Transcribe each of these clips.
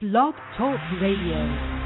Blog Talk Radio.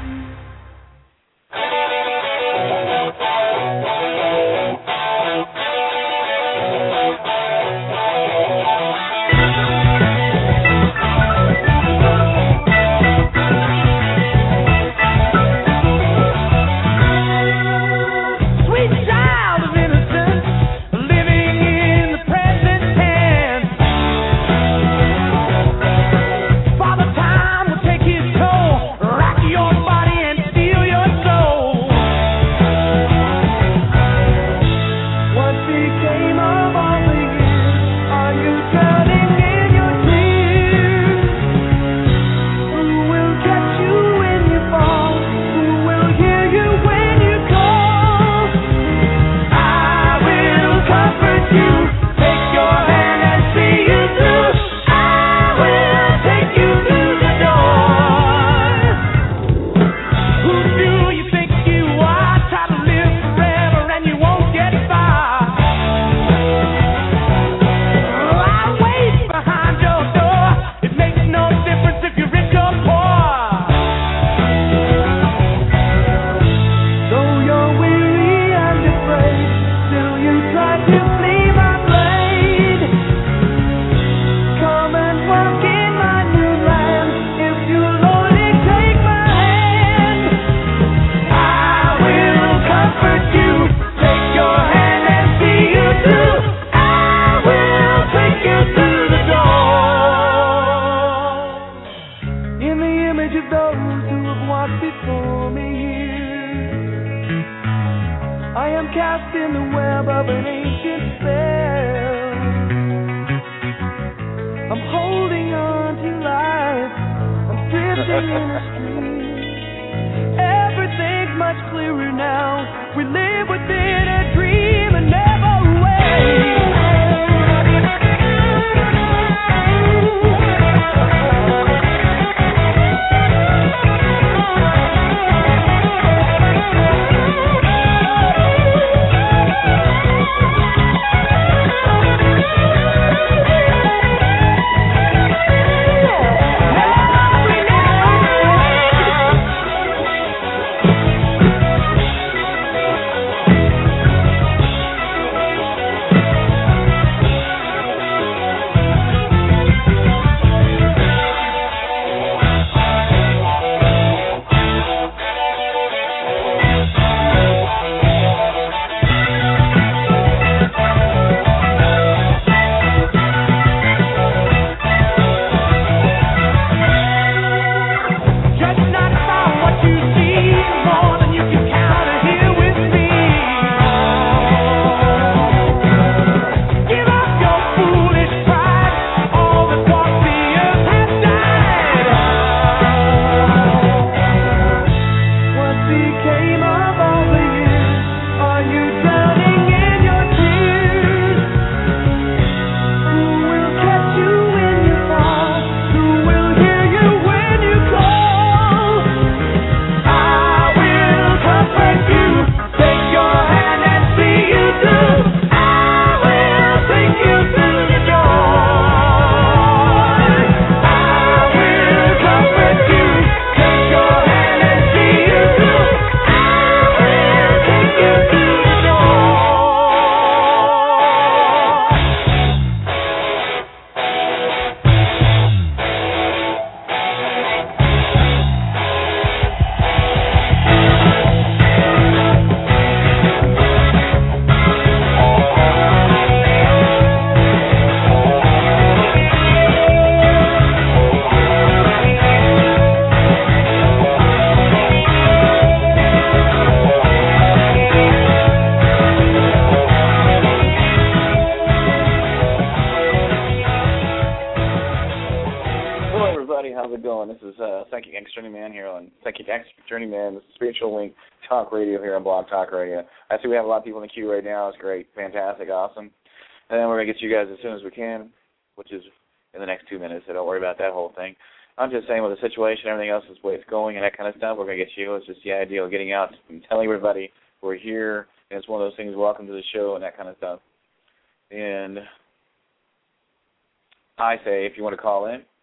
Talk Radio here on Blog Talk Radio. I see we have a lot of people in the queue right now. It's great, fantastic, awesome. And then we're going to get to you guys as soon as we can, which is in the next 2 minutes, so don't worry about that whole thing. I'm just saying with the situation, everything else is the way it's going and that kind of stuff, we're going to get you. It's just the idea of getting out and telling everybody we're here, and it's one of those things, welcome to the show and that kind of stuff. And I say, if you want to call in,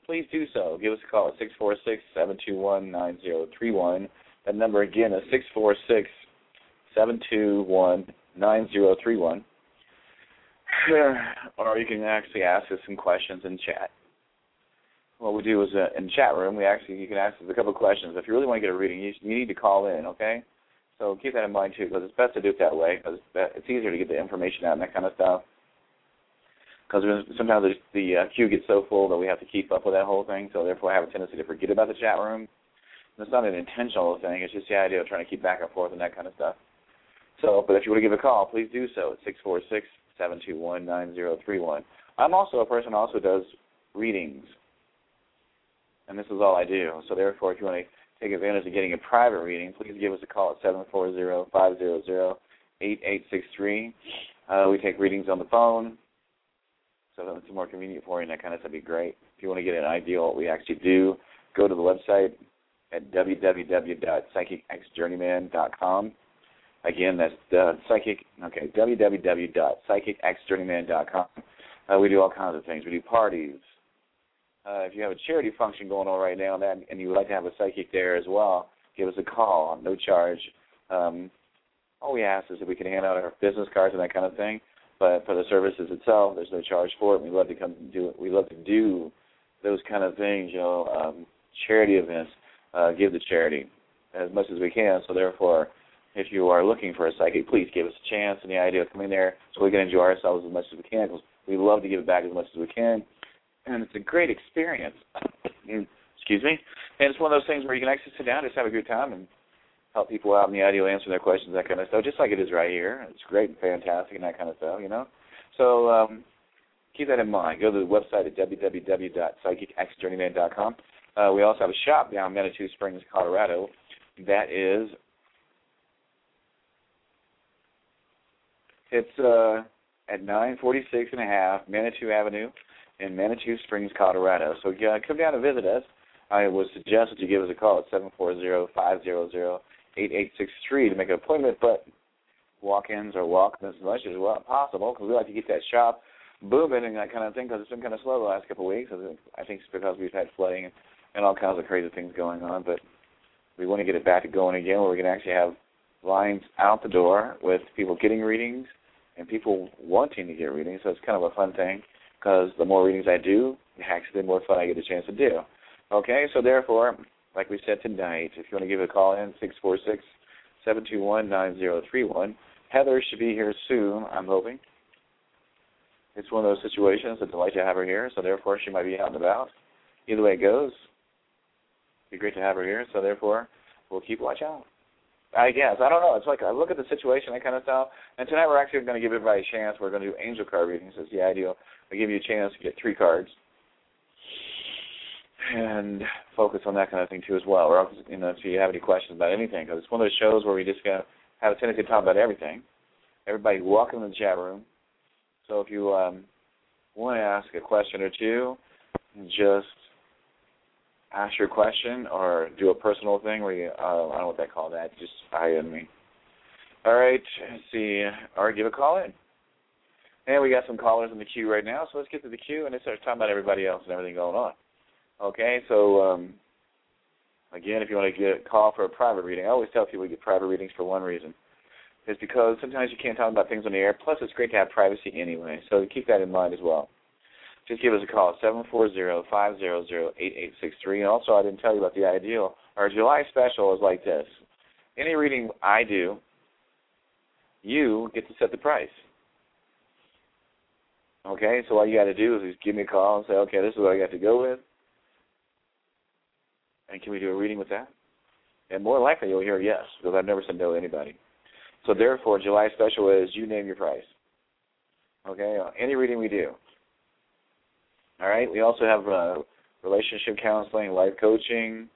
please do so. Give us a call at 646-721-9031. That number again is 646-721-9031. Or you can actually ask us some questions in chat. What we do is in the chat room, you can ask us a couple of questions. If you really want to get a reading, you need to call in, okay? So keep that in mind, too, because it's best to do it that way, because it's easier to get the information out and that kind of stuff. Because sometimes the queue gets so full that we have to keep up with that whole thing, so therefore I have a tendency to forget about the chat room. And it's not an intentional thing. It's just the idea of trying to keep back and forth and that kind of stuff. So, but if you want to give a call, please do so at 646-721-9031. I'm also a person who also does readings, and this is all I do. So therefore, if you want to take advantage of getting a private reading, please give us a call at 740-500-8863. We take readings on the phone, so if it's more convenient for you and that kind of stuff, would be great. If you want to get an idea of what we actually do, go to the website at www.psychicxjourneyman.com. Again, that's www.psychicxjourneyman.com. We do all kinds of things. We do parties. If you have a charity function going on right now and you would like to have a psychic there as well, give us a call, no charge. All we ask is if we can hand out our business cards and that kind of thing. But for the services itself, there's no charge for it. We love to come do it. We love to do those kind of things, charity events, give to charity as much as we can. So therefore, if you are looking for a psychic, please give us a chance and the idea of coming there so we can enjoy ourselves as much as we can, because we love to give it back as much as we can. And it's a great experience. Excuse me. And it's one of those things where you can actually sit down, just have a good time, and help people out in the idea of answering their questions, that kind of stuff, just like it is right here. It's great and fantastic and that kind of stuff, So keep that in mind. Go to the website at www.psychicxjourneyman.com. We also have a shop down in Manitou Springs, Colorado. That is, it's at 946.5 Manitou Avenue in Manitou Springs, Colorado. So come down and visit us. I would suggest that you give us a call at 740-500-8863 to make an appointment, but walk-ins or walk-ins as much as possible, because we like to get that shop booming and that kind of thing, because it's been kind of slow the last couple of weeks. I think it's because we've had flooding and all kinds of crazy things going on, but we want to get it back to going again, where we can actually have lines out the door with people getting readings and people wanting to get readings. So it's kind of a fun thing, because the more readings I do, actually the more fun I get a chance to do. Okay, so therefore, like we said tonight, if you want to give a call in, 646-721-9031. Heather should be here soon, I'm hoping. It's one of those situations that I'd like to have her here, so therefore she might be out and about. Either way it goes, it'd be great to have her here, so therefore we'll keep watch out. I guess. I don't know. It's like I look at the situation, that kind of stuff, and tonight we're actually going to give everybody a chance. We're going to do angel card readings. That's the idea. I give you a chance to get 3 cards and focus on that kind of thing too as well. Or if you have any questions about anything, because it's one of those shows where we just have a tendency to talk about everything. Everybody, welcome to the chat room. So if you want to ask a question or two, just ask your question or do a personal thing where you, I don't know what they call that, just in me. All right, let's see, or give a call in. And we got some callers in the queue right now, so let's get to the queue and let's start talking about everybody else and everything going on. Okay, so again, if you want to get a call for a private reading, I always tell people to get private readings for one reason. It's because sometimes you can't talk about things on the air, plus it's great to have privacy anyway, so keep that in mind as well. Just give us a call at 740-500-8863. And also, I didn't tell you about the ideal. Our July special is like this. Any reading I do, you get to set the price. Okay, so all you got to do is just give me a call and say, okay, this is what I got to go with. And can we do a reading with that? And more likely you'll hear yes, because I've never said no to anybody. So therefore, July special is you name your price. Okay, any reading we do. All right, we also have relationship counseling, life coaching.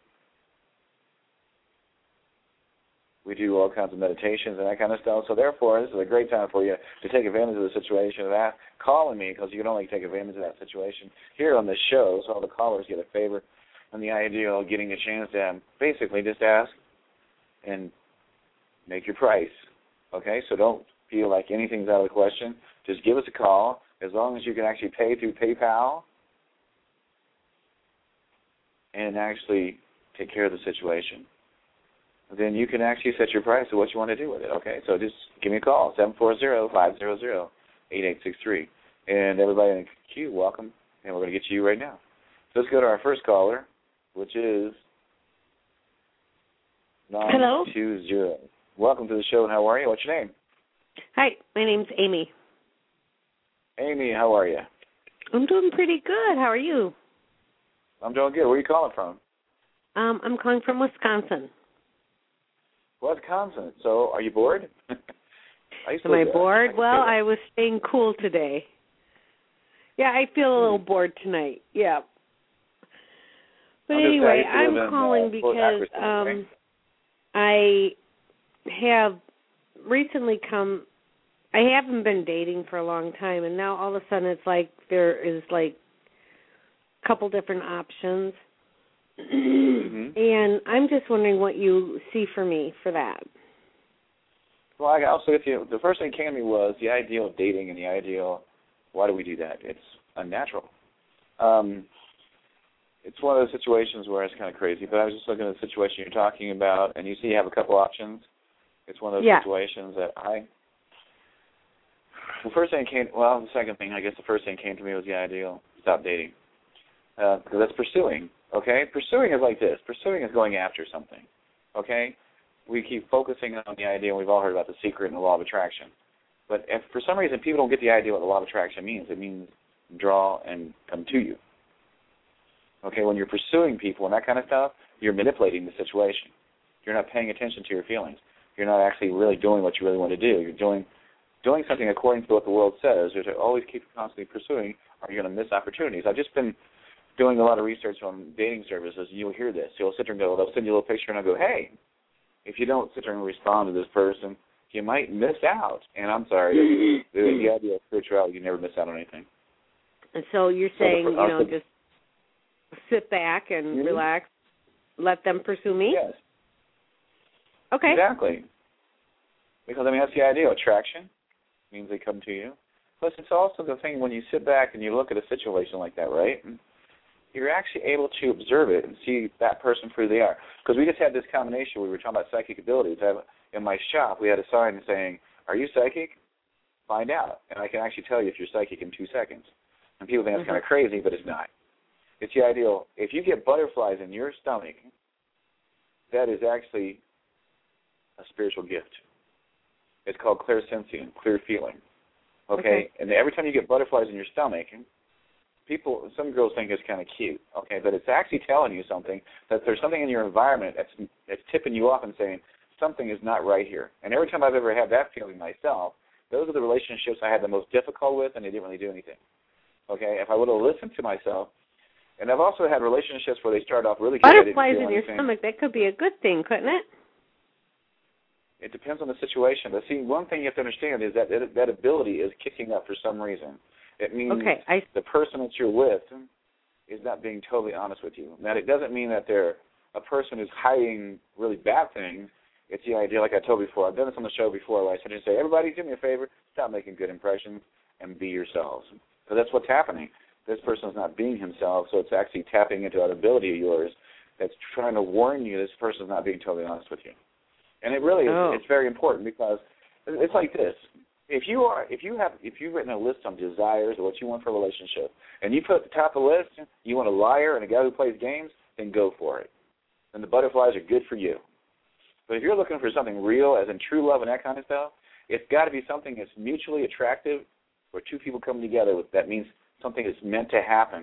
We do all kinds of meditations and that kind of stuff. So therefore, this is a great time for you to take advantage of the situation of that. Calling me, because you can only take advantage of that situation here on this show, so all the callers get a favor. And the idea of getting a chance to basically just ask and make your price. Okay, so don't feel like anything's out of the question. Just give us a call. As long as you can actually pay through PayPal, and actually take care of the situation, then you can actually set your price to what you want to do with it, okay? So just give me a call, 740-500-8863. And everybody in the queue, welcome, and we're going to get to you right now. So let's go to our first caller, which is 920. Hello. Welcome to the show, and how are you? What's your name? Hi, my name's Amy. Amy, how are you? I'm doing pretty good. How are you? I'm doing good. Where are you calling from? I'm calling from Wisconsin. Wisconsin. So are you bored? Am I bored? Well, I was staying cool today. Yeah, I feel a little bored tonight. Yeah. But anyway, I'm calling because I have recently I haven't been dating for a long time, and now all of a sudden it's like there is like a couple different options. And I'm just wondering what you see for me for that. Well, I also get you. The first thing that came to me was the ideal of dating and the ideal. Why do we do that? It's unnatural. It's one of those situations where it's kind of crazy. But I was just looking at the situation you're talking about, and you see you have a couple options. It's one of those situations that the first thing the second thing, I guess the first thing came to me was the ideal. Stop dating. Because that's pursuing, okay? Pursuing is like this. Pursuing is going after something, okay? We keep focusing on the idea, and we've all heard about the secret and the law of attraction. But if for some reason people don't get the idea what the law of attraction means, it means draw and come to you. Okay, when you're pursuing people and that kind of stuff, you're manipulating the situation. You're not paying attention to your feelings. You're not actually really doing what you really want to do. You're doing something according to what the world says. Or to always keep constantly pursuing, or you're going to miss opportunities. I've just been doing a lot of research on dating services, and you'll hear this. You'll sit there and go, they'll send you a little picture, and I'll go, hey, if you don't sit there and respond to this person, you might miss out. And I'm sorry, the idea of spirituality, you never miss out on anything. And so you're saying, just sit back and relax, let them pursue me? Yes. Okay. Exactly. Because, that's the idea. Attraction means they come to you. Plus, it's also the thing when you sit back and you look at a situation like that, right? You're actually able to observe it and see that person for who they are. Because we just had this combination. We were talking about psychic abilities. In my shop, we had a sign saying, are you psychic? Find out. And I can actually tell you if you're psychic in 2 seconds. And people think that's kind of crazy, but it's not. It's the ideal. If you get butterflies in your stomach, that is actually a spiritual gift. It's called clairsentient, clear feeling. Okay? And every time you get butterflies in your stomach, some girls think it's kind of cute, okay, but it's actually telling you something, that there's something in your environment that's tipping you off and saying something is not right here. And every time I've ever had that feeling myself, those are the relationships I had the most difficult with, and they didn't really do anything. Okay, if I would have listened to myself, and I've also had relationships where they start off really good. Butterflies in your stomach, that could be a good thing, couldn't it? It depends on the situation. But see, one thing you have to understand is that ability is kicking up for some reason. It means the person that you're with is not being totally honest with you. Now, it doesn't mean that a person who's hiding really bad things. It's the idea, like I told before. I've done this on the show before, where I said, say, everybody do me a favor, stop making good impressions and be yourselves. Because that's what's happening. This person's not being himself, so it's actually tapping into that ability of yours that's trying to warn you this person's not being totally honest with you. And it really is. It's very important because it's like this. If you've written a list on desires of what you want for a relationship, and you put at the top of the list, you want a liar and a guy who plays games, then go for it. Then the butterflies are good for you. But if you're looking for something real, as in true love and that kind of stuff, it's got to be something that's mutually attractive, where two people come together. That means something is meant to happen.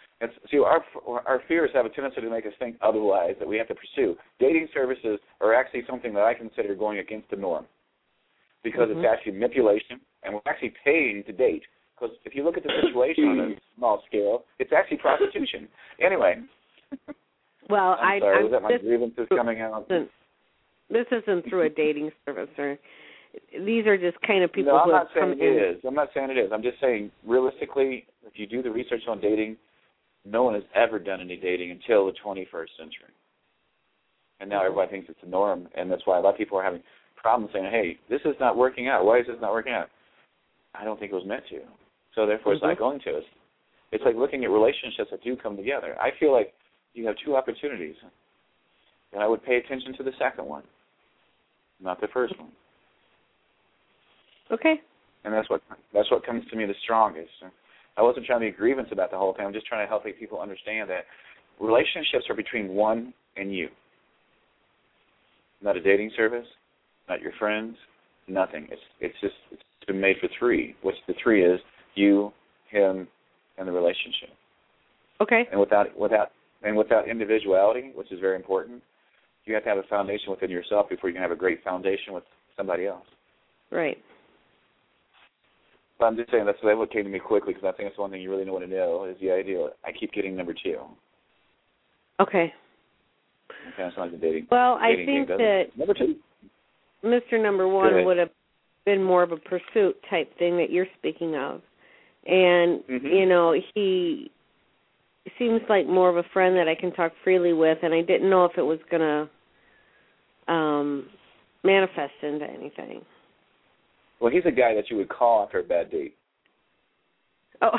Our fears have a tendency to make us think otherwise, that we have to pursue. Dating services are actually something that I consider going against the norm, because it's actually manipulation, and we're actually paying to date. Because if you look at the situation on a small scale, it's actually prostitution. Anyway. Well, I'm sorry, was that my grievances coming out? This isn't through a dating service, or these are just kind of people who have come in. I'm not saying it is. I'm just saying, realistically, if you do the research on dating, no one has ever done any dating until the 21st century. And now everybody thinks it's a norm, and that's why a lot of people are having problems saying, hey, this is not working out. Why is this not working out? I don't think it was meant to. So therefore it's not going to. It's like looking at relationships that do come together. I feel like you have two opportunities. And I would pay attention to the second one, not the first one. Okay. And that's what comes to me the strongest. I wasn't trying to be a grievance about the whole thing. I'm just trying to help people understand that relationships are between one and you. Not a dating service, not your friends, nothing. It's been made for three, which the three is you, him, and the relationship. Okay. And without individuality, which is very important, you have to have a foundation within yourself before you can have a great foundation with somebody else. Right. But I'm just saying that's what came to me quickly, because I think that's one thing you really want to know is the idea. I keep getting number two. Okay. It kind of sounds like a dating. Well, dating I think game, that number two. Mr. Number One would have been more of a pursuit type thing that you're speaking of. And, you know, he seems like more of a friend that I can talk freely with, and I didn't know if it was going to manifest into anything. Well, he's a guy that you would call after a bad date. Oh.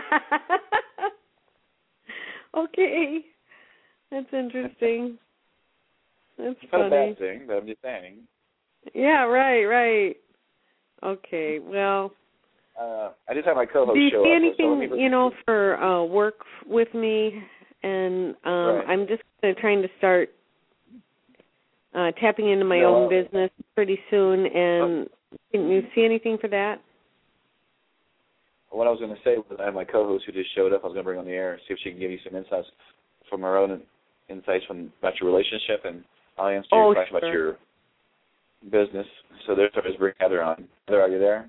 Okay. That's interesting. That's it's funny. not a bad thing, but I'm just saying. Yeah, right. Okay, well. I just have my co-host show up. Do you see anything, you know, for work with me? And right. I'm just trying to start tapping into my own business pretty soon. And can you see anything for that? What I was going to say was I have my co-host who just showed up. I was going to bring on the air, see if she can give you some insights from her own insights about your relationship, and I'll answer your question about your business. So there's bring Heather on. Heather, are you there?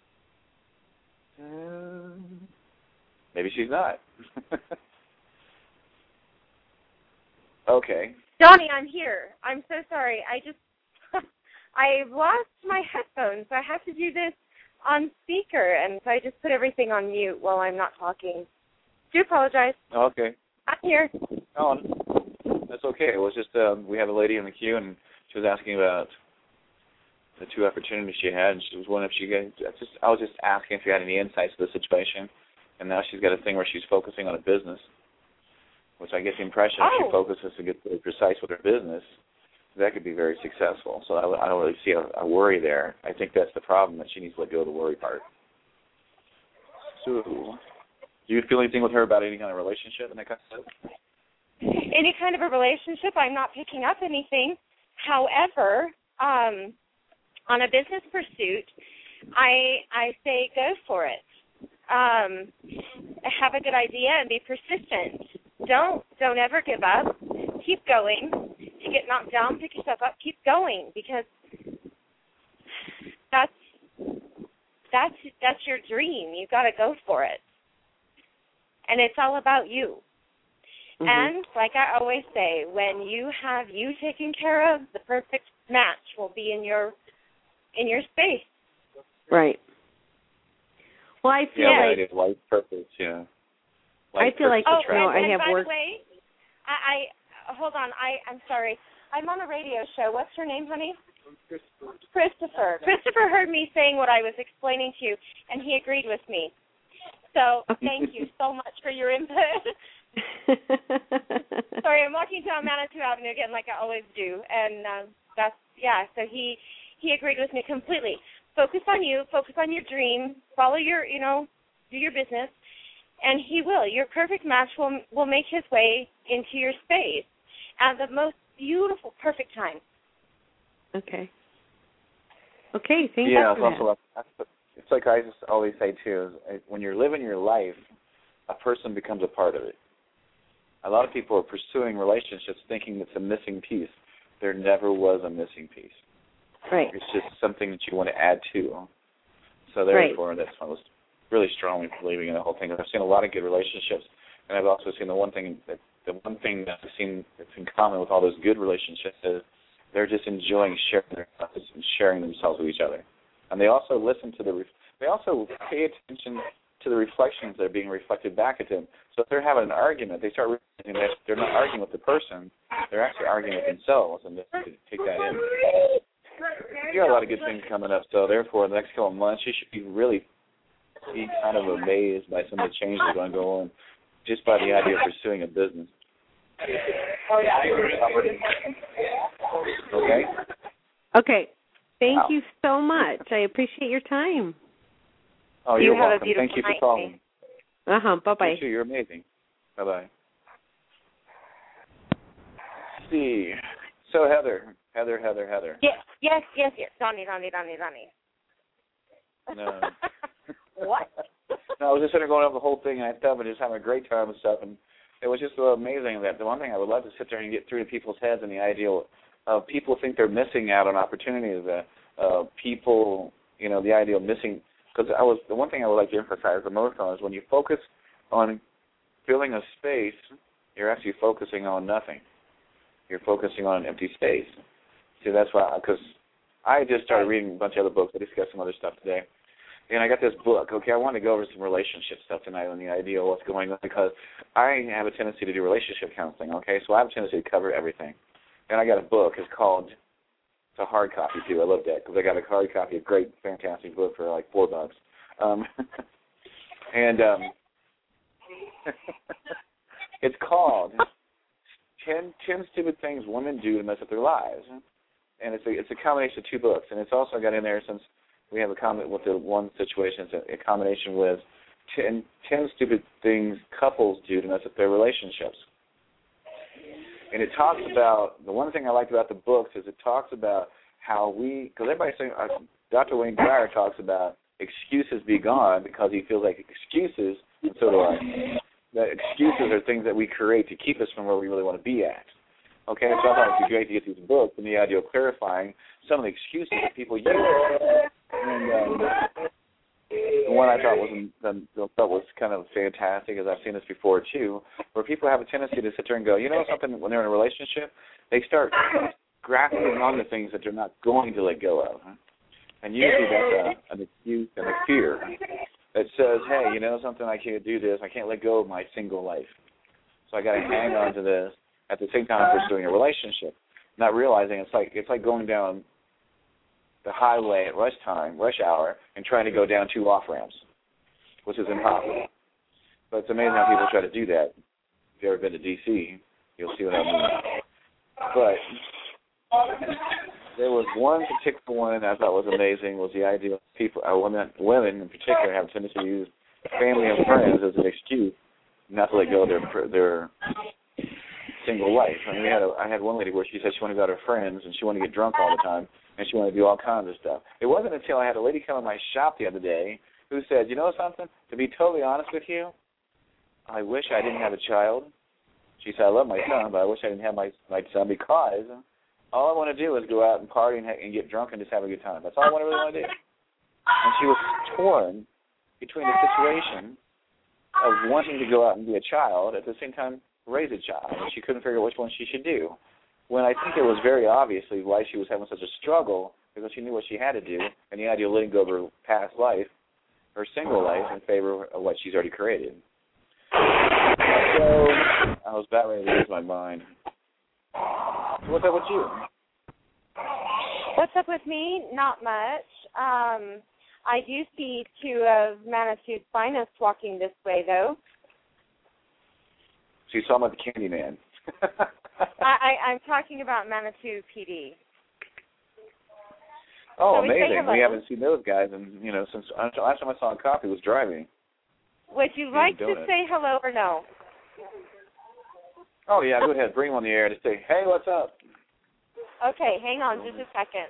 Maybe she's not. Okay. Johnny, I'm here. I'm so sorry. I lost my headphones, so I have to do this on speaker, and so I just put everything on mute while I'm not talking. Do apologize. Okay. I'm here. Oh, that's okay. It was just we have a lady in the queue, and she was asking about the two opportunities she had, and she was wondering if she I was just asking if you had any insights to the situation, and now she's got a thing where she's focusing on a business, which I get the impression if she focuses and gets really precise with her business, that could be very successful. So I don't really see a worry there. I think that's the problem, that she needs to let go of the worry part. So, do you feel anything with her about any kind of relationship and that kind of stuff? Any kind of a relationship, I'm not picking up anything. However, on a business pursuit, I say go for it. Have a good idea and be persistent. Don't ever give up. Keep going. If you get knocked down, pick yourself up. Keep going, because that's your dream. You've got to go for it, and it's all about you. Mm-hmm. And like I always say, when you have you taken care of, the perfect match will be in your space. Right. Well, I feel like life purpose. Yeah. I feel like I have work. By the way, I hold on. I'm sorry. I'm on a radio show. What's your name, honey? Christopher. Christopher heard me saying what I was explaining to you, and he agreed with me. So thank you so much for your input. Sorry, I'm walking down Manitou Avenue again, like I always do, and So he agreed with me completely. Focus on you. Focus on your dream. Follow your, do your business. And he will. Your perfect match will make his way into your space at the most beautiful, perfect time. Okay. Okay, thank you. Yeah, it's like I just always say, too, is when you're living your life, a person becomes a part of it. A lot of people are pursuing relationships thinking it's a missing piece. There never was a missing piece. Right. It's just something that you want to add to. So therefore, that's why I was really strongly believing in the whole thing. I've seen a lot of good relationships, and I've also seen the one thing that I've seen that's in common with all those good relationships is they're just enjoying sharing their thoughts and sharing themselves with each other. And they also listen to they also pay attention to the reflections that are being reflected back at them. So if they're having an argument, they start realizing that they're not arguing with the person, they're actually arguing with themselves, and they take that in. You got a lot of good things coming up, so therefore, the next couple of months, you should be kind of amazed by some of the changes that are going to go on just by the idea of pursuing a business. Oh, yeah. Okay? Okay. Thank you so much. I appreciate your time. Oh, you're welcome. Thank you for calling. Bye-bye. You too. You're amazing. Bye-bye. Let's see. So, Heather. Yes. Donnie. No. What? No, I was just sitting there going over the whole thing and stuff and just having a great time and stuff. And it was just so amazing that the one thing I would love to sit there and get through to people's heads and the idea of people think they're missing out on opportunities. People, the idea of missing. Because the one thing I would like to emphasize the most on is when you focus on filling a space, you're actually focusing on nothing. You're focusing on an empty space. See, that's why, because I just started reading a bunch of other books. I discussed some other stuff today. And I got this book. Okay, I want to go over some relationship stuff tonight on the idea of what's going on because I have a tendency to do relationship counseling, okay? So I have a tendency to cover everything. And I got a book. It's a hard copy, too. I love that because I got a hard copy, a great, fantastic book for like $4. It's called 10 Stupid Things Women Do to Mess Up Their Lives. And it's a combination of two books. And it's also got in there, since we have a comment with the one situation, it's a combination with 10 stupid things couples do to mess up their relationships. And it talks about, the one thing I liked about the books is it talks about how because everybody's saying, Dr. Wayne Dyer talks about excuses be gone because he feels like excuses, and so do I, that excuses are things that we create to keep us from where we really want to be at. Okay, so I thought it would be great to get these books and the idea of clarifying some of the excuses that people use. And the one I thought was kind of fantastic, as I've seen this before too, where people have a tendency to sit there and go, something, when they're in a relationship, they start grasping on the things that they're not going to let go of. And usually that's an excuse and a fear that says, hey, something, I can't do this, I can't let go of my single life. So I got to hang on to this at the same time I'm pursuing a relationship, not realizing it's like going down the highway at rush hour, and trying to go down 2 off-ramps, which is impossible. But it's amazing how people try to do that. If you've ever been to D.C., you'll see what I mean. But there was one particular one I thought was amazing, was the idea of people, women in particular, have a tendency to use family and friends as an excuse not to let go of their single life. I mean, I had one lady where she said she wanted to go out with her friends and she wanted to get drunk all the time and she wanted to do all kinds of stuff. It wasn't until I had a lady come in my shop the other day who said, you know something, to be totally honest with you, I wish I didn't have a child. She said, I love my son, but I wish I didn't have my son because all I want to do is go out and party and get drunk and just have a good time. That's all I really want to do. And she was torn between the situation of wanting to go out and be a child, at the same time raise a child, and she couldn't figure out which one she should do. When I think it was very obviously why she was having such a struggle, because she knew what she had to do, and the idea of letting go of her past life, her single life, in favor of what she's already created. So I was about ready to lose my mind. So what's up with you? What's up with me? Not much. I do see 2 of Manitou's finest walking this way, though. So you saw him at the Candyman. I'm talking about Manitou PD. Oh, so amazing. We haven't seen those guys, and since last time I saw a cop, he was driving. Would you like to say hello or no? Oh, yeah, go ahead. Bring him on the air to say, hey, what's up? Okay, hang on just a second.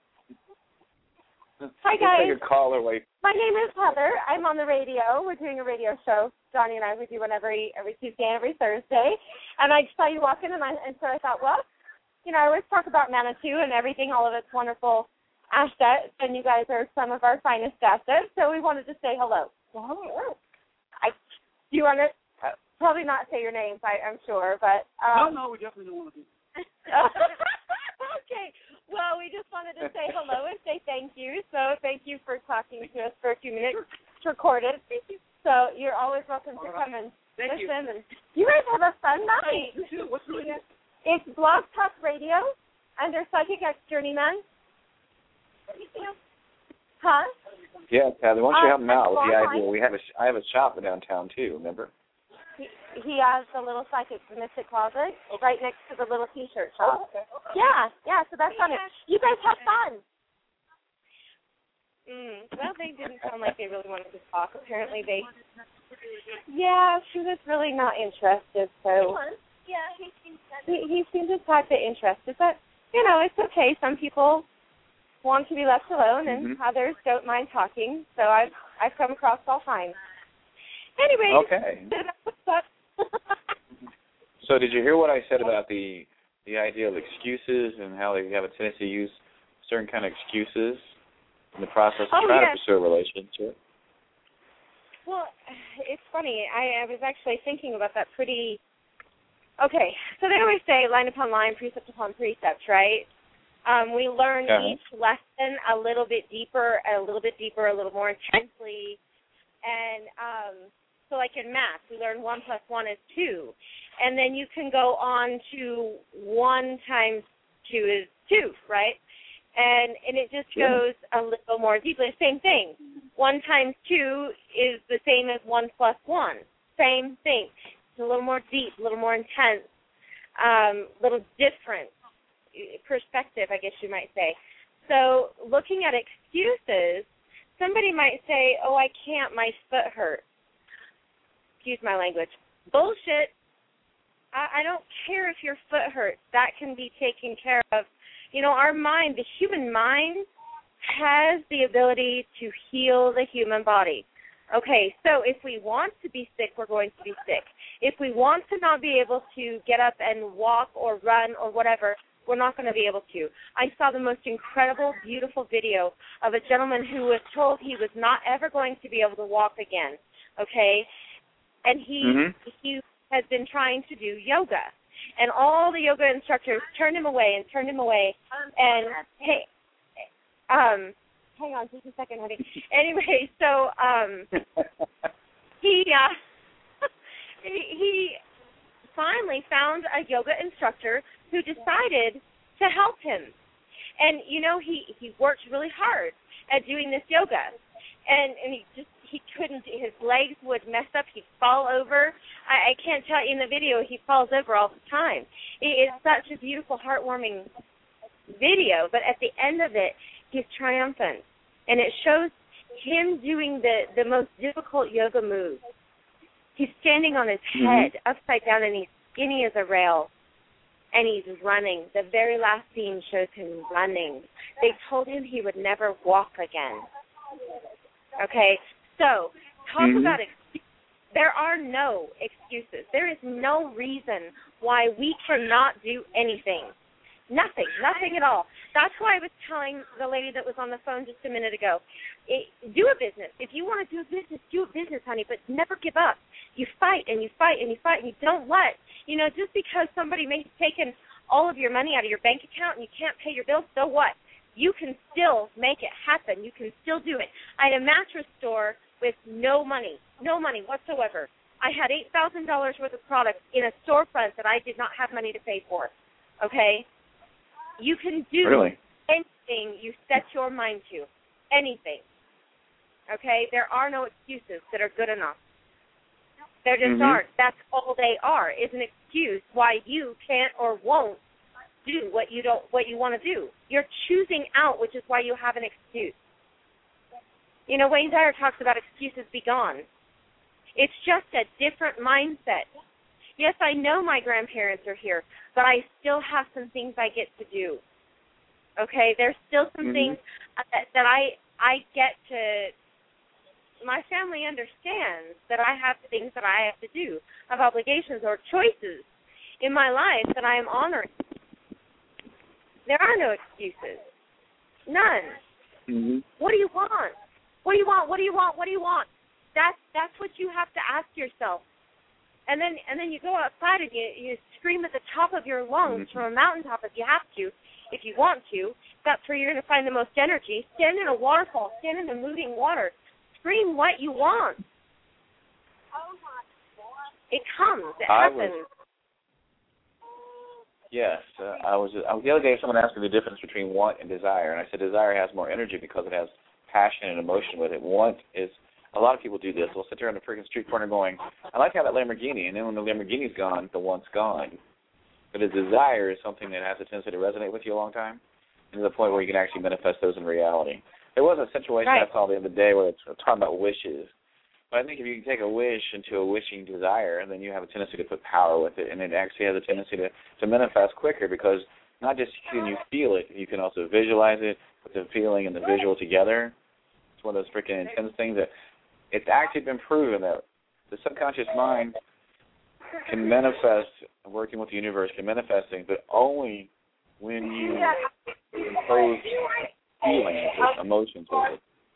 Hi, guys. Take a call away. My name is Heather. I'm on the radio. We're doing a radio show. Johnny and I, we do one every Tuesday and every Thursday. And I saw you walk in, and so I thought, well, I always talk about Manitou and everything, all of its wonderful assets, and you guys are some of our finest assets, so we wanted to say hello. Do you want to probably not say your names, I'm sure, but... No, we definitely don't want to do that. Okay. Well, we just wanted to say hello and say thank you. So thank you for talking to us for a few minutes. It's recorded. Thank you. So you're always welcome to come and listen. And you guys have a fun night. You too. What's the radio? It's Blog Talk Radio under Psychic X Journeyman. Huh? Yeah, Heather, why don't you help them out with the idea? I have a shop downtown too, remember? He has the little psychic mystic closet right next to the little T-shirt shop. Okay. Yeah. So that's funny. You guys have fun. Well, they didn't sound like they really wanted to talk. Apparently, Yeah, she was really not interested. So. Yeah, he seemed the type of interested, but it's okay. Some people want to be left alone, and others don't mind talking. So I've come across all fine. Anyway. Okay. So did you hear what I said about the idea of excuses and how they have a tendency to use certain kind of excuses in the process of trying to pursue a relationship? Well, it's funny. I was actually thinking about that pretty. Okay, so they always say line upon line, precept upon precept, right? We learn each lesson a little bit deeper, a little more intensely. And so like in math, we learn 1 + 1 is 2. And then you can go on to 1 × 2 is 2, right? And it just goes a little more deeply. Same thing. 1 × 2 is the same as 1 + 1. Same thing. It's a little more deep, a little more intense, a little different perspective, I guess you might say. So looking at excuses, somebody might say, oh, I can't, my foot hurts. Excuse my language. Bullshit. I don't care if your foot hurts. That can be taken care of. Our mind, the human mind, has the ability to heal the human body. Okay, so if we want to be sick, we're going to be sick. If we want to not be able to get up and walk or run or whatever, we're not going to be able to. I saw the most incredible, beautiful video of a gentleman who was told he was not ever going to be able to walk again, okay? And he has been trying to do yoga. And all the yoga instructors turned him away. And, hey, hang on just a second, honey. Anyway, so he finally found a yoga instructor who decided to help him. And, he worked really hard at doing this yoga. And he couldn't, his legs would mess up, he'd fall over. I can't tell you in the video, he falls over all the time. It is such a beautiful, heartwarming video, but at the end of it, he's triumphant. And it shows him doing the most difficult yoga moves. He's standing on his head, upside down, and he's skinny as a rail. And he's running. The very last scene shows him running. They told him he would never walk again. Okay? So, talk about excuses. There are no excuses. There is no reason why we cannot do anything. Nothing at all. That's why I was telling the lady that was on the phone just a minute ago, do a business. If you want to do a business, do a business, honey, but never give up. You fight and you fight and you fight and you don't let. Just because somebody may have taken all of your money out of your bank account and you can't pay your bills, so what? You can still make it happen. You can still do it. I had a mattress store with no money whatsoever. I had $8,000 worth of products in a storefront that I did not have money to pay for. Okay? You can do anything you set your mind to. Anything. Okay? There are no excuses that are good enough. There just aren't. That's all they are, is an excuse why you can't or won't do what you want to do. You're choosing out, which is why you have an excuse. Wayne Dyer talks about excuses be gone. It's just a different mindset. Yes, I know my grandparents are here, but I still have some things I get to do. Okay? There's still some things that I get to. My family understands that I have things that I have to do, have obligations or choices in my life that I am honoring. There are no excuses. None. What do you want? What do you want? What do you want? What do you want? That's what you have to ask yourself. And then you go outside and you scream at the top of your lungs from a mountaintop if you have to, if you want to. That's where you're going to find the most energy. Stand in a waterfall. Stand in the moving water. Scream what you want. It comes. It happens. Yes. The other day someone asked me the difference between want and desire, and I said desire has more energy because it has passion and emotion with it. Want is a lot of people do this. They'll sit there on the freaking street corner going, I like how that Lamborghini, and then when the Lamborghini's gone, the want's gone. But a desire is something that has a tendency to resonate with you a long time, and to the point where you can actually manifest those in reality. There was a situation I saw the other day where it's talking about wishes. But I think if you can take a wish into a wishing desire, then you have a tendency to put power with it, and it actually has a tendency to manifest quicker, because not just can you feel it, you can also visualize it, put the feeling and the visual together. It's one of those freaking intense things that it's actually been proven that the subconscious mind can manifest, working with the universe, can manifest things, but only when you impose feelings or emotions with it.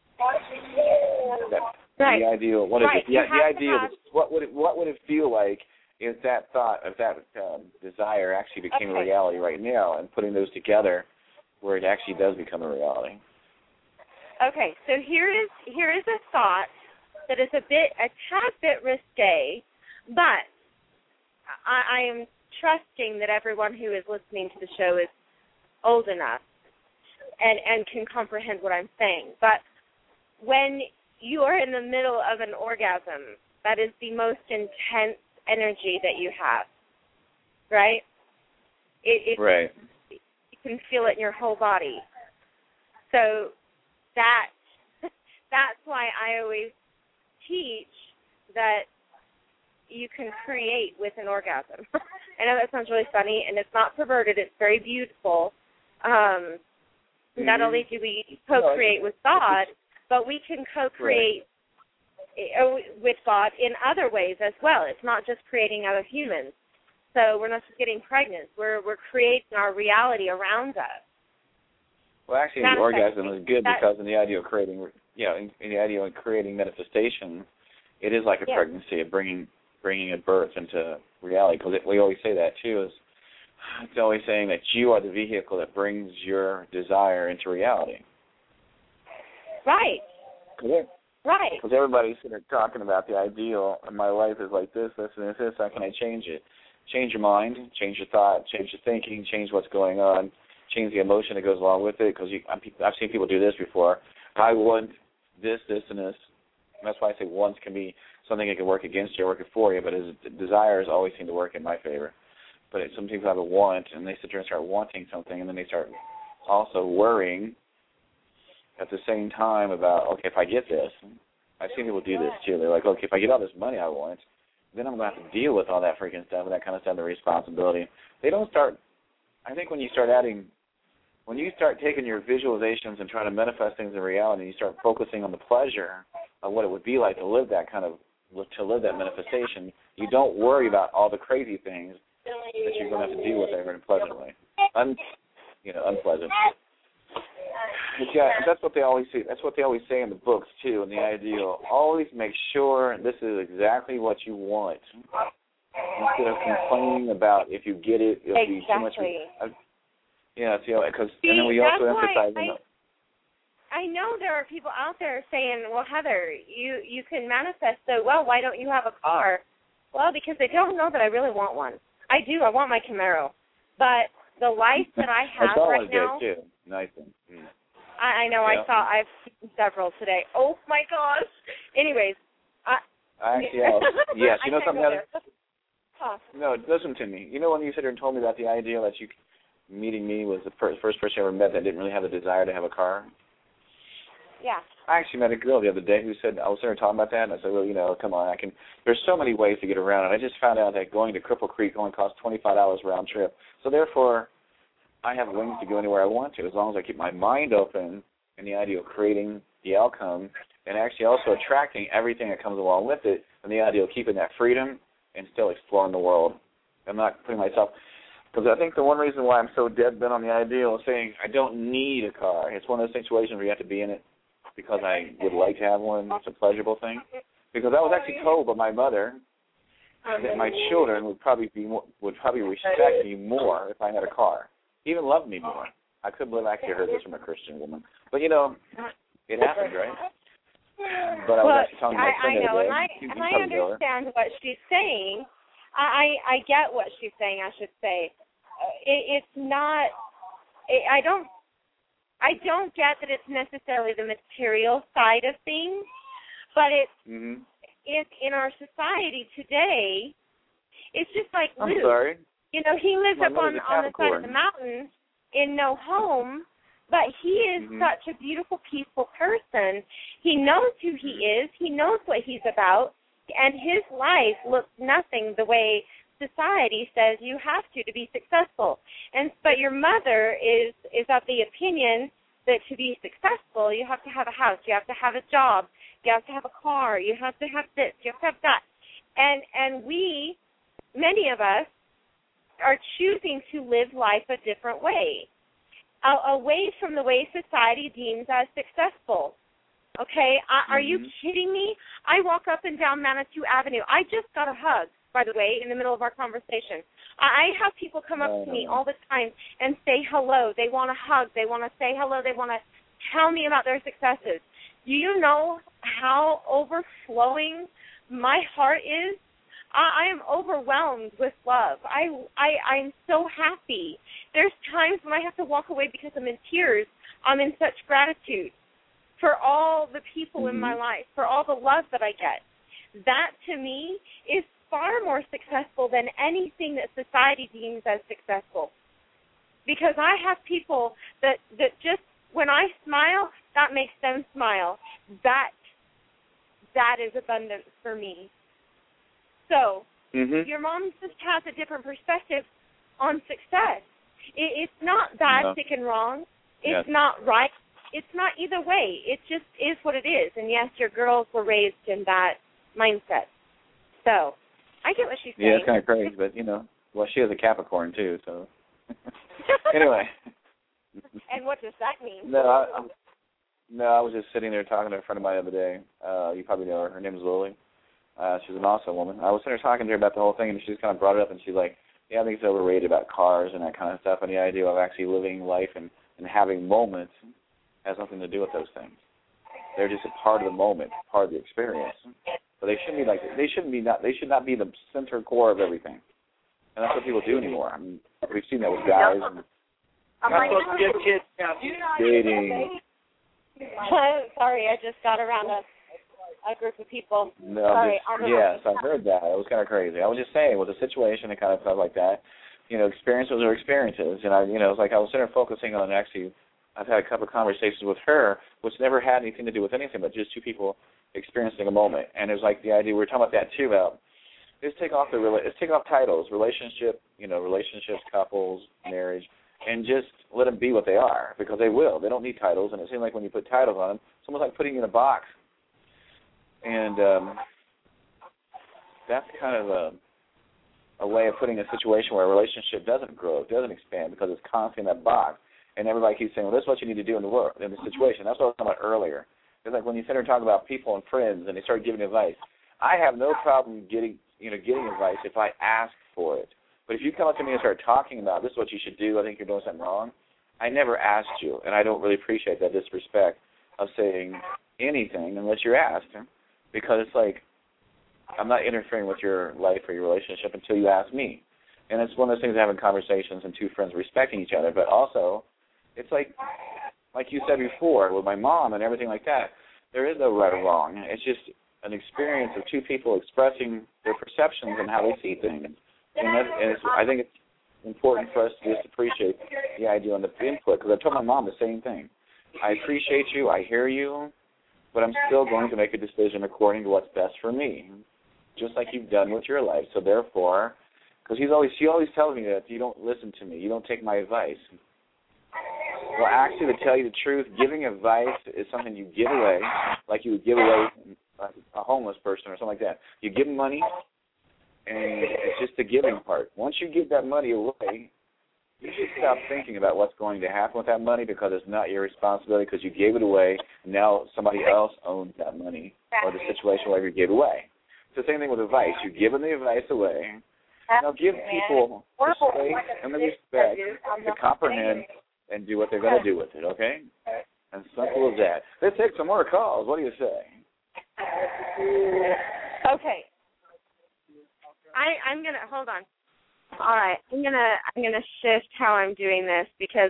The ideal, what is it? The ideal, what would it feel like if that thought, if that desire actually became a reality right now, and putting those together where it actually does become a reality? Okay, so here is a thought that is a tad bit risque, but I am trusting that everyone who is listening to the show is old enough and can comprehend what I'm saying. But when you are in the middle of an orgasm, that is the most intense energy that you have, right? Right. You can feel it in your whole body. So that's why I always teach that you can create with an orgasm. I know that sounds really funny, and it's not perverted. It's very beautiful. Not only do we co-create with God, but we can co-create with God in other ways as well. It's not just creating out of humans. So we're not just getting pregnant. We're creating our reality around us. Well, actually, the orgasm is good because in the idea of creating, in the idea of creating manifestation, it is like a pregnancy, of bringing a birth into reality. Because we always say that too. It's always saying that you are the vehicle that brings your desire into reality. Right. Right. Because everybody's sitting there talking about the ideal, and my life is like this, and this. How can I change it? Change your mind, change your thought, change your thinking, change what's going on, change the emotion that goes along with it. Because I've seen people do this before. I want this, and this. And that's why I say wants can be something that can work against you or work for you, but his desires always seem to work in my favor. But some people have a want, and they sit there and start wanting something, and then they start also worrying at the same time about, okay, if I get this, I've seen people do this too. They're like, okay, if I get all this money I want, then I'm going to have to deal with all that freaking stuff and that kind of stuff, the responsibility. They don't start, I think when you start taking your visualizations and trying to manifest things in reality, and you start focusing on the pleasure of what it would be like to live that manifestation, you don't worry about all the crazy things that you're going to have to deal with ever unpleasantly. Unpleasant. Yeah, that's what they always say. That's what they always say in the books too. In the ideal, always make sure this is exactly what you want, instead of complaining about if you get it, it'll be too much. Because and then we also emphasize. I know there are people out there saying, "Well, Heather, you can manifest so well. Why don't you have a car?" Well, because they don't know that I really want one. I do. I want my Camaro, but the life that I have right now. Too. Nice one. I know. Yeah. I've seen several today. Oh my gosh. Anyways, yes. You know something, Heather? No, listen to me. You know when you sit here and told me about the idea that you meeting me was the first person I ever met that didn't really have a desire to have a car? Yeah. I actually met a girl the other day who said, I was there talking about that, and I said, well, come on, there's so many ways to get around, and I just found out that going to Cripple Creek only costs $25 round trip. So therefore, I have wings to go anywhere I want to, as long as I keep my mind open and the idea of creating the outcome and actually also attracting everything that comes along with it, and the idea of keeping that freedom and still exploring the world. I'm not putting myself, because I think the one reason why I'm so dead bent on the ideal is saying I don't need a car. It's one of those situations where you have to be in it because I would like to have one. It's a pleasurable thing. Because I was actually told by my mother that my children would probably respect me more if I had a car, even love me more. I couldn't believe I actually heard this from a Christian woman. But, it happened, right? But I was actually telling my friend I know, today, and I understand what she's saying. I get what she's saying, I should say. It's not, I don't get that it's necessarily the material side of things, But it's in our society today, it's just like Luke. I'm sorry. You know, he lives up on the side of the mountain in no home, but he is such a beautiful, peaceful person. He knows who he is. He knows what he's about, and his life looks nothing the way society says you have to be successful. But your mother is of the opinion that to be successful, you have to have a house, you have to have a job, you have to have a car, you have to have this, you have to have that. And we, many of us, are choosing to live life a different way, away from the way society deems as successful. Okay? Are you kidding me? I walk up and down Manitou Avenue. I just got a hug, by the way, in the middle of our conversation. I have people come up to me all the time and say hello. They want to hug. They want to say hello. They want to tell me about their successes. Do you know how overflowing my heart is? I am overwhelmed with love. I'm so happy. There's times when I have to walk away because I'm in tears. I'm in such gratitude for all the people in my life, for all the love that I get. That, to me, is far more successful than anything that society deems as successful. Because I have people that just, when I smile, that makes them smile. That is abundance for me. So, your mom just has a different perspective on success. It's not bad, sick, and wrong. It's not right. It's not either way. It just is what it is. And, yes, your girls were raised in that mindset. So, I get what she's saying. Yeah, it's kind of crazy, but, you know, well, she has a Capricorn, too, so. Anyway. And what does that mean? No, I was just sitting there talking to a friend of mine the other day. You probably know her. Her name is Lily. She's an awesome woman. I was sitting there talking to her about the whole thing, and she just kind of brought it up, and she's like, yeah, I think it's overrated about cars and that kind of stuff, and the idea of actually living life and having moments has nothing to do with those things. They're just a part of the moment, part of the experience. But they shouldn't be like they should not be the center core of everything. And that's what people do anymore. I mean, we've seen that with guys and dating. Sorry, I just got around a group of people. No, sorry. Yes, I heard that. It was kind of crazy. I was just saying, with a situation and kind of stuff like that, you know, experiences are experiences. And it's like I was sitting there focusing on actually. I've had a couple of conversations with her, which never had anything to do with anything, but just two people experiencing a moment. And it was like the idea we were talking about that too. About let's take off titles, relationships, couples, marriage, and just let them be what they are, because they will. They don't need titles, and it seems like when you put titles on them, it's almost like putting you in a box. And that's kind of a way of putting a situation where a relationship doesn't grow, it doesn't expand, because it's constantly in that box. And everybody keeps saying, well, this is what you need to do in the world, in the situation. That's what I was talking about earlier. It's like when you sit there and talk about people and friends and they start giving advice. I have no problem getting advice if I ask for it. But if you come up to me and start talking about this is what you should do, I think you're doing something wrong, I never asked you, and I don't really appreciate that disrespect of saying anything unless you're asked, because it's like I'm not interfering with your life or your relationship until you ask me. And it's one of those things, having conversations and two friends respecting each other, but also it's like you said before, with my mom and everything like that, there is no right or wrong. It's just an experience of two people expressing their perceptions and how they see things. And I think it's important for us to just appreciate the idea on the input, because I told my mom the same thing. I appreciate you, I hear you, but I'm still going to make a decision according to what's best for me, just like you've done with your life. So therefore, because she always tells me that you don't listen to me, you don't take my advice. Well, actually, to tell you the truth, giving advice is something you give away, like you would give away a homeless person or something like that. You give them money, and it's just the giving part. Once you give that money away, you should stop thinking about what's going to happen with that money, because it's not your responsibility, because you gave it away, and now somebody else owns that money or the situation where you gave it away. It's the same thing with advice. You give them the advice away. Now give people the space and the respect to comprehend and do what they're going to do with it, okay? As simple as that. Let's take some more calls. What do you say? Okay. I'm gonna hold on. All right, I'm gonna shift how I'm doing this, because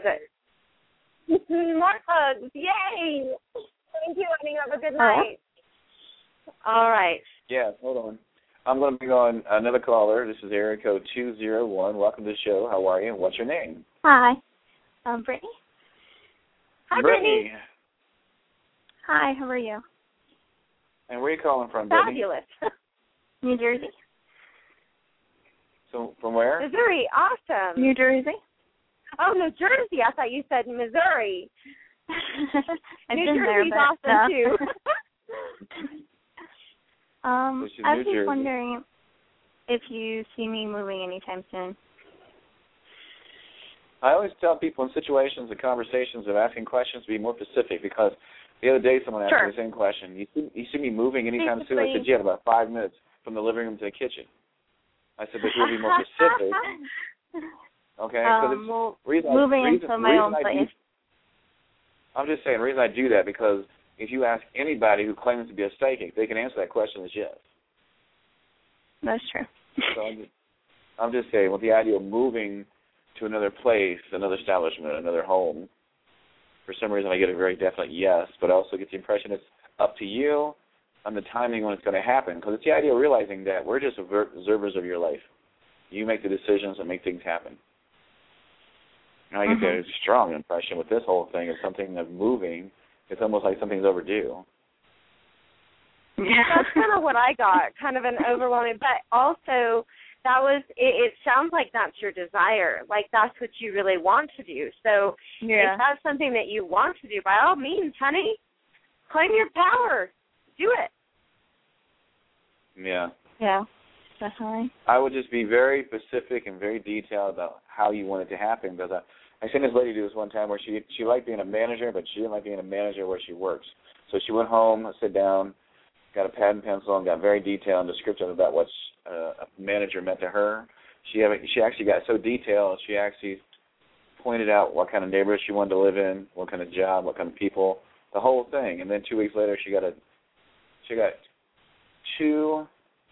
more hugs. Yay! Thank you, honey. Have a good night. All right. Yeah, hold on. I'm going to bring on another caller. This is area code 201. Welcome to the show. How are you? What's your name? Hi. Brittany? Hi, Brittany. Hi, how are you? And where are you calling from, Brittany? Fabulous. New Jersey. So, from where? Missouri. Awesome. New Jersey? Oh, New Jersey. I thought you said Missouri. New Jersey's awesome, too. I was just wondering if you see me moving anytime soon. I always tell people in situations and conversations of asking questions to be more specific, because the other day someone asked me the same question. You see me moving anytime soon? I said, yeah, about 5 minutes from the living room to the kitchen. I said, but you'll be more specific. Okay? Moving into my own place. I'm just saying, the reason I do that, because if you ask anybody who claims to be a psychic, they can answer that question as yes. That's true. So I'm just saying, with the idea of moving to another place, another establishment, another home, for some reason I get a very definite yes, but I also get the impression it's up to you on the timing when it's going to happen, because it's the idea of realizing that we're just observers of your life. You make the decisions and make things happen. And I get that strong impression with this whole thing of something of moving. It's almost like something's overdue. Yeah. That's kind of what I got, kind of an overwhelming, but also that was, it sounds like that's your desire, like that's what you really want to do. So if that's something that you want to do, by all means, honey, claim your power. Do it. Yeah. Yeah, definitely. I would just be very specific and very detailed about how you want it to happen, because I seen this lady do this one time where she liked being a manager, but she didn't like being a manager where she works. So she went home, sat down, got a pad and pencil, and got very detailed and descriptive about what a manager meant to her. She actually got so detailed, she actually pointed out what kind of neighborhood she wanted to live in, what kind of job, what kind of people, the whole thing. And then 2 weeks later, she got two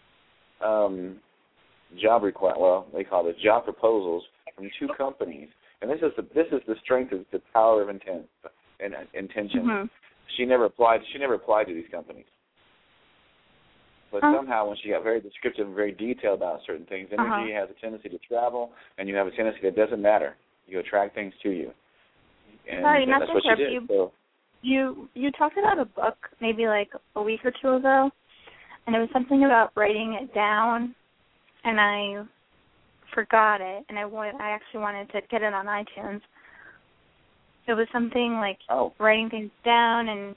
job requests. Well, they call it job proposals from 2 companies. And this is the strength of the power of intent and intention. Mm-hmm. She never applied to these companies. But somehow when she got very descriptive and very detailed about certain things, energy has a tendency to travel, and you have a tendency that doesn't matter. You attract things to you. And that's what she did. You talked about a book maybe like a week or 2 ago, and it was something about writing it down, and I forgot it, and I actually wanted to get it on iTunes. It was something like writing things down and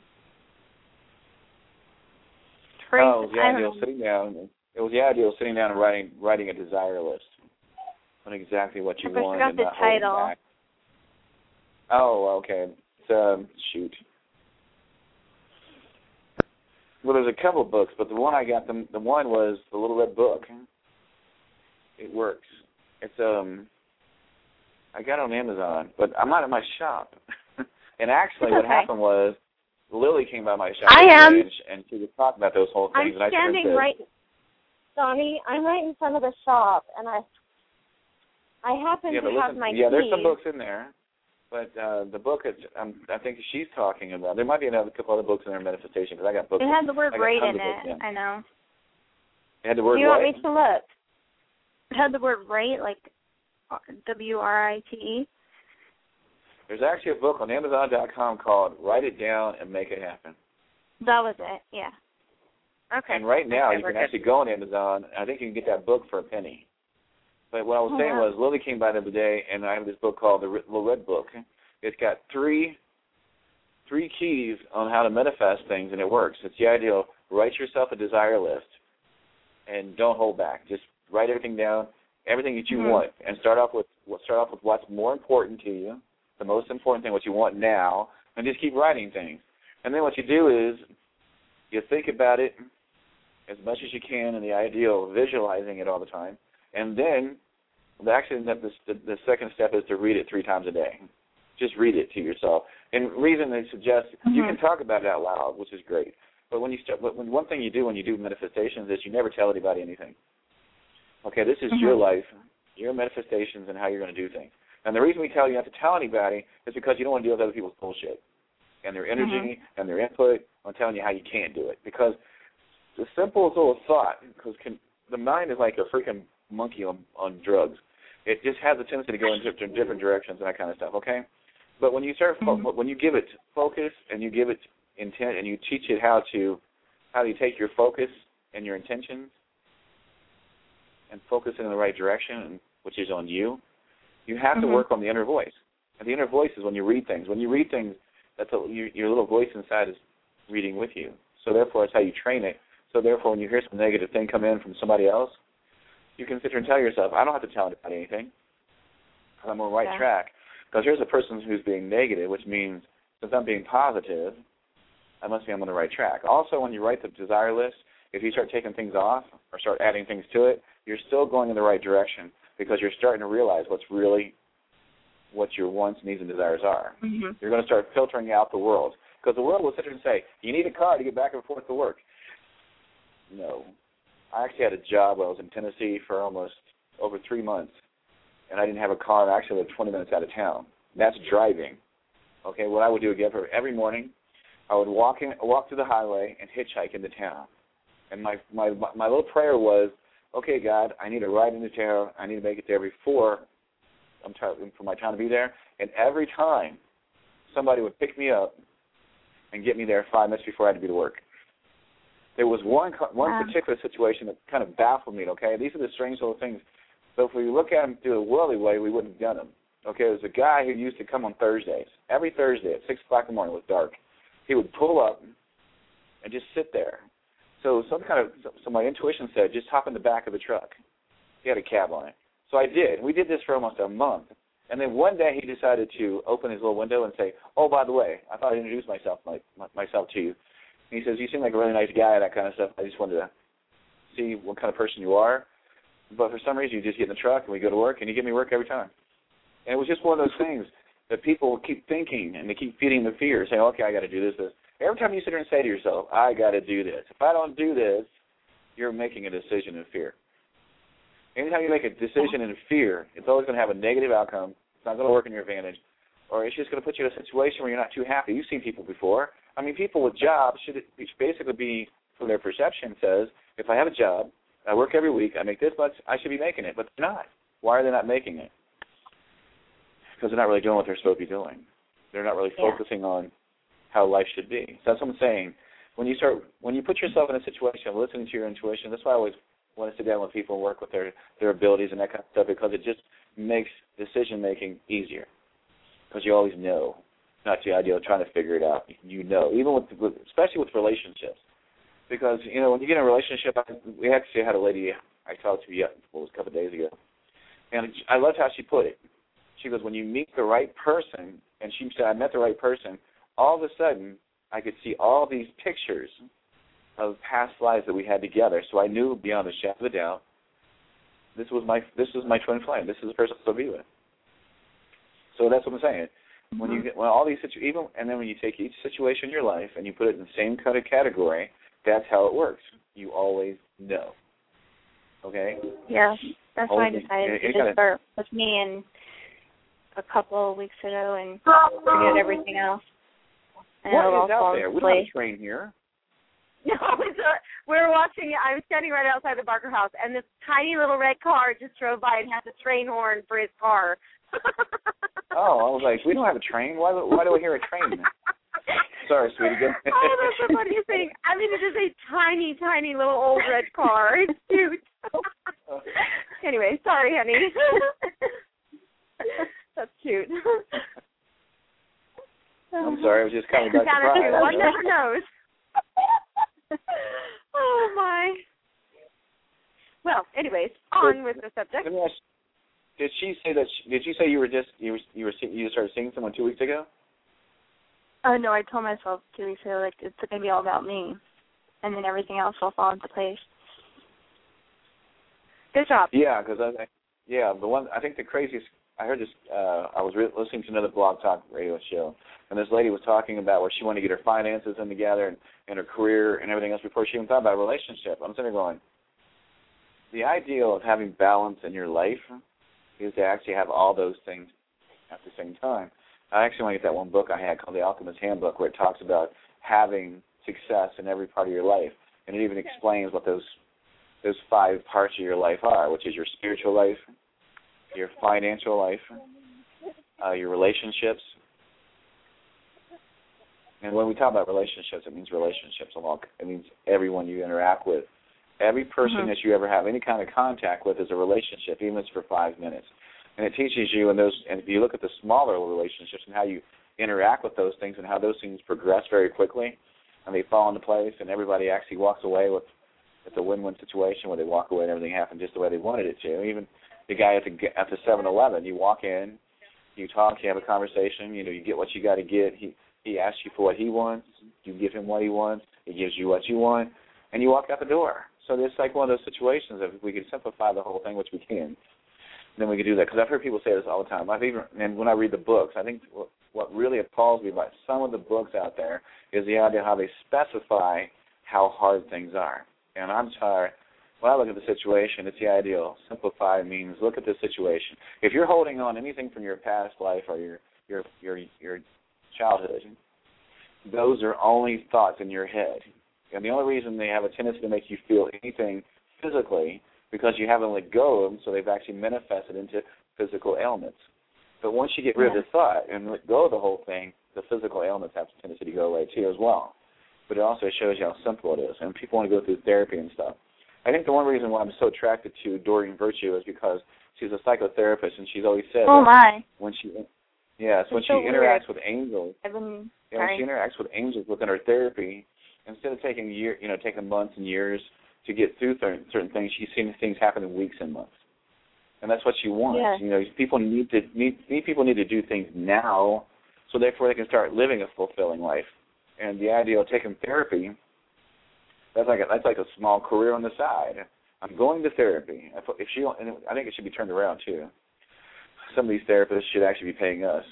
the idea of sitting down. It was the idea of sitting down and writing a desire list on exactly what you want. I forgot the title. Back. Oh, okay. Shoot. Well, there's a couple books, but the one I got, the one was the Little Red Book. It works. It's I got it on Amazon, but I'm not at my shop. And actually, what happened was Lily came by my shop and she was talking about those whole things. I'm standing Donnie, I'm right in front of the shop, and I happen to have my keys. Yeah, there's some books in there, but the book I think she's talking about, there might be a couple other books in there, manifestation, because I got books. It had the word "right" in it. I know. It had the word what? You want me to look? It had the word "right," like WRITE. There's actually a book on Amazon.com called Write It Down and Make It Happen. That was it, yeah. Okay. And right now you can actually go on Amazon, and I think you can get that book for a penny. But what I was saying was Lily came by the other day, and I have this book called The Little Red Book. It's got three keys on how to manifest things, and it works. It's the idea of write yourself a desire list, and don't hold back. Just write everything down, everything that you want, and start off with what's more important to you, the most important thing, what you want now, and just keep writing things. And then what you do is you think about it as much as you can, and the idea of visualizing it all the time. And then the second step is to read it 3 times a day. Just read it to yourself. And the reason they suggest you can talk about it out loud, which is great. But one thing you do when you do manifestations is you never tell anybody anything. Okay, this is your life, your manifestations, and how you're going to do things. And the reason we tell you not to tell anybody is because you don't want to deal with other people's bullshit and their energy and their input on telling you how you can't do it. Because the simplest little thought, because the mind is like a freaking monkey on drugs. It just has a tendency to go in different directions and that kind of stuff, okay? But when you start, when you give it focus and you give it intent and you teach it how you take your focus and your intentions and focus in the right direction, which is on you, you have to work on the inner voice. And the inner voice is when you read things. When you read things, your little voice inside is reading with you. So therefore, it's how you train it. So therefore, when you hear some negative thing come in from somebody else, you can sit there and tell yourself, I don't have to tell anybody anything because I'm on the right track. Because here's a person who's being negative, which means since I'm being positive, I must be on the right track. Also, when you write the desire list, if you start taking things off or start adding things to it, you're still going in the right direction because you're starting to realize what your wants, needs, and desires are. You're going to start filtering out the world because the world will sit there and say, you need a car to get back and forth to work. No. I actually had a job where I was in Tennessee for almost over 3 months, and I didn't have a car, and I actually lived 20 minutes out of town. That's driving. Okay, what I would do again every morning, I would walk through the highway and hitchhike into town. And my little prayer was, okay, God, I need a ride into town. I need to make it there before for my time to be there. And every time, somebody would pick me up and get me there 5 minutes before I had to be to work. There was one particular situation that kind of baffled me, okay? These are the strange little things. So if we look at them through a worldly way, we wouldn't have done them. Okay, there was a guy who used to come on Thursdays. Every Thursday at 6 o'clock in the morning, it was dark. He would pull up and just sit there. So my intuition said, just hop in the back of the truck. He had a cab on it. So I did. We did this for almost a month. And then one day he decided to open his little window and say, oh, by the way, I thought I'd introduce myself to you. And he says, you seem like a really nice guy, that kind of stuff. I just wanted to see what kind of person you are. But for some reason, you just get in the truck and we go to work, and you give me work every time. And it was just one of those things that people keep thinking, and they keep feeding the fear, saying, okay, I got to do this. Every time you sit there and say to yourself, I got to do this. If I don't do this, you're making a decision in fear. Anytime you make a decision in fear, it's always going to have a negative outcome. It's not going to work in your advantage, or it's just going to put you in a situation where you're not too happy. You've seen people before. I mean, people with jobs should basically be, from their perception, says, if I have a job, I work every week, I make this much, I should be making it, but they're not. Why are they not making it? Because they're not really doing what they're supposed to be doing. They're not really focusing on how life should be. So that's what I'm saying. When you put yourself in a situation of listening to your intuition, that's why I always want to sit down with people and work with their abilities and that kind of stuff, because it just makes decision-making easier. Because you always know, not the idea of trying to figure it out. You know, even especially with relationships. Because, when you get in a relationship, we actually had a lady I talked to a couple of days ago, and I loved how she put it. She goes, when you meet the right person, and she said, I met the right person, all of a sudden I could see all these pictures of past lives that we had together. So I knew beyond a shadow of a doubt, this was my twin flame. This is the person I'll be with. So that's what I'm saying. When you get all these situations, and then when you take each situation in your life and you put it in the same kind of category, that's how it works. You always know. Okay? Yeah, that's why I decided to just start with me and a couple of weeks ago and forget everything else. And what is out there? We don't have a train here. No, we're watching. I'm standing right outside the Barker house, and this tiny little red car just drove by and has a train horn for his car. Oh, I was like, we don't have a train. Why do I hear a train? Sorry, sweetie. Oh, that's the funniest thing. I mean, it is a tiny, tiny little old red car. It's cute. Anyway, sorry, honey. That's cute. I'm sorry, I was just kind of surprised. One never knows. Oh my. Well, anyways, on with the subject. Let me ask, did she say that? Did you say you started seeing someone 2 weeks ago? No, I told myself 2 weeks ago, it's going to be all about me, and then everything else will fall into place. Good job. Yeah, because I think the craziest. I heard this. I was listening to another Blog Talk radio show, and this lady was talking about where she wanted to get her finances in together and her career and everything else before she even thought about a relationship. I'm sitting there going, the ideal of having balance in your life is to actually have all those things at the same time. I actually want to get that one book I had called The Alchemist's Handbook, where it talks about having success in every part of your life. and it even explains what those 5 parts of your life are, which is your spiritual life, your financial life, your relationships. And when we talk about relationships, it means relationships along. It means everyone you interact with. Every person that you ever have any kind of contact with is a relationship, even if it's for 5 minutes. And it teaches you, and if you look at the smaller relationships and how you interact with those things and how those things progress very quickly, and they fall into place, and everybody actually walks away with it's a win-win situation where they walk away and everything happened just the way they wanted it to. Even the guy at the 7-Eleven, you walk in, you talk, you have a conversation, you get what you got to get. He asks you for what he wants, you give him what he wants, he gives you what you want, and you walk out the door. So it's like one of those situations of if we could simplify the whole thing, which we can, then we could do that. Because I've heard people say this all the time. And when I read the books, I think what really appalls me about some of the books out there is the idea how they specify how hard things are. And I'm sorry, when I look at the situation, it's the ideal. Simplify means look at the situation. If you're holding on anything from your past life or your childhood, those are only thoughts in your head. And the only reason they have a tendency to make you feel anything physically because you haven't let go of them, so they've actually manifested into physical ailments. But once you get rid of the thought and let go of the whole thing, the physical ailments have a tendency to go away too as well. But it also shows you how simple it is. And people want to go through therapy and stuff. I think the one reason why I'm so attracted to Doreen Virtue is because she's a psychotherapist, and she's always said when she interacts with angels, when she interacts with angels within her therapy, instead of taking months and years to get through certain things, she's seen things happen in weeks and months. And that's what she wants. Yeah. People need to do things now, so therefore they can start living a fulfilling life. And the idea of taking therapy, that's like a small career on the side. I'm going to therapy. I think it should be turned around too. Some of these therapists should actually be paying us.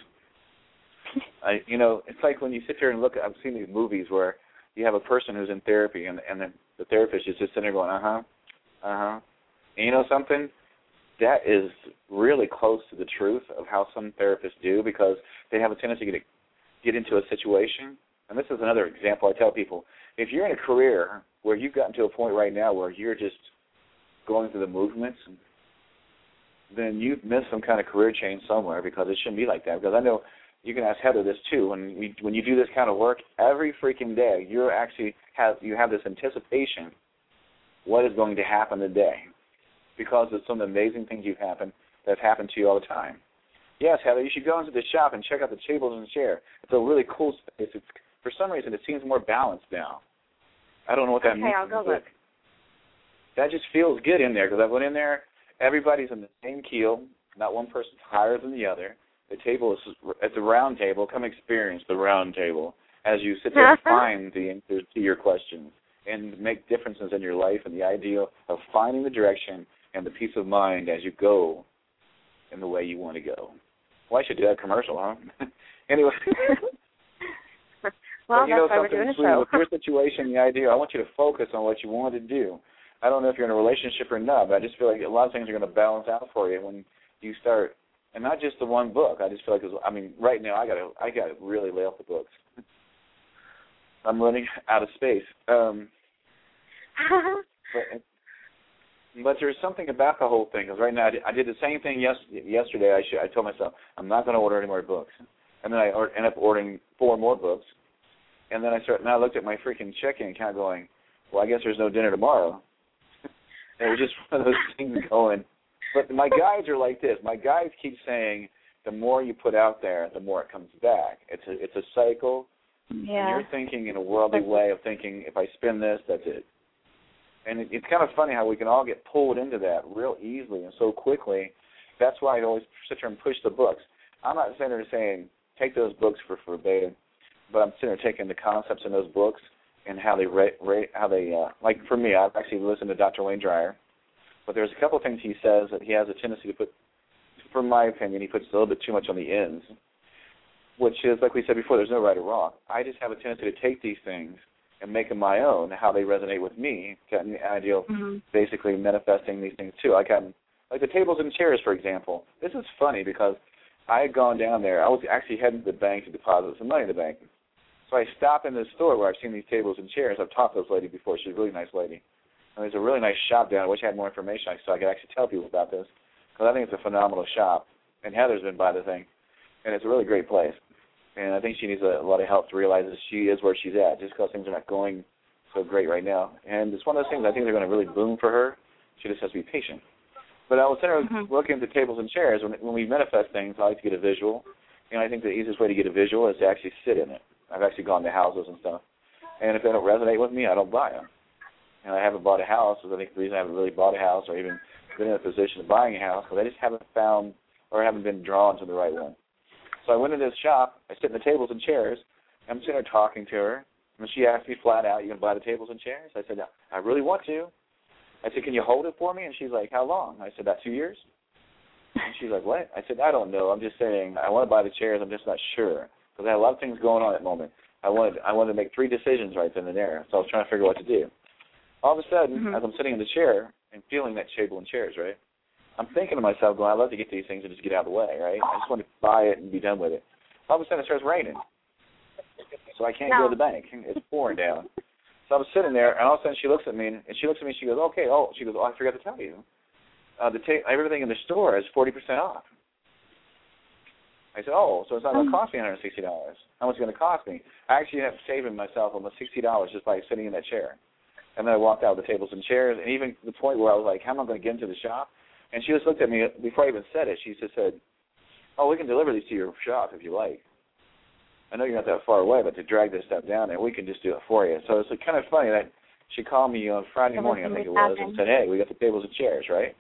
It's like when you sit there and look. I've seen these movies where you have a person who's in therapy, and then the therapist is just sitting there going, And you know something? That is really close to the truth of how some therapists do, because they have a tendency to get into a situation. And this is another example I tell people. If you're in a career where you've gotten to a point right now where you're just going through the movements, then you've missed some kind of career change somewhere, because it shouldn't be like that. Because I know you can ask Heather this too. When you do this kind of work, every freaking day you have this anticipation what is going to happen today, because of some amazing things that have happened to you all the time. Yes, Heather, you should go into the shop and check out the tables and chair. It's a really cool space. For some reason, it seems more balanced now. I don't know what that means. Okay, I'll go look. That just feels good in there, because I went in there, everybody's in the same keel, not one person's higher than the other. The table it's a round table. Come experience the round table as you sit there and find the answers to your questions and make differences in your life, and the idea of finding the direction and the peace of mind as you go in the way you want to go. Well, I should do that commercial, huh? Anyway. Well, that's why we're doing a show. With your situation, the idea, I want you to focus on what you want to do. I don't know if you're in a relationship or not, but I just feel like a lot of things are going to balance out for you when you start. And not just the one book. I just feel like, right now I got to really lay off the books. I'm running out of space. But there's something about the whole thing, because right now I did the same thing yesterday. I told myself I'm not going to order any more books, and then I ended up ordering 4 more books, and then I looked at my freaking check-in account going, well, I guess there's no dinner tomorrow. And it was just one of those things going. But my guides are like this. My guides keep saying the more you put out there, the more it comes back. It's a cycle. Yeah. And you're thinking in a worldly way of thinking, if I spend this, that's it. And it's kind of funny how we can all get pulled into that real easily and so quickly. That's why I always sit there and push the books. I'm not sitting there saying take those books for verbatim, but I'm sitting there taking the concepts in those books and how they like for me, I've actually listened to Dr. Wayne Dyer, but there's a couple of things he says that he has a tendency to put, from my opinion, he puts a little bit too much on the ends, which is, like we said before, there's no right or wrong. I just have a tendency to take these things and make them my own, how they resonate with me, getting the idea of basically manifesting these things too. Like the tables and chairs, for example. This is funny because I had gone down there. I was actually heading to the bank to deposit some money in the bank. So I stop in this store where I've seen these tables and chairs. I've taught this lady before. She's a really nice lady. And there's a really nice shop down. I wish I had more information so I could actually tell people about this, because I think it's a phenomenal shop. And Heather's been by the thing, and it's a really great place. And I think she needs a lot of help to realize that she is where she's at, just because things are not going so great right now. And it's one of those things I think they're going to really boom for her. She just has to be patient. But I was sitting there looking at the tables and chairs. When we manifest things, I like to get a visual. And I think the easiest way to get a visual is to actually sit in it. I've actually gone to houses and stuff. And if they don't resonate with me, I don't buy them. And I haven't bought a house, because I think the reason I haven't really bought a house or even been in a position of buying a house, because I just haven't found or haven't been drawn to the right one. So I went into this shop. I sit in the tables and chairs. I'm sitting there talking to her. And she asked me flat out, "You going to buy the tables and chairs?" I said, "I really want to." I said, "Can you hold it for me?" And she's like, "How long?" I said, "About 2 years." And she's like, "What?" I said, "I don't know. I'm just saying I want to buy the chairs. I'm just not sure." Because I had a lot of things going on at that moment. I wanted to make 3 decisions right then and there. So I was trying to figure out what to do. All of a sudden, as I'm sitting in the chair and feeling that table and chairs, right, I'm thinking to myself, going, I'd love to get these things and just get out of the way, right? I just want to buy it and be done with it. All of a sudden, it starts raining. So I can't go to the bank. It's pouring down. So I was sitting there, and all of a sudden she looks at me, and she goes, "Okay." She goes, "I forgot to tell you. Everything in the store is 40% off." I said, "Oh, so it's not going to cost me $160. How much is it going to cost me?" I actually ended up saving myself almost $60 just by sitting in that chair. And then I walked out with the tables and chairs, and even to the point where I was like, how am I going to get into the shop? And she just looked at me before I even said it. She just said, "Oh, we can deliver these to your shop if you like. I know you're not that far away, but to drag this stuff down there, we can just do it for you." So it's kind of funny that she called me on Friday morning, I think it was, and said, "Hey, we got the tables and chairs, right?"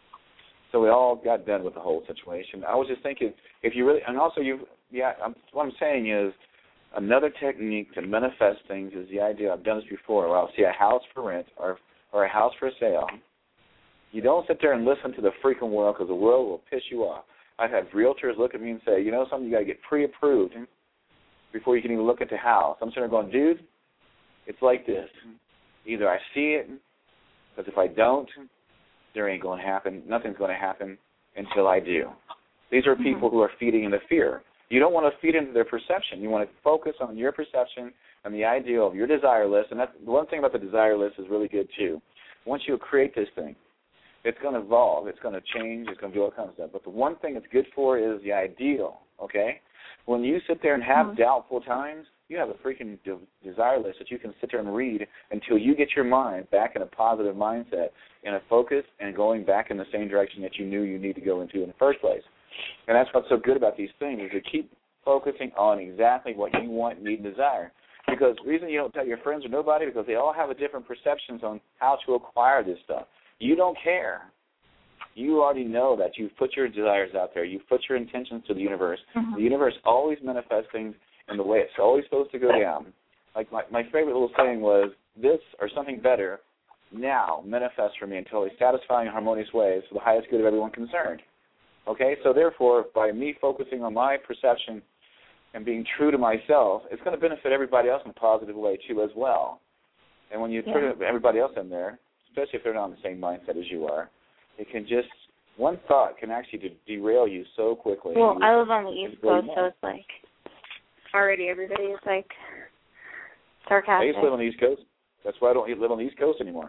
So we all got done with the whole situation. I was just thinking, if you really, and also what I'm saying is, another technique to manifest things is the idea, I've done this before, where I'll see a house for rent or a house for sale. You don't sit there and listen to the freaking world, because the world will piss you off. I've had realtors look at me and say, "You know something, you got to get pre-approved before you can even look at the house." I'm sitting there going, "Dude, it's like this. Either I see it, because if I don't, there ain't going to happen. Nothing's going to happen until I do." These are people who are feeding into fear. You don't want to feed into their perception. You want to focus on your perception and the ideal of your desire list. And that's the one thing about the desire list is really good, too. Once you create this thing, it's going to evolve. It's going to change. It's going to do all kinds of stuff. But the one thing it's good for is the ideal, okay? When you sit there and have doubtful times, you have a freaking desire list that you can sit there and read until you get your mind back in a positive mindset, in a focus, and going back in the same direction that you knew you need to go into in the first place. And that's what's so good about these things, is to keep focusing on exactly what you want, need, and desire. Because the reason you don't tell your friends or nobody, because they all have a different perceptions on how to acquire this stuff. You don't care. You already know that you've put your desires out there. You've put your intentions to the universe. The universe always manifests things in the way it's always supposed to go down. Like my favorite little saying was, "This or something better now manifests for me in totally satisfying, harmonious ways for the highest good of everyone concerned." Okay, so therefore, by me focusing on my perception and being true to myself, it's going to benefit everybody else in a positive way, too, as well. And when you put everybody else in there, especially if they're not in the same mindset as you are, it can just, one thought can actually derail you so quickly. Well, I live on the East Coast, so it's like, already everybody is like sarcastic. I used to live on the East Coast. That's why I don't live on the East Coast anymore.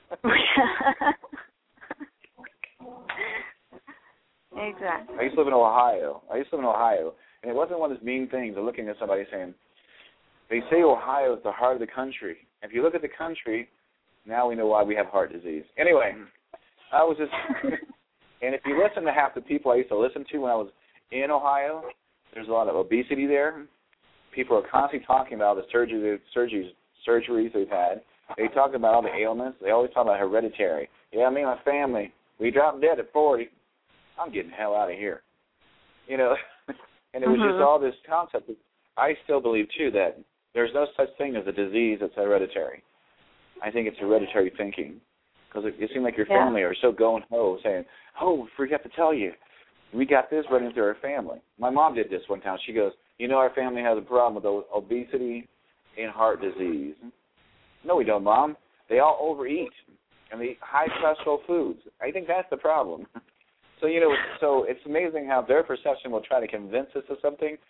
Exactly. I used to live in Ohio. And it wasn't one of those mean things of looking at somebody saying, they say Ohio is the heart of the country. If you look at the country, now we know why we have heart disease. Anyway, I was just, and if you listen to half the people I used to listen to when I was in Ohio, there's a lot of obesity there. People are constantly talking about the surgeries they've had. They talk about all the ailments. They always talk about hereditary. Yeah, me and my family, we dropped dead at 40. I'm getting the hell out of here. You know, and it was just all this concept. I still believe, too, that there's no such thing as a disease that's hereditary. I think it's hereditary thinking, because it seems like your family are so gung-ho, saying, "Oh, forgot to tell you, we got this running through our family." My mom did this one time. She goes, "You know, our family has a problem with obesity and heart disease." "No, we don't, Mom. They all overeat, and they eat high cholesterol foods. I think that's the problem." So, you know, so it's amazing how their perception will try to convince us of something,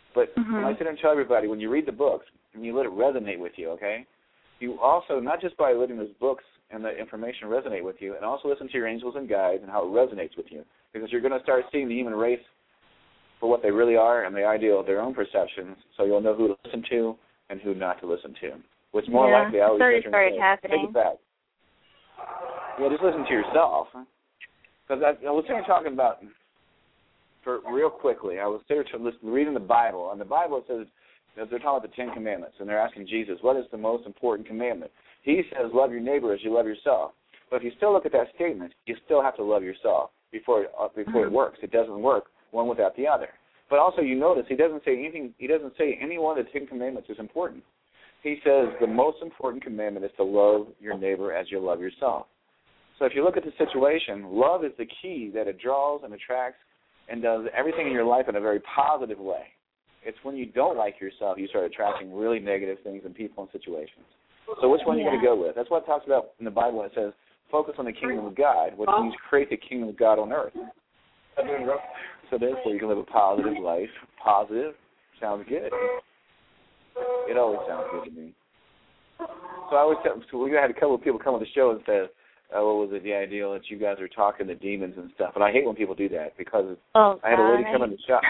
But when I sit and tell everybody, when you read the books and you let it resonate with you, okay, you also, not just by letting those books and the information resonate with you, and also listen to your angels and guides and how it resonates with you, because you're going to start seeing the human race for what they really are and the ideal of their own perceptions, so you'll know who to listen to and who not to listen to. Which more likely, I always take it back. Yeah, just listen to yourself. Because I was talking about, for real quickly, I was reading the Bible, and the Bible says, they're talking about the Ten Commandments, and they're asking Jesus, what is the most important commandment? He says, love your neighbor as you love yourself. But if you still look at that statement, you still have to love yourself before it works. It doesn't work one without the other. But also, you notice he doesn't say anything. He doesn't say any one of the Ten Commandments is important. He says the most important commandment is to love your neighbor as you love yourself. So if you look at the situation, love is the key that it draws and attracts and does everything in your life in a very positive way. It's when you don't like yourself, you start attracting really negative things in people and situations. So which one are you going to go with? That's what it talks about in the Bible when it says, focus on the kingdom of God, which means create the kingdom of God on earth. So therefore, you can live a positive life. Positive sounds good. It always sounds good to me. So I always we had a couple of people come on the show and said, what was it, the ideal that you guys are talking to demons and stuff. And I hate when people do that because I had a lady come in the shop.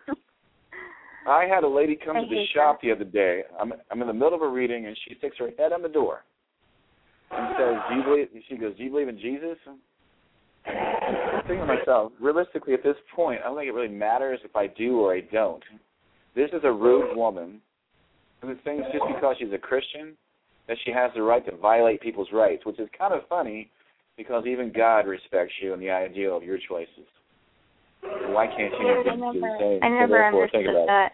I had a lady come to the shop the other day. I'm in the middle of a reading, and she sticks her head on the door and says, she goes, do you believe in Jesus? I'm thinking to myself, realistically at this point, I don't think it really matters if I do or I don't. This is a rude woman who thinks just because she's a Christian that she has the right to violate people's rights, which is kind of funny because even God respects you and the ideal of your choices. Why can't you do the same? I never understood that.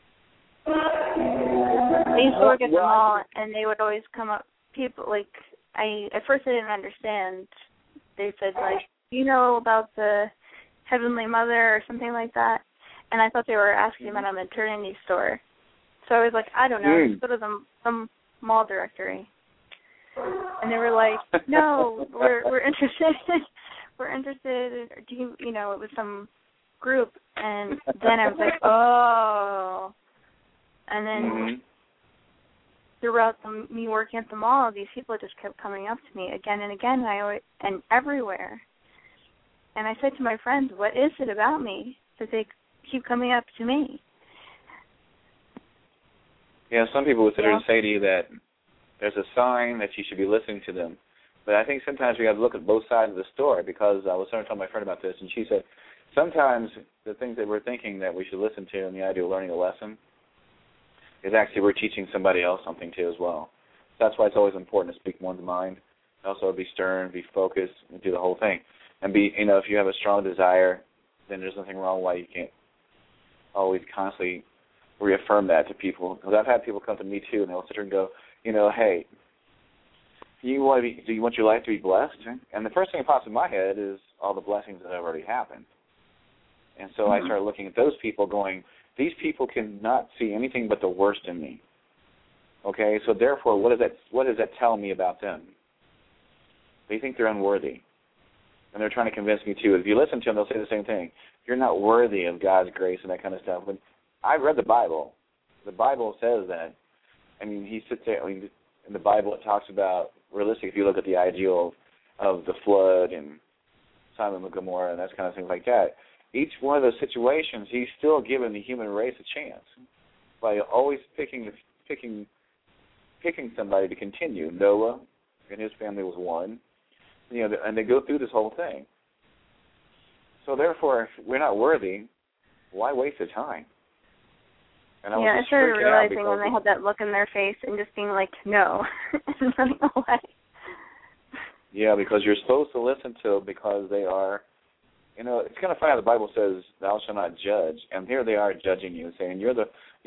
I used to work at the mall, and they would always come up, people, like, at first I didn't understand. They said, like, you know about the Heavenly Mother or something like that? And I thought they were asking about a maternity store. So I was like, I don't know, just go to some mall directory. And they were like, no, we're interested. We're interested. Do you it was some group. And then I was like, oh. And then throughout me working at the mall, these people just kept coming up to me again and again, and everywhere. And I said to my friends, what is it about me that they keep coming up to me? Yeah, some people would sit there and say to you that there's a sign that you should be listening to them. But I think sometimes we have to look at both sides of the story, because I was trying to tell my friend about this, and she said sometimes the things that we're thinking that we should listen to and the idea of learning a lesson is actually we're teaching somebody else something too as well. So that's why it's always important to speak one's mind. Also be stern, be focused, and do the whole thing. And if you have a strong desire, then there's nothing wrong why you can't always constantly reaffirm that to people. Because I've had people come to me too, and they'll sit there and go, hey, do you want your life to be blessed? And the first thing that pops in my head is all the blessings that have already happened. And so I started looking at those people going, these people cannot see anything but the worst in me. Okay, so therefore, what does that tell me about them? They think they're unworthy. And they're trying to convince me too. If you listen to them, they'll say the same thing. You're not worthy of God's grace and that kind of stuff. But I've read the Bible. The Bible says that. I mean, he sits there. In the Bible, it talks about, realistically, if you look at the ideal of the flood and Sodom and Gomorrah and that kind of things like that, each one of those situations, he's still giving the human race a chance by always picking somebody to continue. Noah and his family was one, and they go through this whole thing. So therefore, if we're not worthy, why waste the time? And I started realizing when they had that look in their face and just being like, no, and running away. Yeah, because you're supposed to listen to them because they are, it's kind of funny how the Bible says, thou shalt not judge. And here they are judging you, saying, you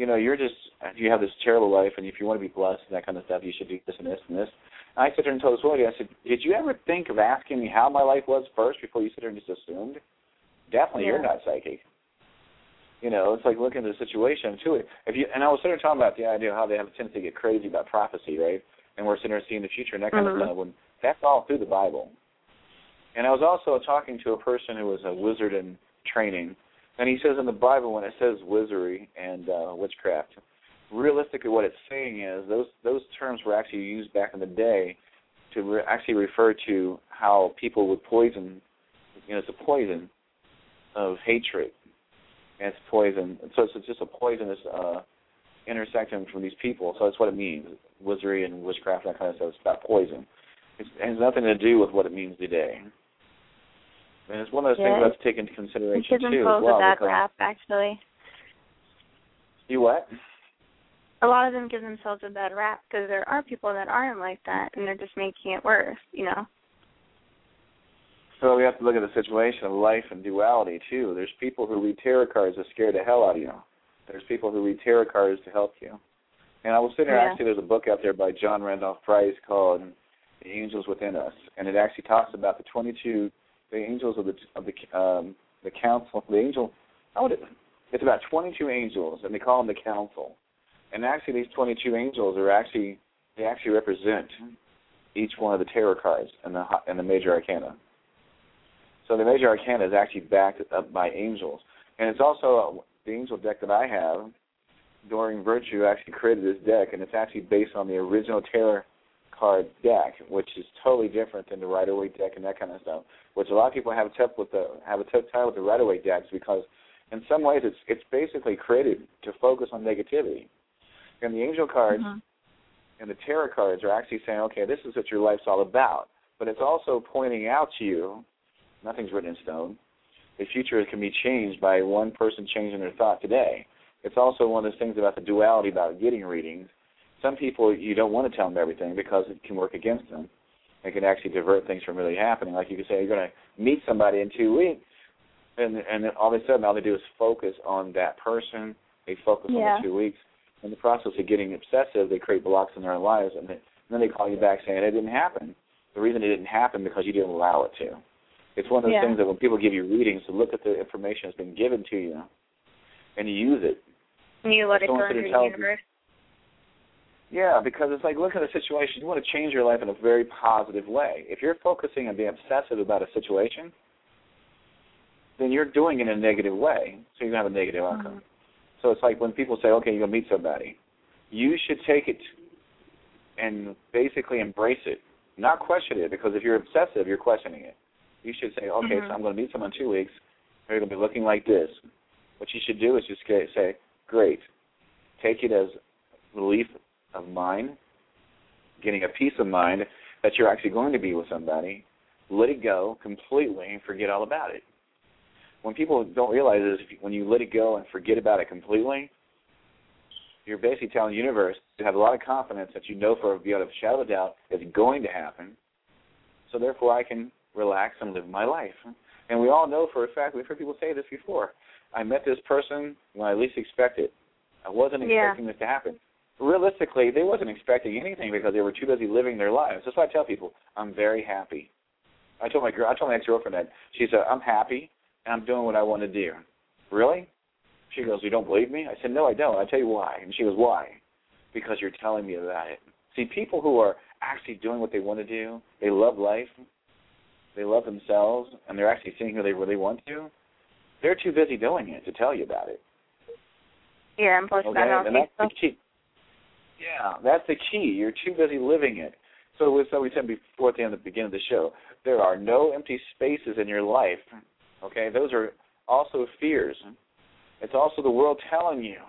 have this terrible life, and if you want to be blessed and that kind of stuff, you should do this and this and this. And I sit there and told this lady, I said, did you ever think of asking me how my life was first before you sit there and just assumed? Definitely you're not psychic. It's like looking at the situation too. And I was sitting there talking about the idea of how they have a tendency to get crazy about prophecy, right? And we're sitting there seeing the future and that kind of stuff. When that's all through the Bible. And I was also talking to a person who was a wizard in training, And he says in the Bible, when it says wizardry and witchcraft, realistically what it's saying is those terms were actually used back in the day to actually refer to how people would poison. It's a poison of hatred. And it's poison. So it's just a poisonous intersecting from these people. So that's what it means. Wizardry and witchcraft, that kind of stuff. It's about poison. It has nothing to do with what it means today. And it's one of those things that's taken into consideration, too, as well. It gives themselves a bad rap, actually. You what? A lot of them give themselves a bad rap because there are people that aren't like that, and they're just making it worse, So we have to look at the situation of life and duality, too. There's people who read tarot cards that scare the hell out of you. There's people who read tarot cards to help you. And I was sitting there, actually, there's a book out there by John Randolph Price called The Angels Within Us, and it actually talks about the angels of the council. It's about 22 angels, and they call them the council. And actually, these 22 angels they actually represent each one of the tarot cards and the major arcana. So the major arcana is actually backed up by angels, and it's also the angel deck that I have. Doreen Virtue actually created this deck, and it's actually based on the original tarot card deck, which is totally different than the Rider-Waite deck and that kind of stuff. Which a lot of people have a tough time with the Rider-Waite decks because, in some ways, it's basically created to focus on negativity. And the angel cards and the tarot cards are actually saying, okay, this is what your life's all about. But it's also pointing out to you, nothing's written in stone. The future can be changed by one person changing their thought today. It's also one of those things about the duality about getting readings. Some people, you don't want to tell them everything because it can work against them. It can actually divert things from really happening. Like you could say, you're going to meet somebody in 2 weeks, and then all of a sudden all they do is focus on that person. They focus on the 2 weeks. In the process of getting obsessive, they create blocks in their own lives, and then they call you back saying it didn't happen. The reason it didn't happen because you didn't allow it to. It's one of those things that when people give you readings, to look at the information that's been given to you and you use it. And you let it go into the universe. Yeah, because it's like, look at the situation. You want to change your life in a very positive way. If you're focusing on being obsessive about a situation, then you're doing it in a negative way, so you're going to have a negative outcome. So it's like when people say, okay, you're going to meet somebody, you should take it and basically embrace it, not question it, because if you're obsessive, you're questioning it. You should say, okay, so I'm going to meet someone in 2 weeks. They're going to be looking like this. What you should do is just say, great. Take it as relief of mind, getting a peace of mind that you're actually going to be with somebody. Let it go completely and forget all about it. When people don't realize is when you let it go and forget about it completely, you're basically telling the universe to have a lot of confidence that you know beyond a shadow of a doubt it's going to happen. So therefore I can relax and live my life. And we all know for a fact, we've heard people say this before, I met this person when I least expected. I wasn't expecting this to happen. Realistically, they wasn't expecting anything because they were too busy living their lives. That's why I tell people, I'm very happy. I told my ex-girlfriend that. She said, I'm happy, and I'm doing what I want to do. Really? She goes, you don't believe me? I said, no, I don't. I'll tell you why. And she goes, why? Because you're telling me about it. See, people who are actually doing what they want to do, they love life, they love themselves, and they're actually seeing who they really want to, they're too busy doing it to tell you about it. Yeah, and plus that and that's the key. Yeah, that's the key. You're too busy living it. So we said before at the beginning of the show, there are no empty spaces in your life. Okay, those are also fears. It's also the world telling you.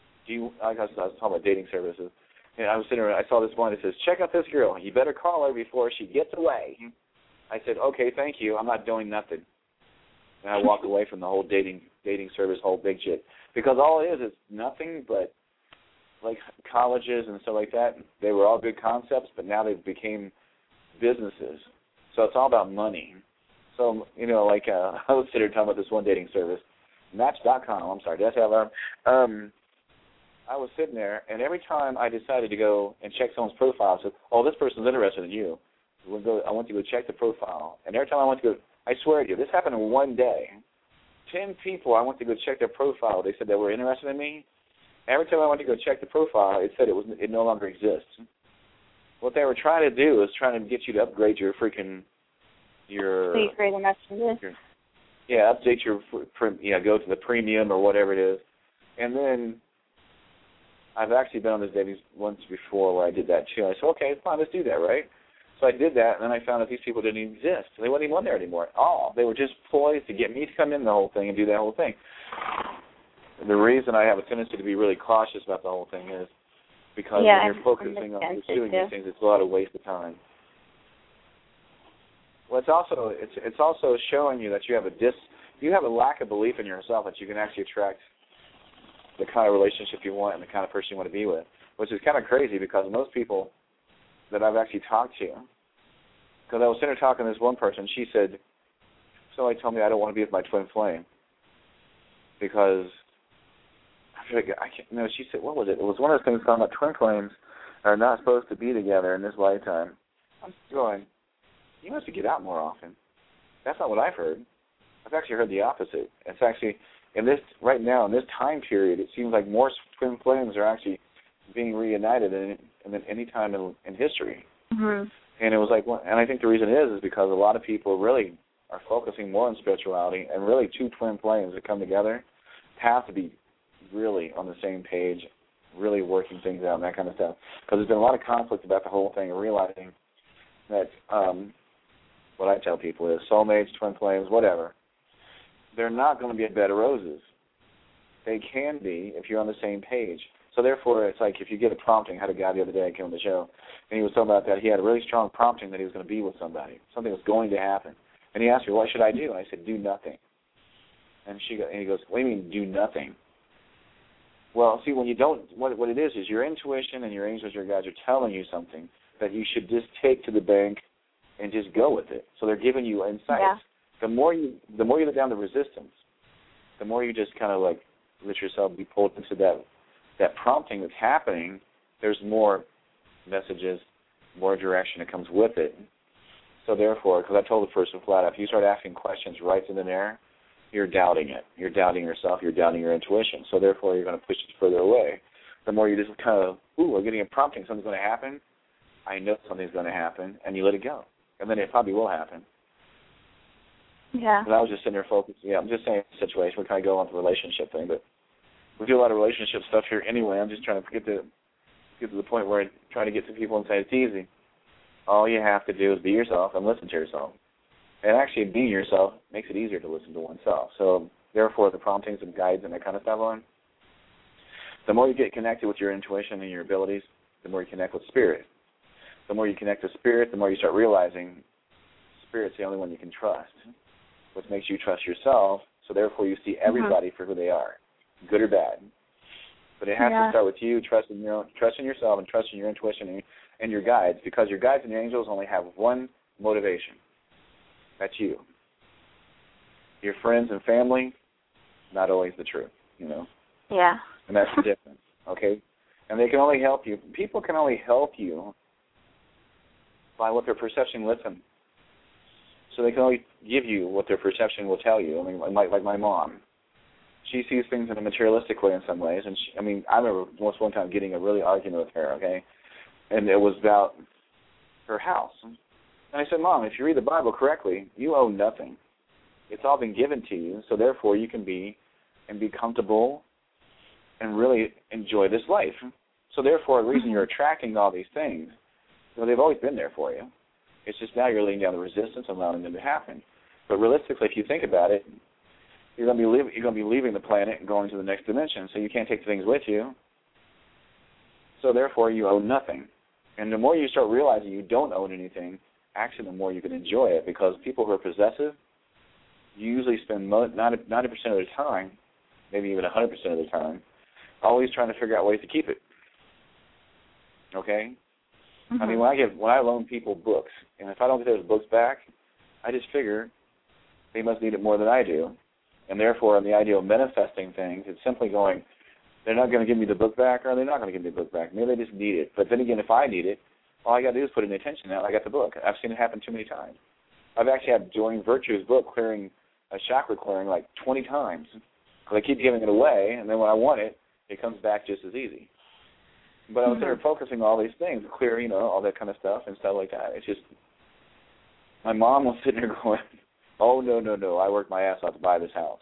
I was talking about dating services. And I was sitting there, I saw this one that says, check out this girl. You better call her before she gets away. I said, okay, thank you. I'm not doing nothing. And I walked away from the whole dating service, whole big shit. Because all it is nothing but like colleges and stuff like that. They were all good concepts, but now they've became businesses. So it's all about money. So, I was sitting there talking about this one dating service, Match.com. I'm sorry, did I say that loud? I was sitting there, and every time I decided to go and check someone's profile, I said, oh, this person's interested in you. I want to go check the profile. And every time I went to go, I swear to you, this happened in one day. 10 people I went to go check their profile, they said they were interested in me. Every time I went to go check the profile, it said it no longer exists. What they were trying to do is trying to get you to upgrade your freaking So you create a messenger? update your, go to the premium or whatever it is. And then I've actually been on this dating once before where I did that too. I said, okay, fine, let's do that, right? So I did that, and then I found that these people didn't even exist. They weren't even on there anymore at all. They were just ploys to get me to come in the whole thing and do that whole thing. The reason I have a tendency to be really cautious about the whole thing is because when you're focusing on pursuing these things, it's a lot of waste of time. Well, it's also showing you that you have a lack of belief in yourself that you can actually attract the kind of relationship you want and the kind of person you want to be with, which is kind of crazy because most people that I've actually talked to, because I was sitting there talking to this one person, she said, somebody told me I don't want to be with my twin flame because she said, what was it? It was one of those things talking about twin flames are not supposed to be together in this lifetime. I'm going, you must get out more often. That's not what I've heard. I've actually heard the opposite. It's actually, right now, in this time period, it seems like more twin flames are actually being reunited than any time in history. Mm-hmm. And it was like, and I think the reason is because a lot of people really are focusing more on spirituality, and really two twin flames that come together have to be really on the same page, really working things out and that kind of stuff. Because there's been a lot of conflict about the whole thing and realizing that what I tell people is soulmates, twin flames, whatever, they're not going to be a bed of roses. They can be if you're on the same page. So therefore, it's like if you get a prompting. I had a guy the other day came on the show, and he was talking about that. He had a really strong prompting that he was going to be with somebody. Something was going to happen. And he asked me, what should I do? And I said, do nothing. And he goes, what do you mean, do nothing? Well, see, when you don't, what it is your intuition and your angels, your guides are telling you something that you should just take to the bank and just go with it. So they're giving you insights. Yeah. The more you let down the resistance, the more you just kind of like let yourself be pulled into that prompting that's happening, there's more messages, more direction that comes with it. So therefore, because I told the person flat out, if you start asking questions right in the air, you're doubting it. You're doubting yourself. You're doubting your intuition. So therefore, you're going to push it further away. The more you just kind of, I'm getting a prompting, something's going to happen. I know something's going to happen, and you let it go. And then it probably will happen. Yeah. Because I was just sitting there focused. Yeah, I'm just saying the situation. We kind of go on to the relationship thing, but we do a lot of relationship stuff here anyway. I'm just trying to get to the point where I try to get to people and say it's easy. All you have to do is be yourself and listen to yourself. And actually being yourself makes it easier to listen to oneself. So therefore, the promptings and guides and that kind of stuff on, the more you get connected with your intuition and your abilities, the more you connect with spirit. The more you connect with spirit, the more you start realizing spirit's the only one you can trust, which makes you trust yourself. So therefore, you see everybody for who they are, good or bad. But it has to start with you trusting yourself and trusting your intuition and your guides, because your guides and your angels only have one motivation. That's you. Your friends and family, not always the truth, Yeah. And that's the difference, okay? And they can only help you. People can only help you by what their perception lets them. So they can only give you what their perception will tell you. I mean, like my mom. She sees things in a materialistic way in some ways. And I remember one time getting a really argument with her, okay? And it was about her house. And I said, Mom, if you read the Bible correctly, you owe nothing. It's all been given to you, so therefore you can be comfortable and really enjoy this life. So therefore, the reason you're attracting all these things, they've always been there for you. It's just now you're laying down the resistance and allowing them to happen. But realistically, if you think about it, you're going to be leaving the planet and going to the next dimension, so you can't take things with you. So therefore, you owe nothing. And the more you start realizing you don't own anything, actually the more you can enjoy it, because people who are possessive usually spend 90% of their time, maybe even 100% of their time, always trying to figure out ways to keep it. Okay? I mean, when I loan people books, and if I don't get those books back, I just figure they must need it more than I do. And therefore, in the idea of manifesting things, it's simply going, they're not going to give me the book back, or they're not going to give me the book back. Maybe they just need it. But then again, if I need it, all I got to do is put in attention now, I got the book. I've seen it happen too many times. I've actually had Doreen Virtue's book clearing, a chakra clearing, like 20 times. Because I keep giving it away, and then when I want it, it comes back just as easy. But I was there focusing on all these things, clear, all that kind of stuff and stuff like that. It's just, my mom was sitting there going, Oh, no, I worked my ass off to buy this house.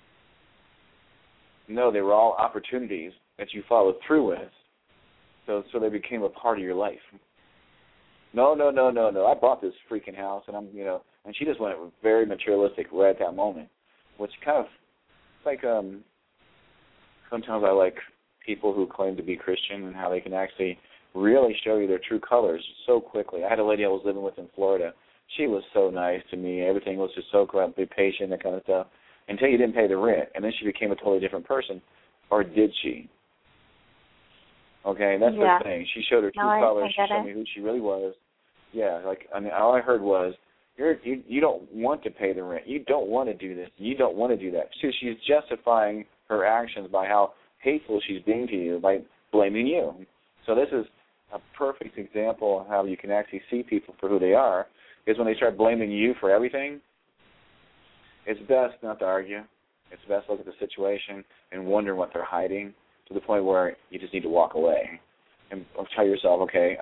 No, they were all opportunities that you followed through with, so they became a part of your life. No, I bought this freaking house, and and she just went very materialistic right at that moment, which kind of, like, sometimes I like people who claim to be Christian and how they can actually really show you their true colors so quickly. I had a lady I was living with in Florida. She was so nice to me. Everything was just so cool, be patient, that kind of stuff, until you didn't pay the rent, and then she became a totally different person. Or did she? Okay, that's the thing. She showed her true colors. She showed me who she really was. Yeah, all I heard was, you don't want to pay the rent. You don't want to do this. You don't want to do that. So she's justifying her actions by how hateful she's being to you by blaming you. So this is a perfect example of how you can actually see people for who they are, is when they start blaming you for everything. It's best not to argue. It's best to look at the situation and wonder what they're hiding, to the point where you just need to walk away and tell yourself, okay,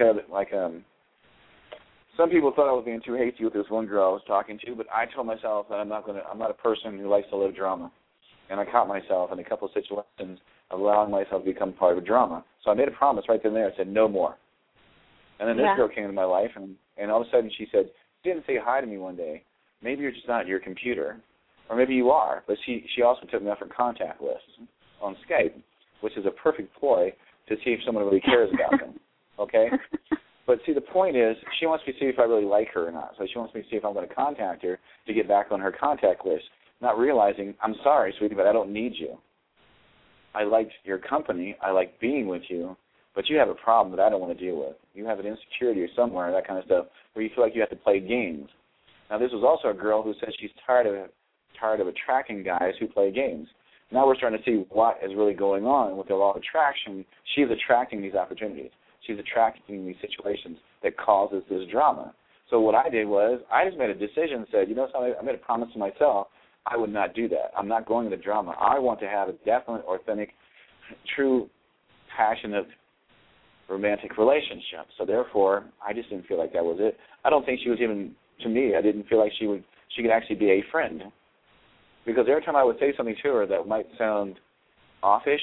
some people thought I was being too hasty with this one girl I was talking to, but I told myself that I'm not a person who likes to live drama. And I caught myself in a couple of situations allowing myself to become part of a drama. So I made a promise right then and there. I said, no more. And then this girl came into my life, and all of a sudden she said, you didn't say hi to me one day. Maybe you're just not at your computer. Or maybe you are. But she also took me off her contact list on Skype, which is a perfect ploy to see if someone really cares about them. Okay? But see, the point is, she wants me to see if I really like her or not. So she wants me to see if I'm going to contact her to get back on her contact list, not realizing, I'm sorry, sweetie, but I don't need you. I liked your company. I like being with you, but you have a problem that I don't want to deal with. You have an insecurity or somewhere, that kind of stuff, where you feel like you have to play games. Now, this was also a girl who said she's tired of attracting guys who play games. Now we're starting to see what is really going on with the law of attraction. She's attracting these opportunities. She's attracting these situations that causes this drama. So what I did was I just made a decision and said, something, I made a promise to myself, I would not do that. I'm not going to the drama. I want to have a definite, authentic, true, passionate, romantic relationship. So therefore, I just didn't feel like that was it. I don't think she was even, to me, I didn't feel like she could actually be a friend. Because every time I would say something to her that might sound offish,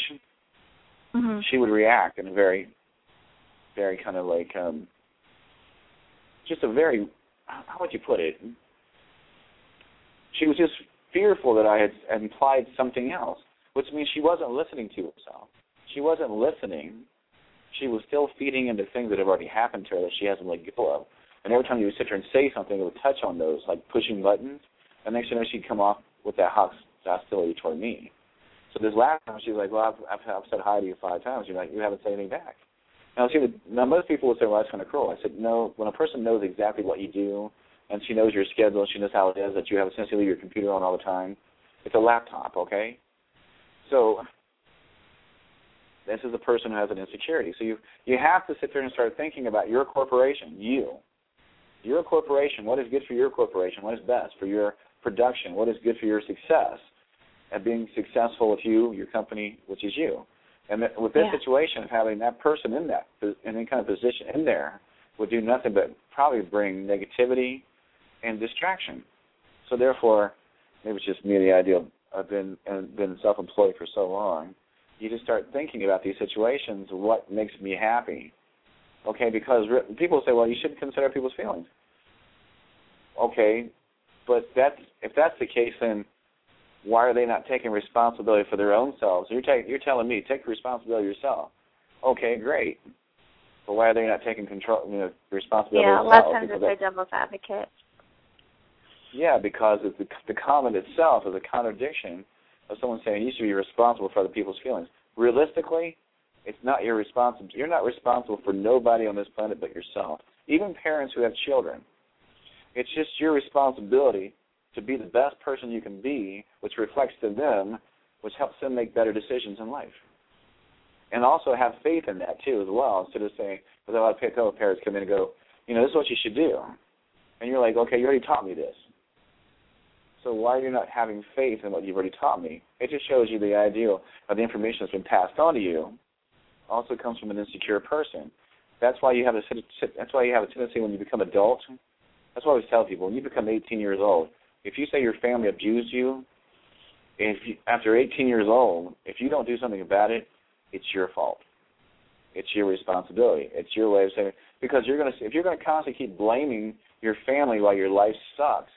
she would react in a very, very kind of like, just a very, how would you put it? She was just fearful that I had implied something else, which means she wasn't listening to herself. She wasn't listening. She was still feeding into things that have already happened to her that she hasn't let go of. And every time you would sit there and say something, it would touch on those, like pushing buttons. And next thing you know, she'd come off with that hostility toward me. So this last time, she was like, well, I've said hi to you 5 times. You're like, you haven't said anything back. Now, most people would say, well, that's kind of cruel. I said, no, when a person knows exactly what you do, and she knows your schedule, she knows how it is, that you have essentially your computer on all the time, it's a laptop, okay? So this is a person who has an insecurity. So you have to sit there and start thinking about your corporation, your corporation, what is good for your corporation, what is best for your production, what is good for your success, and being successful with you, your company, which is you. And with this situation of having that person in any kind of position in there would do nothing but probably bring negativity and distraction. So therefore, maybe it's just me, the ideal. I've been self-employed for so long. You just start thinking about these situations, what makes me happy. Okay, because people say, well, you shouldn't consider people's feelings. Okay, but if that's the case, then why are they not taking responsibility for their own selves? You're telling me, take responsibility yourself. Okay, great. But why are they not taking responsibility for themselves? Yeah, a lot of times they're devil's advocate. Yeah, because the comment itself is a contradiction of someone saying you should be responsible for other people's feelings. Realistically, it's not your responsibility. You're not responsible for nobody on this planet but yourself. Even parents who have children. It's just your responsibility to be the best person you can be, which reflects to them, which helps them make better decisions in life. And also have faith in that, too, as well, instead of saying, because a lot of parents come in and go, this is what you should do. And you're like, okay, you already taught me this. So why are you not having faith in what you've already taught me? It just shows you the ideal of the information that's been passed on to you also comes from an insecure person. That's why you have a tendency when you become adult. That's why I always tell people, when you become 18 years old, If you say your family abused you, after 18 years old, if you don't do something about it, it's your fault. It's your responsibility. It's your way of saying it. Because if you're going to constantly keep blaming your family while your life sucks,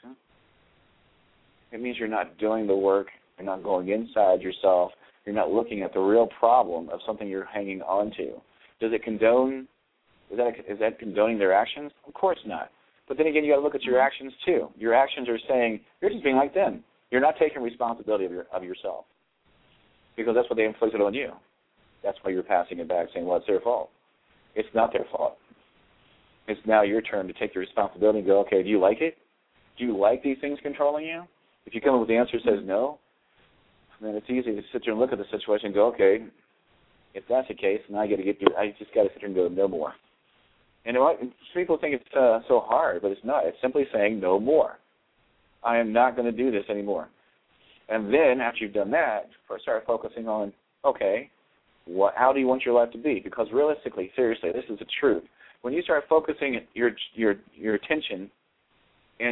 it means you're not doing the work. You're not going inside yourself. You're not looking at the real problem of something you're hanging on to. Does it condone? Is that condoning their actions? Of course not. But then again, you got to look at your actions too. Your actions are saying you're just being like them. You're not taking responsibility of yourself, because that's what they inflicted on you. That's why you're passing it back, saying, well, it's their fault. It's not their fault. It's now your turn to take the responsibility and go, okay, do you like it? Do you like these things controlling you? If you come up with the answer that says no, then it's easy to sit there and look at the situation and go, okay, if that's the case, then I just got to sit there and go, no more. And people think it's so hard, but it's not. It's simply saying no more. I am not going to do this anymore. And then after you've done that, start focusing on, okay, how do you want your life to be? Because realistically, seriously, this is the truth. When you start focusing your attention, and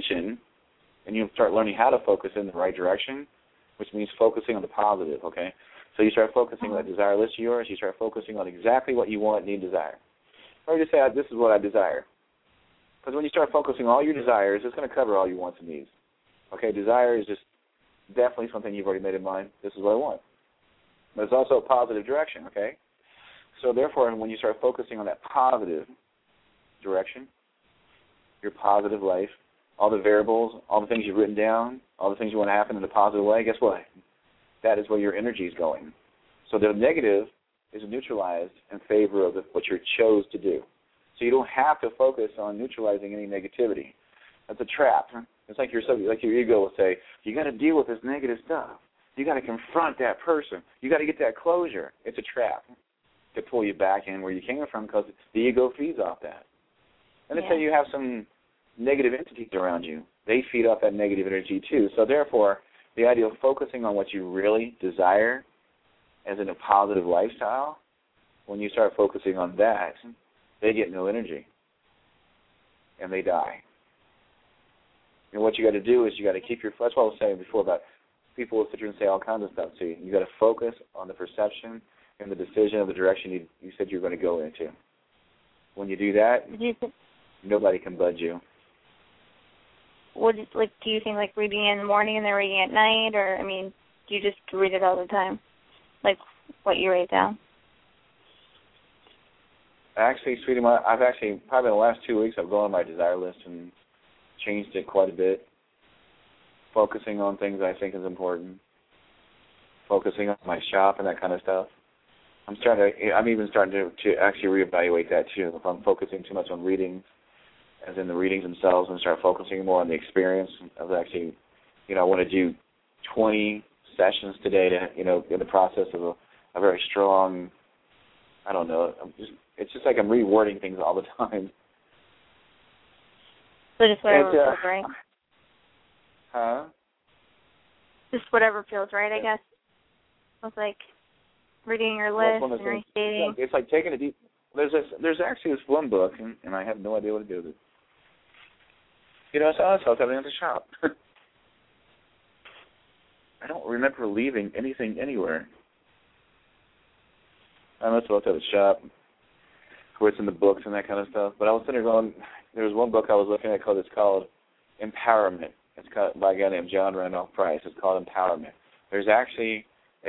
you start learning how to focus in the right direction, which means focusing on the positive, okay? So you start focusing on that desire list of yours. You start focusing on exactly what you want, need, desire. Or you just say, this is what I desire. Because when you start focusing on all your desires, it's going to cover all your wants and needs. Okay, desire is just definitely something you've already made in mind. This is what I want. But it's also a positive direction, okay? So therefore, when you start focusing on that positive direction, your positive life, all the variables, all the things you've written down, all the things you want to happen in a positive way, guess what? That is where your energy is going. So the negative is neutralized in favor of what you chose to do. So you don't have to focus on neutralizing any negativity. That's a trap. It's like your ego will say, you got to deal with this negative stuff. You got to confront that person. You got to get that closure. It's a trap to pull you back in where you came from, because the ego feeds off that. And let's say you have some negative entities around you. They feed off that negative energy too. So therefore, the idea of focusing on what you really desire as in a positive lifestyle, when you start focusing on that, they get no energy, and they die. And what you got to do is you got to keep that's what I was saying before about people will sit here and say all kinds of stuff to you. You got to focus on the perception and the decision of the direction you said you're going to go into. When you do that, nobody can budge you. Do you think like reading in the morning and then reading at night, or do you just read it all the time, like what you write down? Actually, sweetie, I've actually, probably in the last 2 weeks, I've gone on my desire list and changed it quite a bit, focusing on things I think is important, focusing on my shop and that kind of stuff. I'm even starting to actually reevaluate that too. If I'm focusing too much on readings, as in the readings themselves, and start focusing more on the experience of actually, I want to do 20 sessions today to, in the process of a very strong, I don't know, it's just like I'm rewording things all the time. So just whatever feels right. Huh? Just whatever feels right, I guess. It's like reading your list and restating. It's like taking a deep. There's actually this one book, and I have no idea what to do with it. I saw myself having at the shop. I don't remember leaving anything anywhere. I must have looked at the shop where it's in the books and that kind of stuff. But I was sitting there going, there was one book I was looking at called Empowerment. It's by a guy named John Randolph Price. It's called Empowerment. There's actually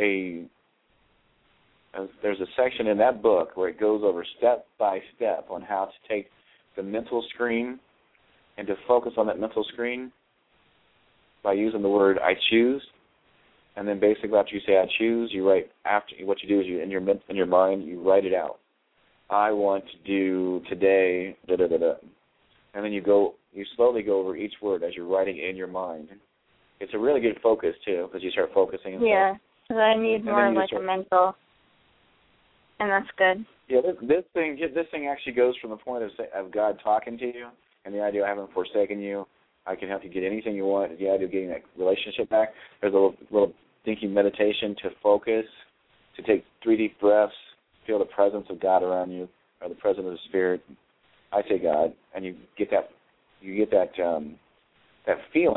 there's a section in that book where it goes over step by step on how to take the mental screen and to focus on that mental screen by using the word I choose. And then basically after you say I choose, you write, after what you do is in your mind, you write it out. I want to do today, da-da-da-da. And then you slowly go over each word as you're writing in your mind. It's a really good focus, too, because you start focusing. Yeah, because I need more of like a mental, and that's good. Yeah, this thing actually goes from the point of God talking to you and the idea of having forsaken you. I can help you get anything you want. The idea of getting that relationship back. There's a little dinky meditation to focus, to take 3 deep breaths, feel the presence of God around you, or the presence of the Spirit. I say God, and you get that feeling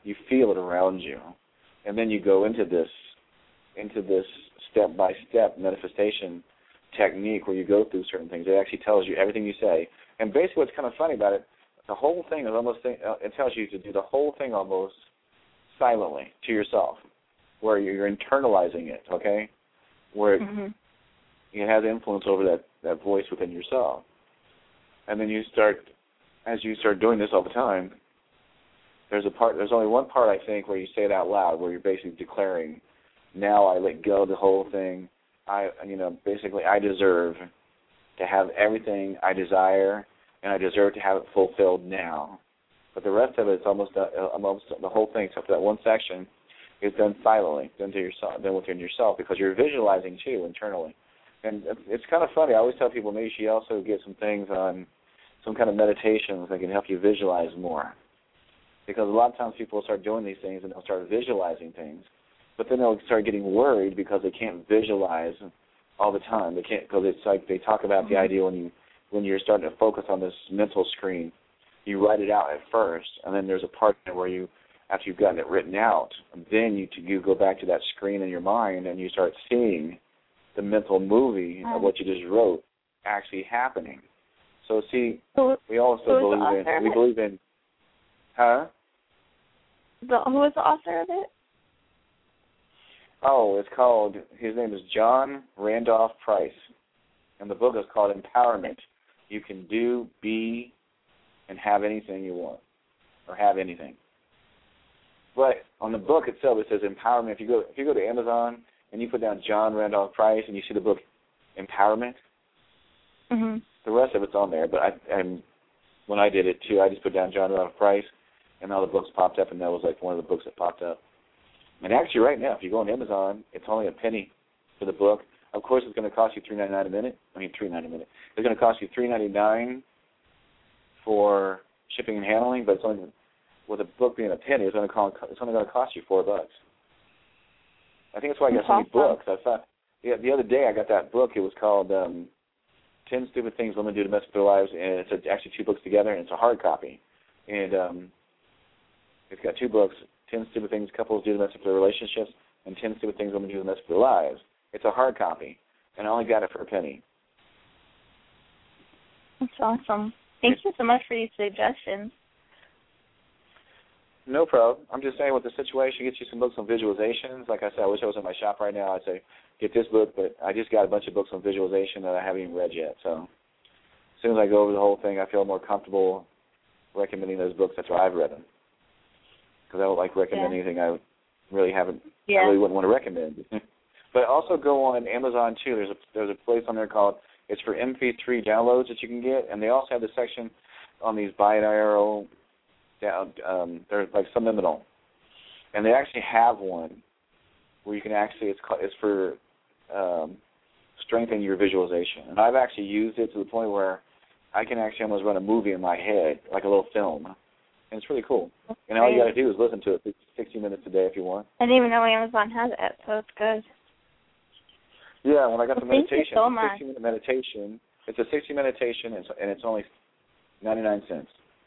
You feel it around you. And then you go into this step-by-step manifestation technique where you go through certain things. It actually tells you everything you say. And basically what's kind of funny about it, the whole thing is almost, it tells you to do the whole thing almost silently to yourself, where you're internalizing it, okay? Where it has influence over that voice within yourself. And then as you start doing this all the time, there's only one part, I think, where you say it out loud, where you're basically declaring, now I let go of the whole thing. Basically I deserve to have everything I desire, and I deserve to have it fulfilled now. But the rest of it's almost the whole thing, except for that one section, is done silently, done within yourself, because you're visualizing too internally. And it's kind of funny. I always tell people maybe you should also get some things on some kind of meditations that can help you visualize more. Because a lot of times people will start doing these things and they'll start visualizing things, but then they'll start getting worried because they can't visualize all the time. They can't, because it's like they talk about the idea when you're starting to focus on this mental screen, you write it out at first, and then there's a part where you, after you've gotten it written out, then you go back to that screen in your mind and you start seeing the mental movie of what you just wrote actually happening. So see, we also believe in, huh? Who was the author of it? Oh, his name is John Randolph Price, and the book is called Empowerment. You can do, be, and have anything you want, or have anything. But on the book itself, it says empowerment. If you go to Amazon and you put down John Randolph Price and you see the book Empowerment, the rest of it's on there. But when I did it too, I just put down John Randolph Price, and all the books popped up, and that was like one of the books that popped up. And actually, right now, if you go on Amazon, it's only a penny for the book. Of course, it's going to cost you $3.99 a minute. $3.99 a minute. It's going to cost you $3.99 for shipping and handling, but it's only, with a book being a penny, it's only going to cost you $4. I think that's why I got so many books. I thought, the other day I got that book. It was called 10 Stupid Things Women Do to Mess with Their Lives, and it's actually 2 books together, and it's a hard copy. And it's got 2 books, 10 Stupid Things Couples Do to Mess with Their Relationships, and 10 Stupid Things Women Do to Mess with Their Lives. It's a hard copy, and I only got it for a penny. That's awesome. Thank you so much for these suggestions. No problem. I'm just saying with the situation, get you some books on visualizations. Like I said, I wish I was in my shop right now. I'd say get this book, but I just got a bunch of books on visualization that I haven't even read yet. So as soon as I go over the whole thing, I feel more comfortable recommending those books. That's why I've read them. Because I don't like recommend anything I really haven't, I really wouldn't want to recommend. But also go on Amazon too. There's a place on there called, it's for MP3 downloads that you can get, and they also have the section on these binaural, they're like subliminal, and they actually have one where you can actually, it's for strengthening your visualization. And I've actually used it to the point where I can actually almost run a movie in my head, like a little film. And it's really cool. And all you got to do is listen to it 60 minutes a day if you want. I didn't even know Amazon has it, so it's good. Yeah, when I got the meditation, so much. 60-minute meditation, it's a 60 meditation, and it's only 99 cents.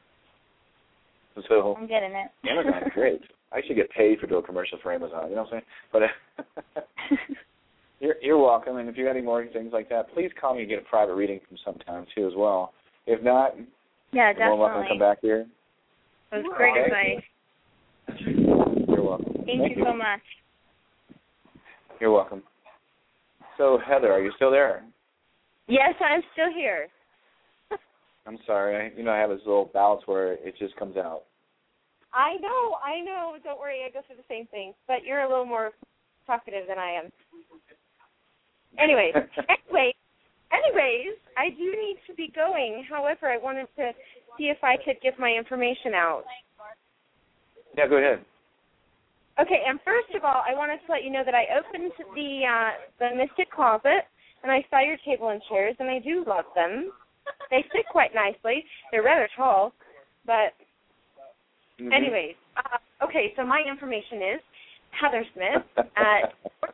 So I'm getting it. Amazon's great. I should get paid for doing a commercial for Amazon, you know what I'm saying? But you're welcome, and if you got any more things like that, please call me and get a private reading from sometime, too, as well. If not, yeah, definitely. You're welcome to come back here. That was great advice. You're welcome. Thank you so much. You're welcome. So, Heather, are you still there? Yes, I'm still here. I'm sorry. I have this little bounce where it just comes out. I know. Don't worry, I go through the same thing. But you're a little more talkative than I am. Anyways, I do need to be going. However, I wanted to see if I could give my information out. Yeah, go ahead. Okay, and first of all, I wanted to let you know that I opened the Mystic Closet, and I saw your table and chairs, and I do love them. They sit quite nicely. They're rather tall, but anyways. Okay, so my information is Heather Smith at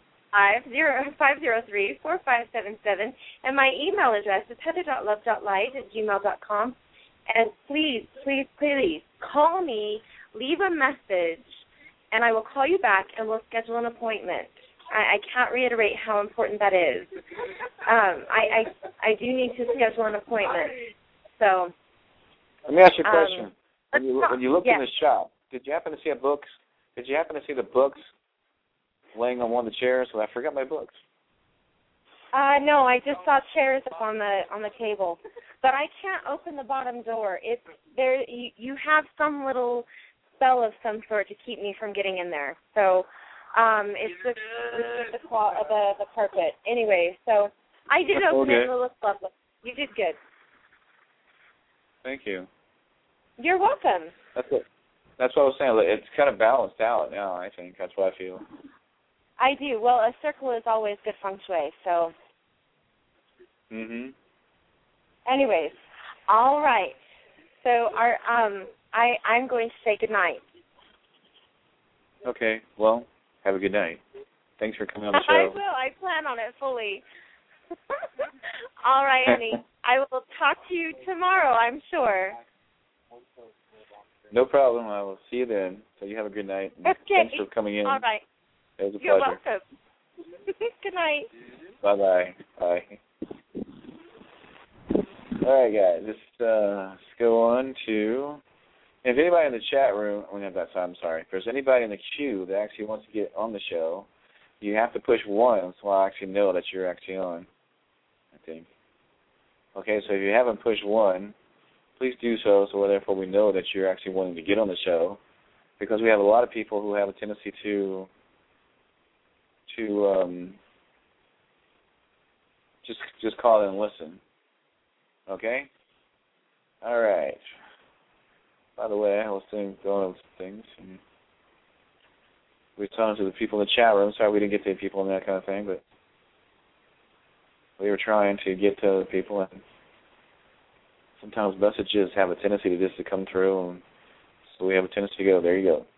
503-4577, and my email address is heather.love.light@gmail.com. And please, please, please call me leave a message, and I will call you back, and we'll schedule an appointment. I can't reiterate how important that is. I do need to schedule an appointment. So let me ask you a question. When you looked yes. in the shop, did you happen to see a books? Did you happen to see the books laying on one of the chairs? Well, I forgot my books. No, I just saw chairs up on the table, but I can't open the bottom door. It's there. You have some little spell of some sort to keep me from getting in there. So it's just the carpet. Anyway, so I did open it. It looks lovely. You did good. Thank you. You're welcome. That's it. That's what I was saying. It's kind of balanced out now, I think. That's what I feel. I do. Well, a circle is always good feng shui, so. Anyways, all right. So I'm going to say good night. Okay. Well, have a good night. Thanks for coming on the show. I will. I plan on it fully. All right, honey. I will talk to you tomorrow, I'm sure. No problem. I will see you then. So you have a good night. Okay. Thanks for coming in. All right. It was a You're pleasure. welcome. Good night. Bye-bye. Bye. All right, guys. Let's go on to, if anybody in the chat room, I'm sorry. If there's anybody in the queue that actually wants to get on the show, you have to push 1 so I actually know that you're actually on, I think. Okay, so if you haven't pushed 1, please do so therefore we know that you're actually wanting to get on the show, because we have a lot of people who have a tendency to just call in and listen. Okay? All right. By the way, I was going over some things. And we were talking to the people in the chat room. Sorry we didn't get to the people and that kind of thing, but we were trying to get to the people, and sometimes messages have a tendency to just to come through, and so we have a tendency to go, there you go.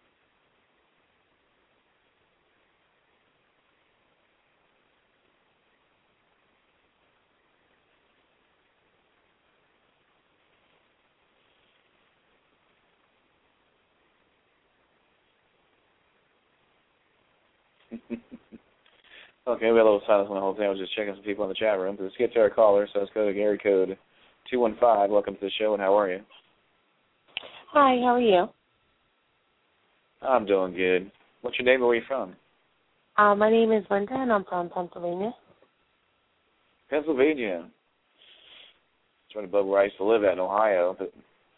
Okay, we had a little silence on the whole thing. I was just checking some people in the chat room. But let's get to our caller. So let's go to area code 215. Welcome to the show, and how are you? Hi, how are you? I'm doing good. What's your name and where are you from? My name is Linda, and I'm from Pennsylvania. Pennsylvania. It's right above where I used to live at in Ohio. But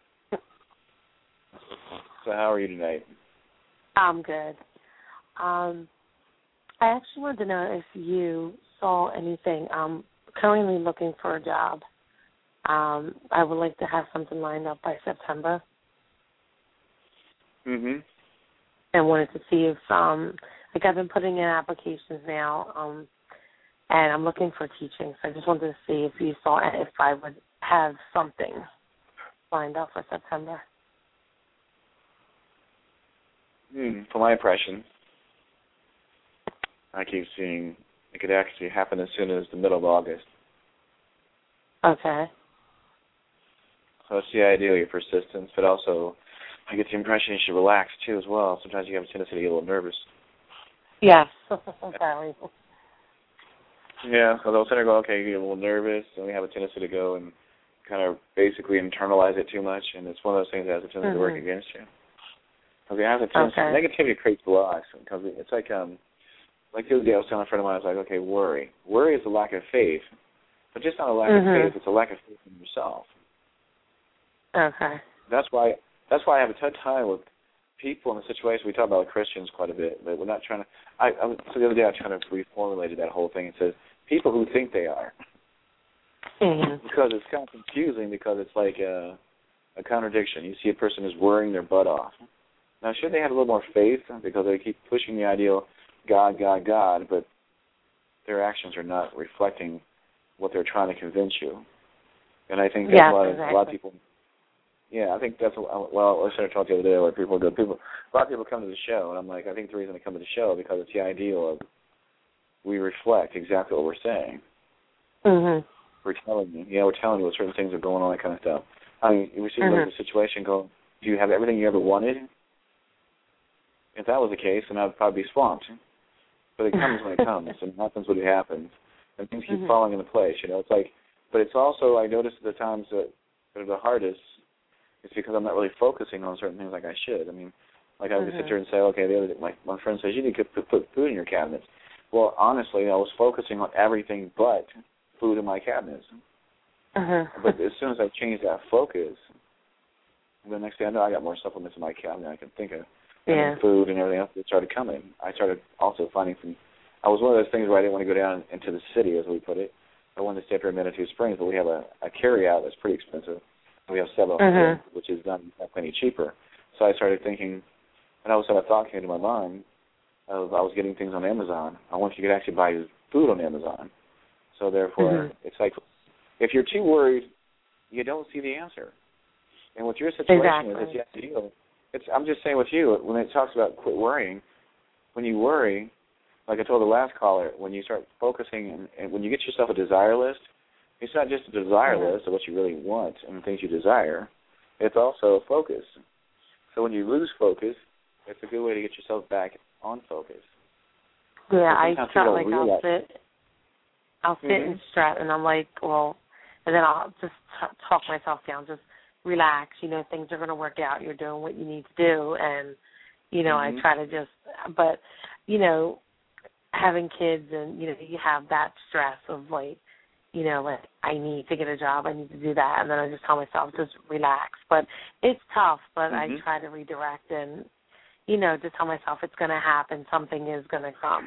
so how are you tonight? I'm good. I actually wanted to know if you saw anything. I'm currently looking for a job. I would like to have something lined up by September. Mm-hmm. And wanted to see if, I've been putting in applications now, and I'm looking for teaching. So I just wanted to see if you saw if I would have something lined up for September. From my impression, I keep seeing it could actually happen as soon as the middle of August. Okay. So it's the idea of your persistence, but also I get the impression you should relax, too, as well. Sometimes you have a tendency to get a little nervous. Yes. Sorry. Yeah, so they'll sit there and go, okay, you get a little nervous, and we have a tendency to go and kind of basically internalize it too much, and it's one of those things that has a tendency to work against you. Because it has a tendency, negativity creates blocks, because it's like the other day I was telling a friend of mine, I was like, okay, worry. Worry is a lack of faith, but just not a lack of faith, it's a lack of faith in yourself. Okay. That's why I have a tough time with people in the situation. We talk about Christians quite a bit, but we're not trying to. So the other day I kind of reformulated that whole thing. It says people who think they are, because it's kind of confusing. Because it's like a contradiction. You see a person who's worrying their butt off. Now, should they have a little more faith because they keep pushing the ideal God, God, God, but their actions are not reflecting what they're trying to convince you. And I think that's why a lot of people. Yeah, I think that's I should have talked the other day where a lot of people come to the show, and I'm like, I think the reason they come to the show because it's the ideal of we reflect exactly what we're saying. We're telling you, we're telling you what certain things are going on, that kind of stuff. I mean, we see the situation going, do you have everything you ever wanted? If that was the case, then I would probably be swamped. But it comes when it comes, and it happens when it happens, and things keep falling into place. It's like, but it's also, I notice the times that are the hardest, it's because I'm not really focusing on certain things like I should. I mean, like I would sit there and say, okay, the other day, my friend says, you need to put food in your cabinets. Well, honestly, I was focusing on everything but food in my cabinets. But as soon as I changed that focus, the next day I know I got more supplements in my cabinet I can think of. And food and everything else that started coming. I started also finding I was one of those things where I didn't want to go down into the city, as we put it. I wanted to stay up here in Manitou Springs, but we have a carry-out that's pretty expensive. We have 7, which is done plenty cheaper. So I started thinking, and all of a sudden a thought came to my mind of I was getting things on Amazon. I wonder if you could actually buy food on Amazon. So therefore, it's like, if you're too worried, you don't see the answer. And with your situation, it's the ideal. I'm just saying with you, when it talks about quit worrying, when you worry, like I told the last caller, when you start focusing and when you get yourself a desire list, it's not just a desire list of what you really want and the things you desire. It's also a focus. So when you lose focus, it's a good way to get yourself back on focus. Yeah, I felt like I'll sit and stress, and I'm like, well, and then I'll just talk myself down, just relax, things are going to work out. You're doing what you need to do. And, I try to just, but, having kids and, you have that stress of like, like I need to get a job, I need to do that. And then I just tell myself, just relax. But it's tough, but I try to redirect and, just tell myself it's going to happen. Something is going to come.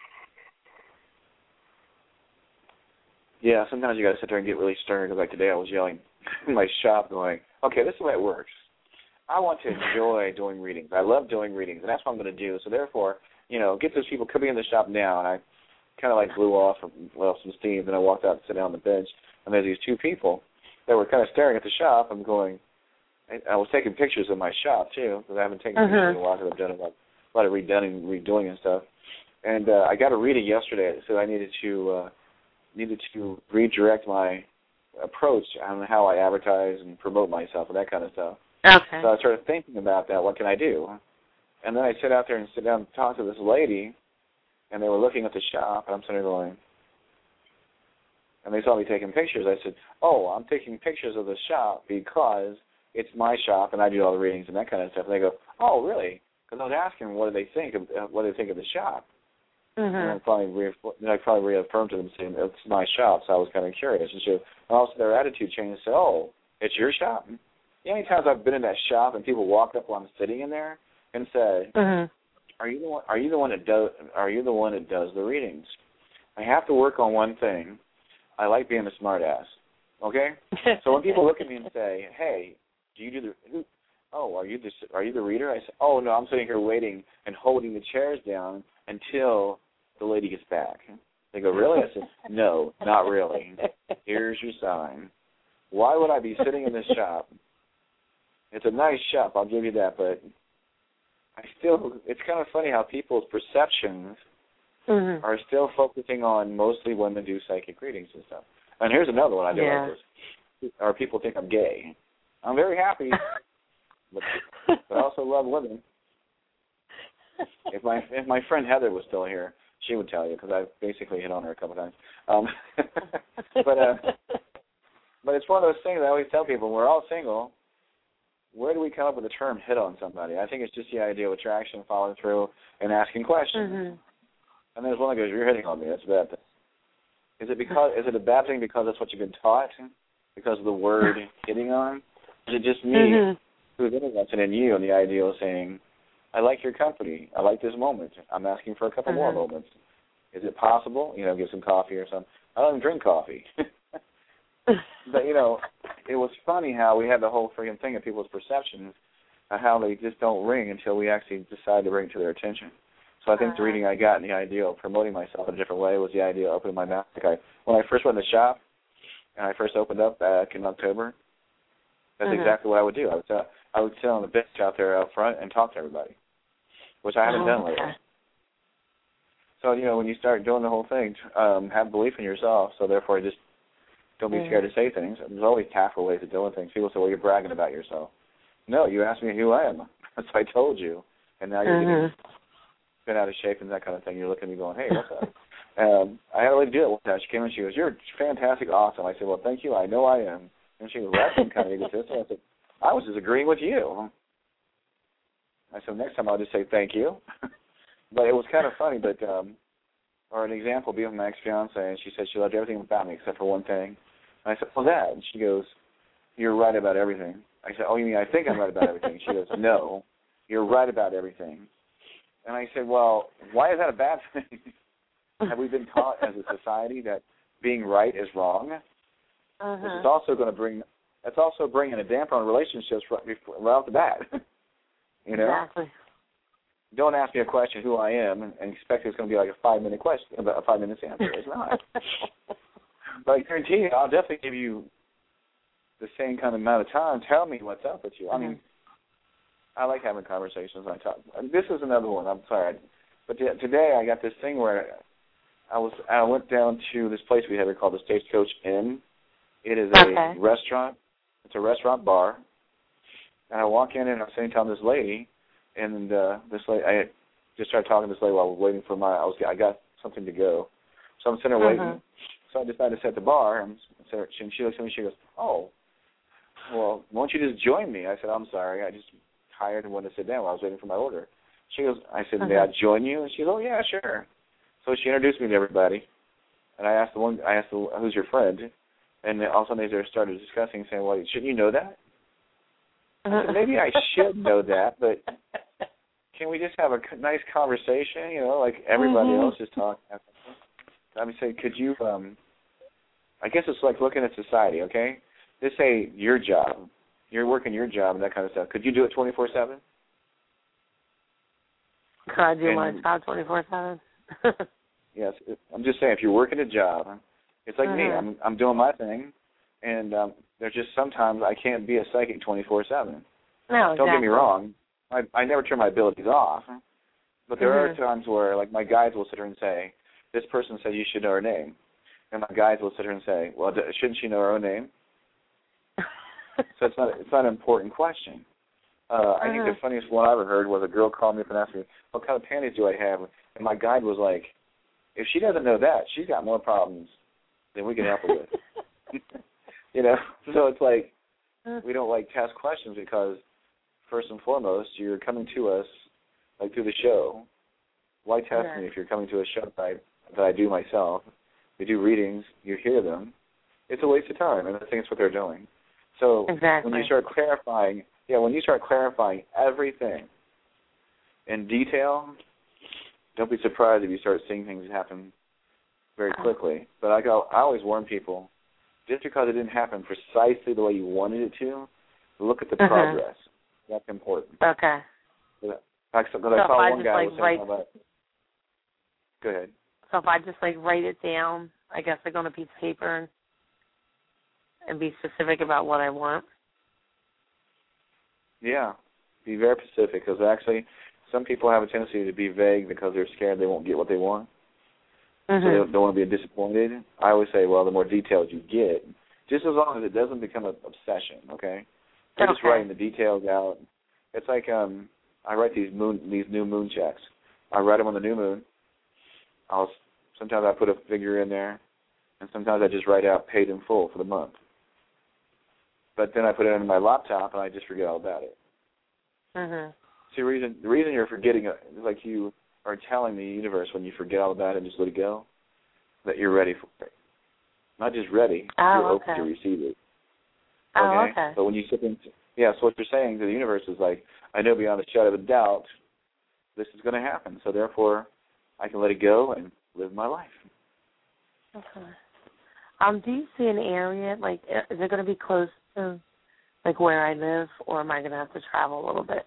Yeah, sometimes you got to sit there and get really stern. Because like today I was yelling in my shop going, okay, this is the way it works. I want to enjoy doing readings. I love doing readings, and that's what I'm going to do. So therefore, get those people coming in the shop now. And I kind of like blew off some steam. Then I walked out and sat down on the bench, and there's these 2 people that were kind of staring at the shop. I'm going, I was taking pictures of my shop, too, because I haven't taken pictures in a while because I've done a lot of redoing and stuff. And I got a reading yesterday that said I needed to redirect my approach on how I advertise and promote myself and that kind of stuff. Okay. So I started thinking about that. What can I do? And then I sit out there and sit down and talk to this lady, and they were looking at the shop, and I'm sitting there going, and they saw me taking pictures. I said, oh, I'm taking pictures of the shop because it's my shop, and I do all the readings and that kind of stuff. And they go, oh, really? Because I was asking what do they think of the shop. And I probably reaffirmed to them saying it's my shop, so I was kind of curious. And so also their attitude changed and said, oh, it's your shop? You know how many times I've been in that shop and people walk up while I'm sitting in there and say, are you the one that does the readings? I have to work on one thing. I like being a smart ass. Okay? So when people look at me and say, hey, do you do are you the reader? I say, oh no, I'm sitting here waiting and holding the chairs down until the lady gets back. They go, really? I said, no, not really. Here's your sign. Why would I be sitting in this shop? It's a nice shop, I'll give you that, but it's kind of funny how people's perceptions are still focusing on mostly women do psychic readings and stuff. And here's another one I do like this. Or people think I'm gay. I'm very happy, but I also love women. If my friend Heather was still here, she would tell you because I basically hit on her a couple times. But it's one of those things I always tell people, when we're all single, where do we come up with the term hit on somebody? I think it's just the idea of attraction, following through, and asking questions. And there's one that goes, you're hitting on me, that's a bad thing. Is it a bad thing because that's what you've been taught? Because of the word hitting on? Is it just me who's interested in you and the idea of saying, I like your company. I like this moment. I'm asking for a couple more moments. Is it possible? Get some coffee or something. I don't even drink coffee. But, it was funny how we had the whole freaking thing of people's perceptions of how they just don't ring until we actually decide to bring it to their attention. So I think the reading I got and the idea of promoting myself in a different way was the idea of opening my mouth. When I first went in the shop and I first opened up back in October, that's exactly what I would do. I would sit on the bench out there out front and talk to everybody, which I haven't done lately. So, when you start doing the whole thing, have belief in yourself, so therefore just don't be scared to say things. There's always tactful ways of doing things. People say, well, you're bragging about yourself. no, you asked me who I am. So I told you. And now you're getting bent out of shape and that kind of thing. You're looking at me going, hey, what's up? I had a lady do it one time. She came and she goes, you're fantastic, awesome. I said, well, thank you. I know I am. And she goes, well, that seemed kind of egotistical. I said, I was just agreeing with you. I said, next time I'll just say thank you. But it was kind of funny. But or an example, being with my ex-fiance, and she said she loved everything about me except for one thing. And I said, well, that. And she goes, you're right about everything. I said, oh, you mean I think I'm right about everything? She goes, no, you're right about everything. And I said, well, why is that a bad thing? Have we been taught as a society that being right is wrong? Which is also going to bring, that's also bringing a damper on relationships right off the bat. You know? Exactly. Don't ask me a question who I am and expect it's going to be like a 5-minute question, a 5 minutes answer. It's not. But I guarantee you, I'll definitely give you the same kind of amount of time. Tell me what's up with you. I mean, I like having conversations. I talk. This is another one. I'm sorry, but today I got this thing where I went down to this place we have here called the Stagecoach Inn. It is a restaurant. It's a restaurant bar. And I walk in and I'm sitting down with this lady, and this lady, I just started talking to this lady while I was waiting for I got something to go. So I'm sitting there waiting. So I decided to set the bar, and she looks at me, she goes, oh, well, won't you just join me? I said, I'm sorry, I just tired and wanted to sit down while I was waiting for my order. She goes, I said, may I join you? And she goes, oh, yeah, sure. So she introduced me to everybody, and I asked who's your friend? And then all of a sudden they started discussing, saying, well, shouldn't you know that? I said, maybe I should know that, but can we just have a nice conversation, you know, like everybody else is talking? I mean, say, could you, I guess it's like looking at society, okay? Just say your job. You're working your job and that kind of stuff. Could you do it 24/7? Could I do my job 24/7? Yes. I'm just saying, if you're working a job, it's like me. I'm doing my thing, and there's just sometimes I can't be a psychic 24/7. No, exactly. Don't get me wrong. I never turn my abilities off, but there are times where, like, my guides will sit here and say, this person said you should know her name. And my guides will sit here and say, well, shouldn't she know her own name? So it's not an important question. I think the funniest one I ever heard was a girl called me up and asked me, what kind of panties do I have? And my guide was like, if she doesn't know that, she's got more problems than we can help her with. You know? So it's like, we don't like test questions because, first and foremost, you're coming to us, like, through the show. Why test me if you're coming to a show that I do myself? We do readings, you hear them. It's a waste of time, and I think it's what they're doing. So when you start clarifying, everything in detail, don't be surprised if you start seeing things happen very quickly. But I always warn people, just because it didn't happen precisely the way you wanted it to, look at the progress. That's important. Okay. Because I saw one guy was saying about. Go ahead. So if I just write it down, I guess on a piece of paper and be specific about what I want. Yeah, be very specific because actually some people have a tendency to be vague because they're scared they won't get what they want. So they don't want to be disappointed. I always say, well, the more details you get, just as long as it doesn't become an obsession, okay? You're just writing the details out. It's like I write these new moon checks. I write them on the new moon. Sometimes I put a figure in there, and sometimes I just write out paid in full for the month. But then I put it on my laptop, and I just forget all about it. See, the reason you're forgetting it is like you are telling the universe when you forget all about it and just let it go, that you're ready for it. Not just ready, you're open to receive it. Okay? But when you sit in, so what you're saying to the universe is like, I know beyond a shadow of a doubt this is going to happen, so therefore I can let it go and live my life. Okay. Do you see an area, is it going to be close to, where I live, or am I going to have to travel a little bit?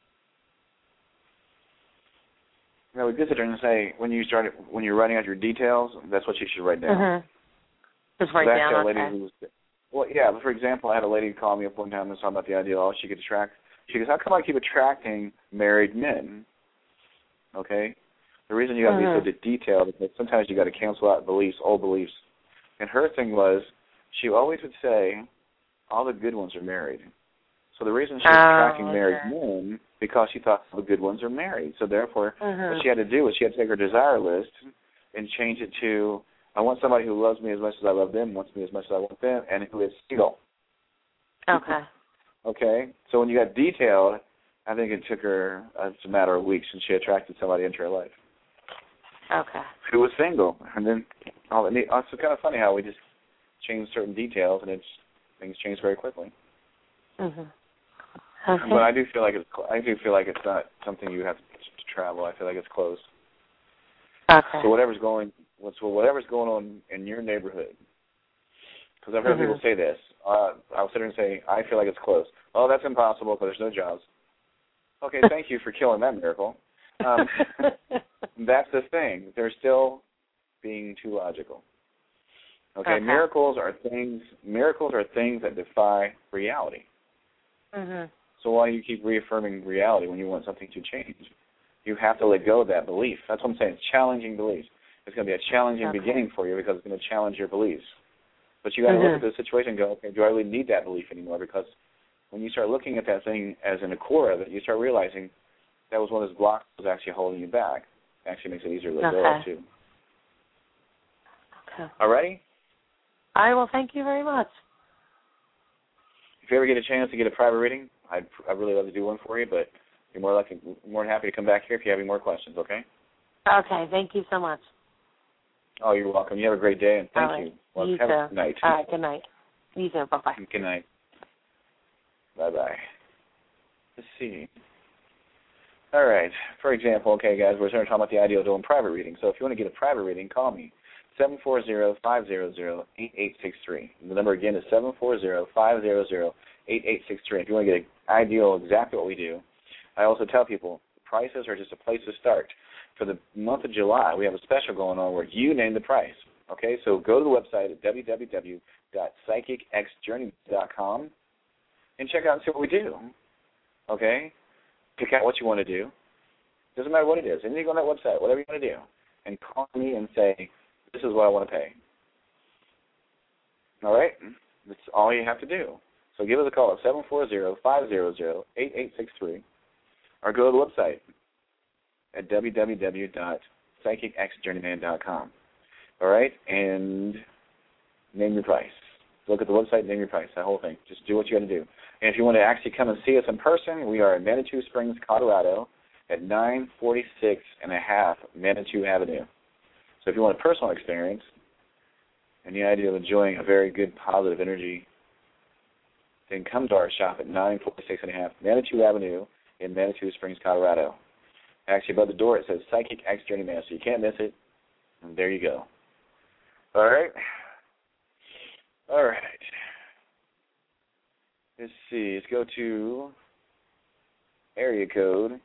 No, we visit her and say, when you're writing out your details, that's what you should write down. Just write down, okay. For example, I had a lady call me up one time and talk about the idea of she could attract. She goes, how come I keep attracting married men? Okay? The reason you got to be so detailed is that sometimes you got to cancel out old beliefs. And her thing was, she always would say, all the good ones are married. So the reason she was tracking married men, because she thought the good ones are married. So therefore, what she had to do was she had to take her desire list and change it to, I want somebody who loves me as much as I love them, wants me as much as I want them, and who is single. Okay. Okay? So when you got detailed, I think it took her a matter of weeks, and she attracted somebody into her life. Okay. Who was single. And then it's kind of funny how we just change certain details, and things change very quickly. Mm-hmm. Okay. But I do feel like it's not something you have to travel. I feel like it's closed. Okay. So whatever's going on in your neighborhood, because I've heard people say this. I'll sit there and say, I feel like it's closed. Oh, that's impossible because there's no jobs. Okay, thank you for killing that miracle. That's the thing. They're still being too logical. Okay, miracles are things that defy reality. Mm-hmm. So why do you keep reaffirming reality when you want something to change? You have to let go of that belief. That's what I'm saying. It's challenging beliefs. It's going to be a challenging beginning for you because it's going to challenge your beliefs. But you got to look at the situation and go, okay, do I really need that belief anymore? Because when you start looking at that thing as in the core of it, you start realizing that was one of those blocks that was actually holding you back. It actually makes it easier to let go of, too. Okay. All righty? All right, well, thank you very much. If you ever get a chance to get a private reading, I'd really love to do one for you, but you're more than happy to come back here if you have any more questions, okay? Okay, thank you so much. Oh, you're welcome. You have a great day, and thank you. Well, you have too. a good night. All right, good night. You too. Bye-bye. Good night. Bye-bye. Let's see. All right. For example, okay, guys, we're going to talk about the idea of doing private reading. So if you want to get a private reading, call me, 740-500-8863. The number again is 740-500-8863. If you want to get an idea of exactly what we do, I also tell people prices are just a place to start. For the month of July, we have a special going on where you name the price. Okay, so go to the website at www.psychicxjourney.com and check out and see what we do. Okay? Pick out what you want to do. Doesn't matter what it is. Anything on that website, whatever you want to do. And call me and say, this is what I want to pay. All right? That's all you have to do. So give us a call at 740-500-8863 or go to the website at www.psychicxjourneyman.com. All right? And name your price. Look at the website, name your price, that whole thing. Just do what you got to do. And if you want to actually come and see us in person, we are in Manitou Springs, Colorado at 946 and a half Manitou Avenue. So if you want a personal experience and the idea of enjoying a very good positive energy, then come to our shop at 946 and a half Manitou Avenue in Manitou Springs, Colorado. Actually, above the door it says Psychic X Journeyman, so you can't miss it. And there you go. All right. All right. Let's see. Let's go to area code.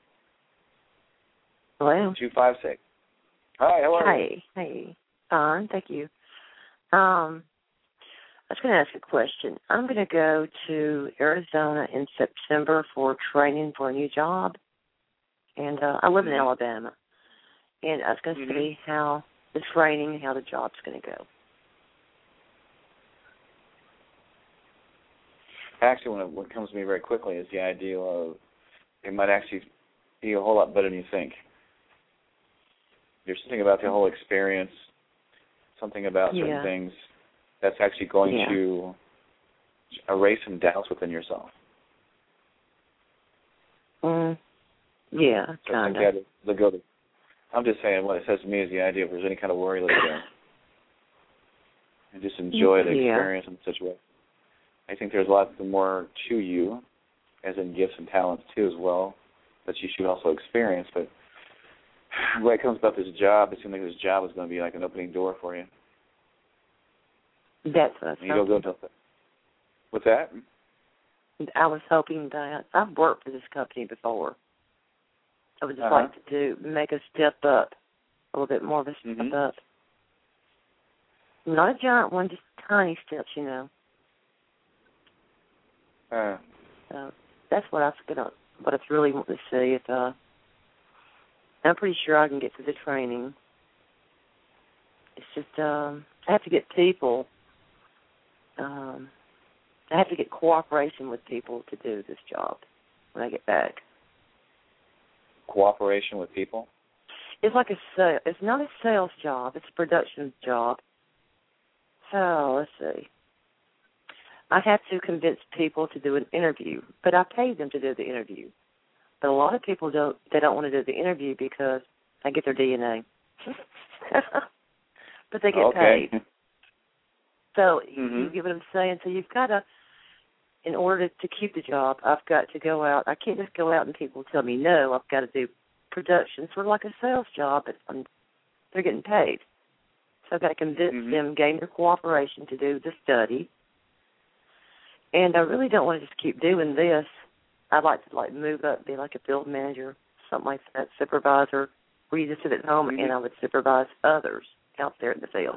Hello. 256. Hi, how are you? Hi. Fine, thank you. I was going to ask a question. I'm going to go to Arizona in September for training for a new job. And I live in Alabama. And I was going to see how the training, how the job's going to go. Actually, what comes to me very quickly is the idea of it might actually be a whole lot better than you think. There's something about the whole experience, something about certain things that's actually going to erase some doubts within yourself. Yeah, kind of. I'm just saying what it says to me is the idea if there's any kind of worry, let it go. And just enjoy the experience in such a way. I think there's lots more to you, as in gifts and talents too as well, that you should also experience. But when it comes about this job, it seems like this job is going to be like an opening door for you. That's what I was hoping. What's that? I was hoping that I've worked for this company before. I would just like to make a step up, a little bit more of a step up. Not a giant one, just tiny steps, you know. So that's what I really want to see. I'm pretty sure I can get through the training. It's just I have to get people. I I have to get cooperation with people to do this job when I get back. Cooperation with people? It's like it's not a sales job. It's a production job. So, let's see. I have to convince people to do an interview, but I pay them to do the interview. But a lot of people don't want to do the interview because I get their DNA. But they get paid. So you get what I'm saying? So you've got to, in order to keep the job, I've got to go out. I can't just go out and people tell me no. I've got to do production, sort of like a sales job, but they're getting paid. So I've got to convince them, gain their cooperation to do the study. And I really don't want to just keep doing this. I'd like to move up, be like a field manager, something like that, supervisor, where you just sit at home and I would supervise others out there in the field.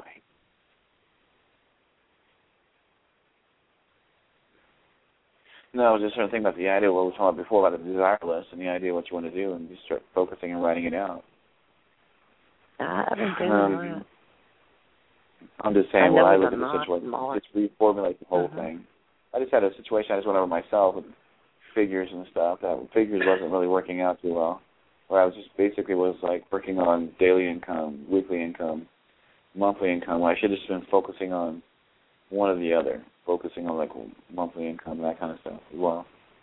No, I was just trying to think about the idea, what we were talking about before, about the desire list and the idea of what you want to do, and you start focusing and writing it out. I've been doing that. I'm just saying, when I look at the situation, just reformulate the whole thing. I just had a situation I just went over myself with figures and stuff. That figures wasn't really working out too well, where I was just basically working on daily income, weekly income, monthly income, where I should have just been focusing on one or the other, focusing on monthly income, that kind of stuff as well.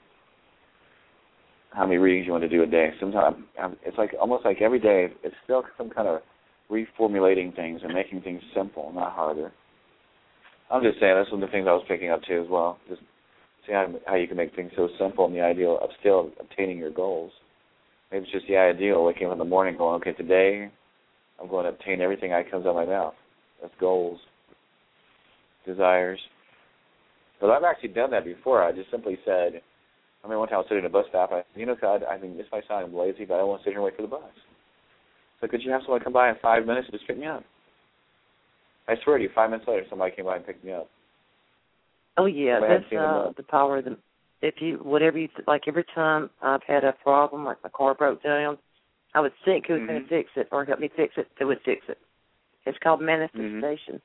How many readings you want to do a day. Sometimes it's almost like every day it's still some kind of reformulating things and making things simple, not harder. I'm just saying that's one of the things I was picking up too as well. Just see how you can make things so simple and the ideal of still obtaining your goals. Maybe it's just the ideal waking up in the morning going, okay, today I'm going to obtain everything that comes out of my mouth. That's goals, desires. But I've actually done that before. I just simply said, I mean, one time I was sitting in a bus stop. God, I mean, this might sound lazy, but I don't want to sit here and wait for the bus. So could you have someone come by in 5 minutes and just pick me up? I swear to you, 5 minutes later, somebody came by and picked me up. Oh, yeah, that's the power of them. If you, whatever you, every time I've had a problem, like my car broke down, I would think who's going to fix it or help me fix it, they would fix it. It's called manifestation.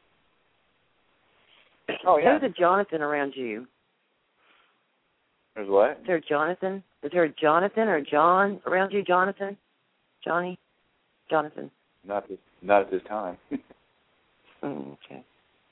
Oh, yeah. There's a Jonathan around you. There's what? Is there a Jonathan? Is there a Jonathan or John around you, Jonathan? Johnny? Jonathan? Not at this time. Okay.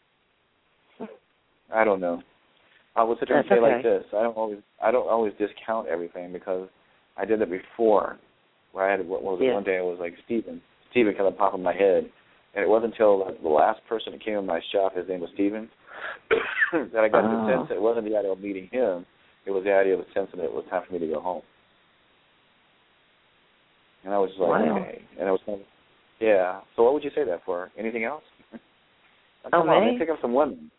I don't know. I would sit there and say like this. I don't always discount everything because I did it before. Where I had one day I was like Stephen kind of popped in my head, and it wasn't until the last person that came in my shop, his name was Stephen, that I got the sense that it wasn't the idea of meeting him. It was the idea of a sense that it was time for me to go home. And I was just like, okay. And I was kind of, yeah. So what would you say that for? Anything else? Come on, man, pick up some women.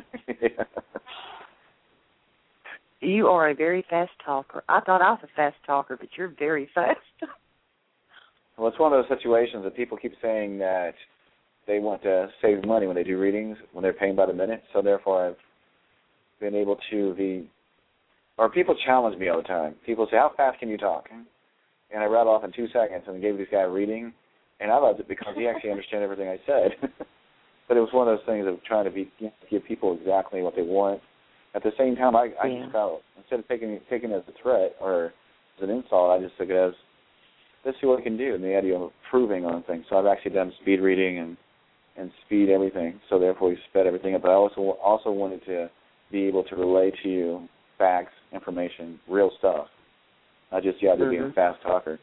You are a very fast talker. I thought I was a fast talker, but you're very fast. Well, it's one of those situations that people keep saying that they want to save money when they do readings, when they're paying by the minute. So therefore I've been able to or people challenge me all the time. People say, how fast can you talk? And I rattle off in 2 seconds and gave this guy a reading, and I loved it because he actually understood everything I said. But it was one of those things of trying to give people exactly what they want. At the same time, I just felt, instead of taking it as a threat or as an insult, I just took it as, let's see what we can do, and the idea of improving on things. So I've actually done speed reading and speed everything, so therefore we sped everything up. But I also wanted to be able to relay to you facts, information, real stuff, not just being a fast talker.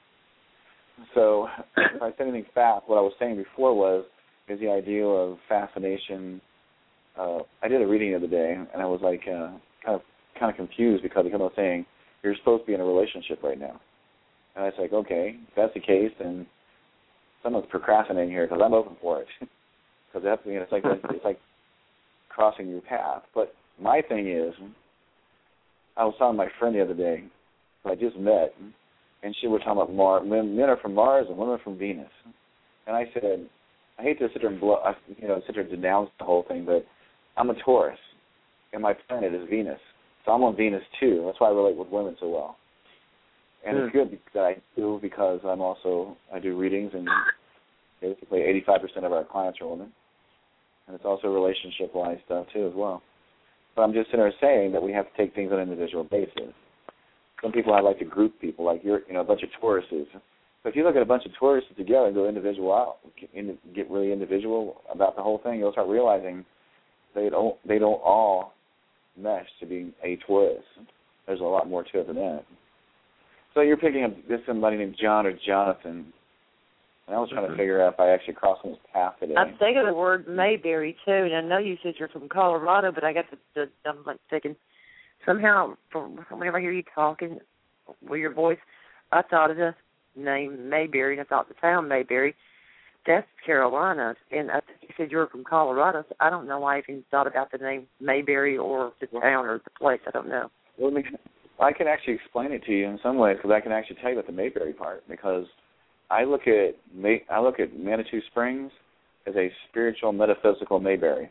So if I said anything fast, what I was saying before is the idea of fascination. I did a reading the other day, and I was like kind of confused because he kept on saying, you're supposed to be in a relationship right now. And I was like, okay, if that's the case, then someone's procrastinating here because I'm open for it. Because it's like crossing your path. But my thing is, I was talking to my friend the other day, who I just met, and she was talking about men are from Mars and women are from Venus. And I said, I hate to sit there and sit there and denounce the whole thing, but I'm a Taurus, and my planet is Venus. So I'm on Venus too. That's why I relate with women so well. And it's good that I do because I do readings, and basically 85% of our clients are women. And it's also relationship-wise stuff too as well. But I'm just sitting there saying that we have to take things on an individual basis. Some people I like to group people, like a bunch of Tauruses. So if you look at a bunch of Tauruses together and go individual out, get really individual about the whole thing, you'll start realizing they don't all mesh to be a Taurus. There's a lot more to it than that. So you're picking up this somebody named John or Jonathan, and I was trying to figure out if I actually crossed someone's path today. I'm thinking of the word Mayberry too, and I know you said you're from Colorado, but I got I'm like thinking somehow whenever I hear you talking with your voice, I thought of the name Mayberry, and I thought the town Mayberry. That's Carolina, and I think you said you were from Colorado, so I don't know why I even thought about the name Mayberry or the town or the place. I don't know. Well, I can actually explain it to you in some ways because I can actually tell you about the Mayberry part because I look at Manitou Springs as a spiritual, metaphysical Mayberry.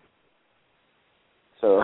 So,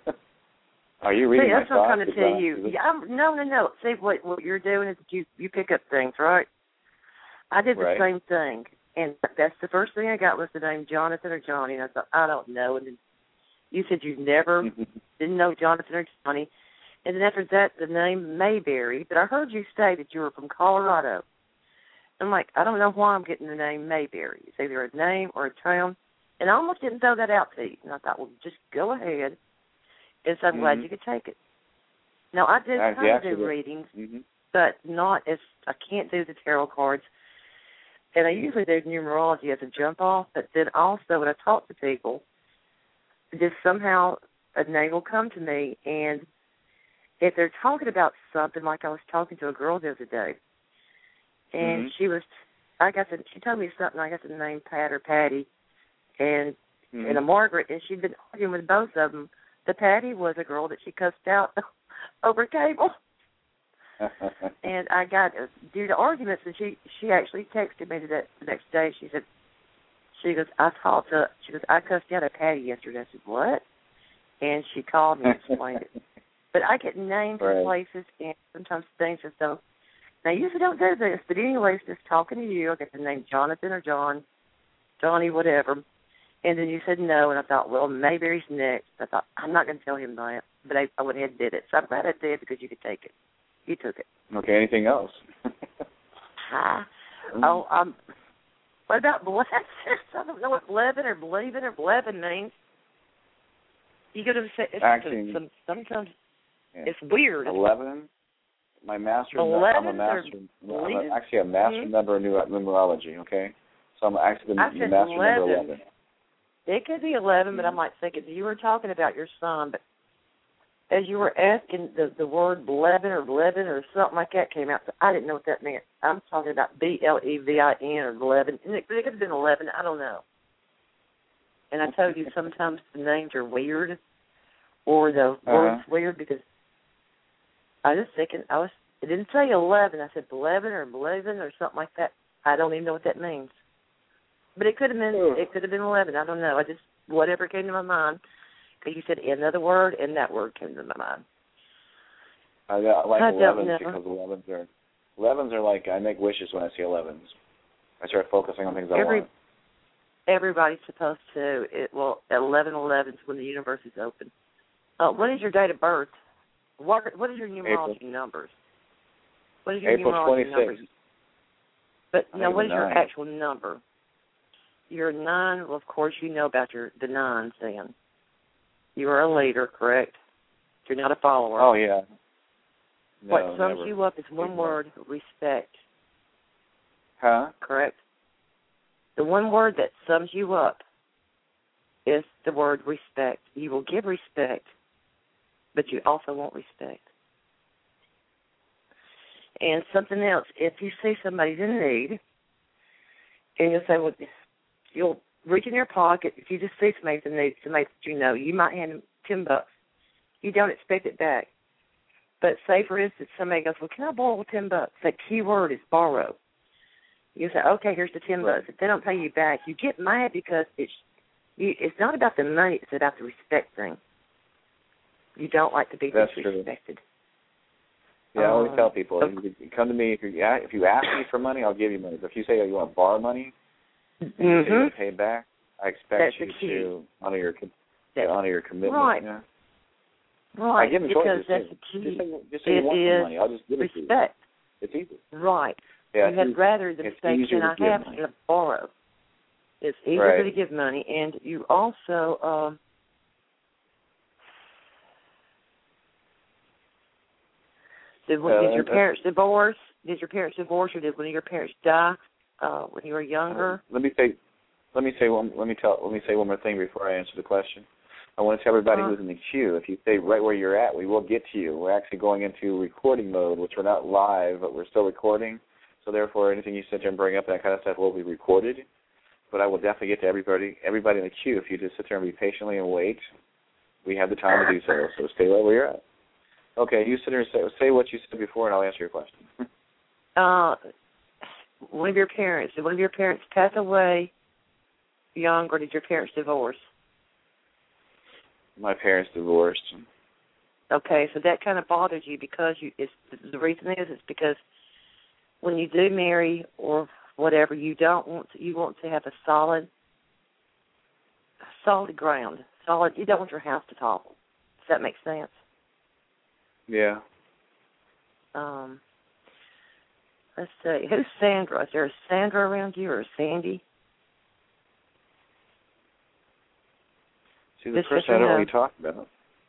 are you reading my thoughts? That's what I'm trying to tell you. No. See, what you're doing is you pick up things, right? I did the same thing, and that's the first thing I got was the name Jonathan or Johnny, and I thought, I don't know. And then you said you never didn't know Jonathan or Johnny, and then after that, the name Mayberry. But I heard you say that you were from Colorado. I'm like, I don't know why I'm getting the name Mayberry. It's either a name or a town. And I almost didn't throw that out to you. And I thought, well, just go ahead. And so I'm glad you could take it. Now, I do kind of do readings, but not as, I can't do the tarot cards. And I usually do numerology as a jump off, but then also when I talk to people, just somehow a name will come to me. And if they're talking about something, like I was talking to a girl the other day, and she told me something, I got the name Pat or Patty, and a Margaret, and she'd been arguing with both of them. The Patty was a girl that she cussed out over cable. And I got, due to arguments, and she actually texted me the next day. She goes, I cussed out a Patty yesterday. I said, what? And she called me and explained it. But I get names of places and sometimes things and stuff. Now, I usually don't do this, but anyways, just talking to you, I get the name Jonathan or John, Johnny, whatever. And then you said no, and I thought, well, Mayberry's next. I thought, I'm not going to tell him that, but I went ahead and did it. So I'm glad I did because you could take it. You took it. Okay, anything else? What about blessed? I don't know what blevin or believing or blevin means. You go to sometimes it's weird. 11. My master. I'm a master. I'm actually a master member of numerology. Okay, so I'm actually the master member 11. It could be 11, but I'm like thinking you were talking about your son, but as you were asking, the word blevin or something like that came out. So I didn't know what that meant. I'm talking about BLEVIN or blevin. It could have been 11. I don't know. And I told you sometimes the names are weird, or the word's weird because. I was thinking, it didn't say 11. I said blevin or blevin or something like that. I don't even know what that means. But it could have been 11. I don't know. I just, whatever came to my mind. Because you said another word, and that word came to my mind. I like 11s because 11s are like, I make wishes when I see 11s. I start focusing on things I want. Everybody's supposed to. 11/11 is when the universe is open. What is your date of birth? What is your numerology numbers? What is your April numerology 26th. numbers? But now, what is your actual number? You're 9. Well, of course, you know about the 9s then. You are a leader, correct? You're not a follower. Oh, yeah. No, what sums you up is one word, respect. Huh? Correct? The one word that sums you up is the word respect. You will give respect, but you also want respect. And something else, if you see somebody's in need, and you'll say, well, you'll reach in your pocket. If you just see somebody's in need, somebody that you know, you might hand them $10. You don't expect it back. But say, for instance, somebody goes, well, can I borrow $10? The key word is borrow. You say, okay, here's the $10. If they don't pay you back, you get mad because it's not about the money, it's about the respect thing. You don't like to be disrespected. True. Yeah, I always tell people, you come to me, if you ask me for money, I'll give you money. But if you say you want to borrow money, you say you want to pay back, I expect you to honor your commitment. Right. Yeah. Right, I give them because choices. that's the key. Just say you want some money. I'll just give it to you. Respect. It's easy. Right. Yeah, you have rather than say, can I have to borrow? It's easier to give money, and you also did your parents divorce? Did your parents divorce, or did one of your parents die when you were younger? Let me say one more thing before I answer the question. I want to tell everybody who's in the queue, if you stay right where you're at, we will get to you. We're actually going into recording mode, which we're not live, but we're still recording. So therefore, anything you sit there and bring up, that kind of stuff will be recorded. But I will definitely get to everybody in the queue. If you just sit there and be patiently and wait, we have the time to do so. So stay right where you're at. Okay, you sit there and say what you said before, and I'll answer your question. Did one of your parents pass away young, or did your parents divorce? My parents divorced. Okay, so that kind of bothers you because the reason is because when you do marry or whatever, you want to have a solid ground. You don't want your house to topple. Does that make sense? Yeah. Let's see. Who's Sandra? Is there a Sandra around you or a Sandy? She's the person I don't really talk about.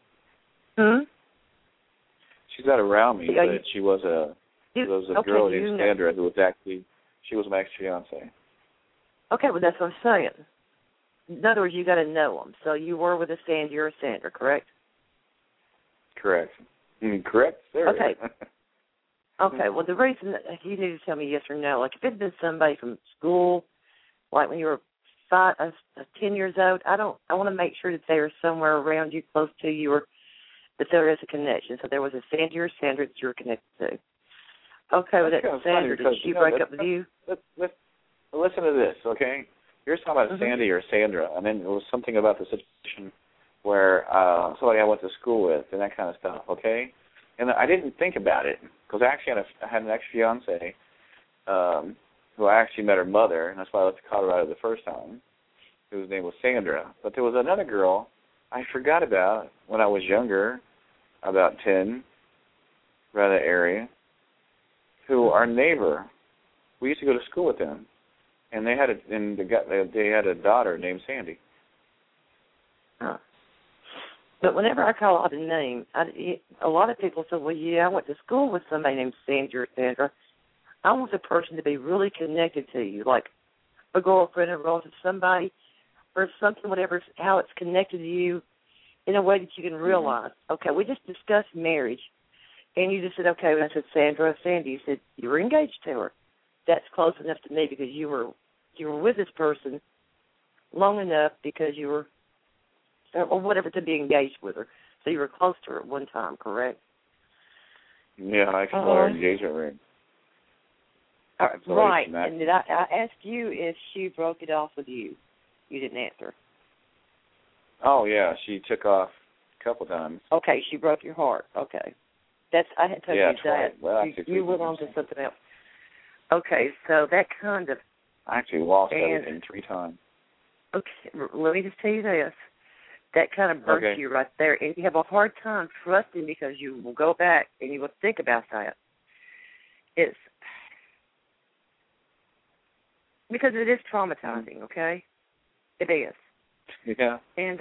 She's not around me, but she was a girl named Sandra who was she was my ex-fiance. Okay, well that's what I'm saying. In other words, you got to know them. So you were with a Sandy or a Sandra, correct? Correct. Correct, sir. Okay. Okay, well the reason that you need to tell me yes or no, like if it had been somebody from school, like when you were 10 years old, I want to make sure that they are somewhere around you, close to you, or that there is a connection. So there was a Sandy or Sandra that you were connected to. Okay, well, that Sandra, did she break up with you? Listen to this, okay? You're talking about Sandy or Sandra, and then it was something about the situation where somebody I went to school with and that kind of stuff, okay? And I didn't think about it, because I had an ex-fiance who I actually met her mother, and that's why I went to Colorado the first time, whose name was Sandra. But there was another girl I forgot about when I was younger, about 10, around that area, who our neighbor, we used to go to school with them, and they had a daughter named Sandy. Huh. But whenever I call out a name, a lot of people say, well, yeah, I went to school with somebody named Sandy or Sandra. I want the person to be really connected to you, like a girlfriend, a relative, somebody, or something, whatever, how it's connected to you in a way that you can realize. Okay, we just discussed marriage, and you just said, okay, when I said Sandra or Sandy, you said you were engaged to her. That's close enough to me because you were with this person long enough because you were, or whatever, to be engaged with her. So you were close to her at one time, correct? Yeah, I can call her engagement ring. Right, and did I asked you if she broke it off with you. You didn't answer. Oh, yeah, she took off a couple times. Okay, she broke your heart. Okay. I had told you that. Well, you went on to something else. Okay, so that kind of... I actually lost everything 3 times. Okay, let me just tell you this. That kind of burns you right there. And you have a hard time trusting because you will go back and you will think about that. It's... Because it is traumatizing, okay? It is. Yeah. And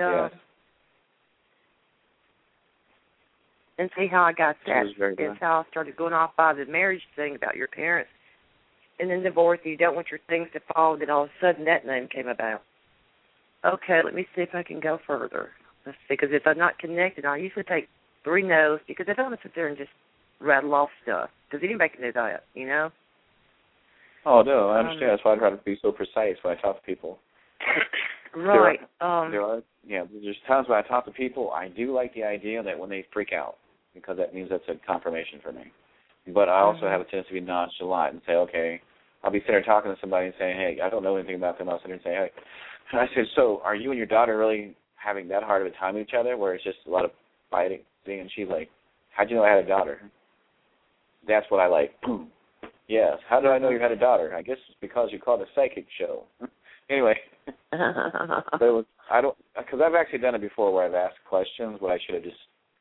and see how I got that. It's how I started going off by the marriage thing about your parents. And then divorce, you don't want your things to fall, then all of a sudden that name came about. Okay, let me see if I can go further. Let's see, because if I'm not connected, I usually take 3 no's, because I don't want to sit there and just rattle off stuff, because anybody can do that, you know? Oh, no, I understand. That's why I try to be so precise when I talk to people. Right. There's times when I talk to people, I do like the idea that when they freak out, because that means that's a confirmation for me. But I also have a tendency to be nonchalant and say, okay, I'll be sitting there talking to somebody and saying, hey, I don't know anything about them. I'll sit there and say, hey. And I said, so are you and your daughter really having that hard of a time with each other where it's just a lot of fighting? And she's like, how'd you know I had a daughter? That's what I like. Boom. Yes. How do I know you had a daughter? I guess it's because you called a psychic show. Anyway, because I've actually done it before where I've asked questions what I should have just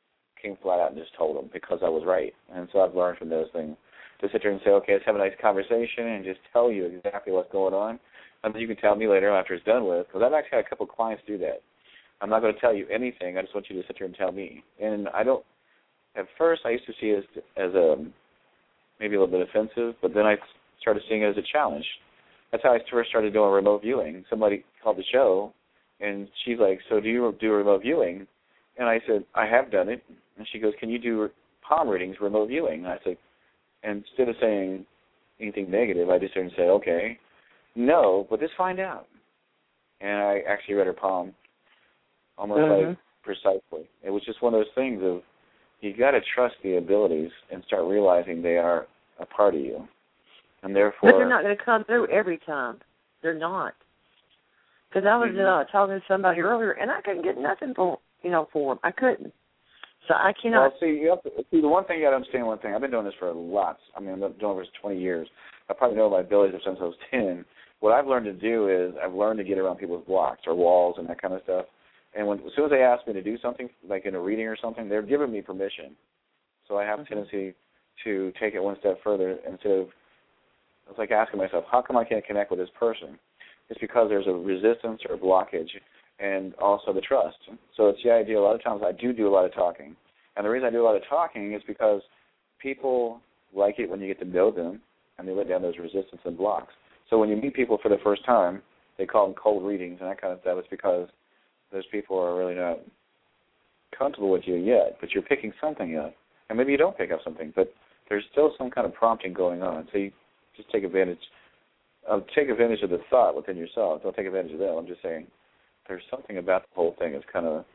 came flat out and just told them because I was right. And so I've learned from those things to sit there and say, okay, let's have a nice conversation and just tell you exactly what's going on. And then you can tell me later after it's done with, because I've actually had a couple of clients do that. I'm not going to tell you anything. I just want you to sit here and tell me. And I don't, at first I used to see it as maybe a little bit offensive, but then I started seeing it as a challenge. That's how I first started doing remote viewing. Somebody called the show, and she's like, so do you do remote viewing? And I said, I have done it. And she goes, can you do palm readings remote viewing? And I said, and instead of saying anything negative, I just started to say, okay, no, but just find out. And I actually read her palm almost like precisely. It was just one of those things of you got to trust the abilities and start realizing they are a part of you. And therefore, but they're not going to come through every time. They're not. Because I was talking to somebody earlier, and I couldn't get nothing for them. I couldn't. So I cannot. Well, see, the one thing you got to understand. One thing I've been doing this for lots. I mean, I've been doing this for 20 years. I probably know my abilities since I was 10. What I've learned to do is I've learned to get around people's blocks or walls and that kind of stuff. And as soon as they ask me to do something, like in a reading or something, they're giving me permission. So I have a tendency to take it one step further instead of, it's like asking myself, how come I can't connect with this person? It's because there's a resistance or a blockage and also the trust. So it's the idea, a lot of times I do a lot of talking. And the reason I do a lot of talking is because people like it when you get to know them and they let down those resistance and blocks. So when you meet people for the first time, they call them cold readings and that kind of stuff. It's because those people are really not comfortable with you yet, but you're picking something up. And maybe you don't pick up something, but there's still some kind of prompting going on. So you just take advantage of the thought within yourself. Don't take advantage of that. I'm just saying there's something about the whole thing that's kind of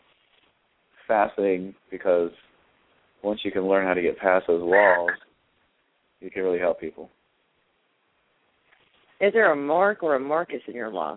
fascinating because once you can learn how to get past those walls, you can really help people. Is there a Mark or a Marcus in your life?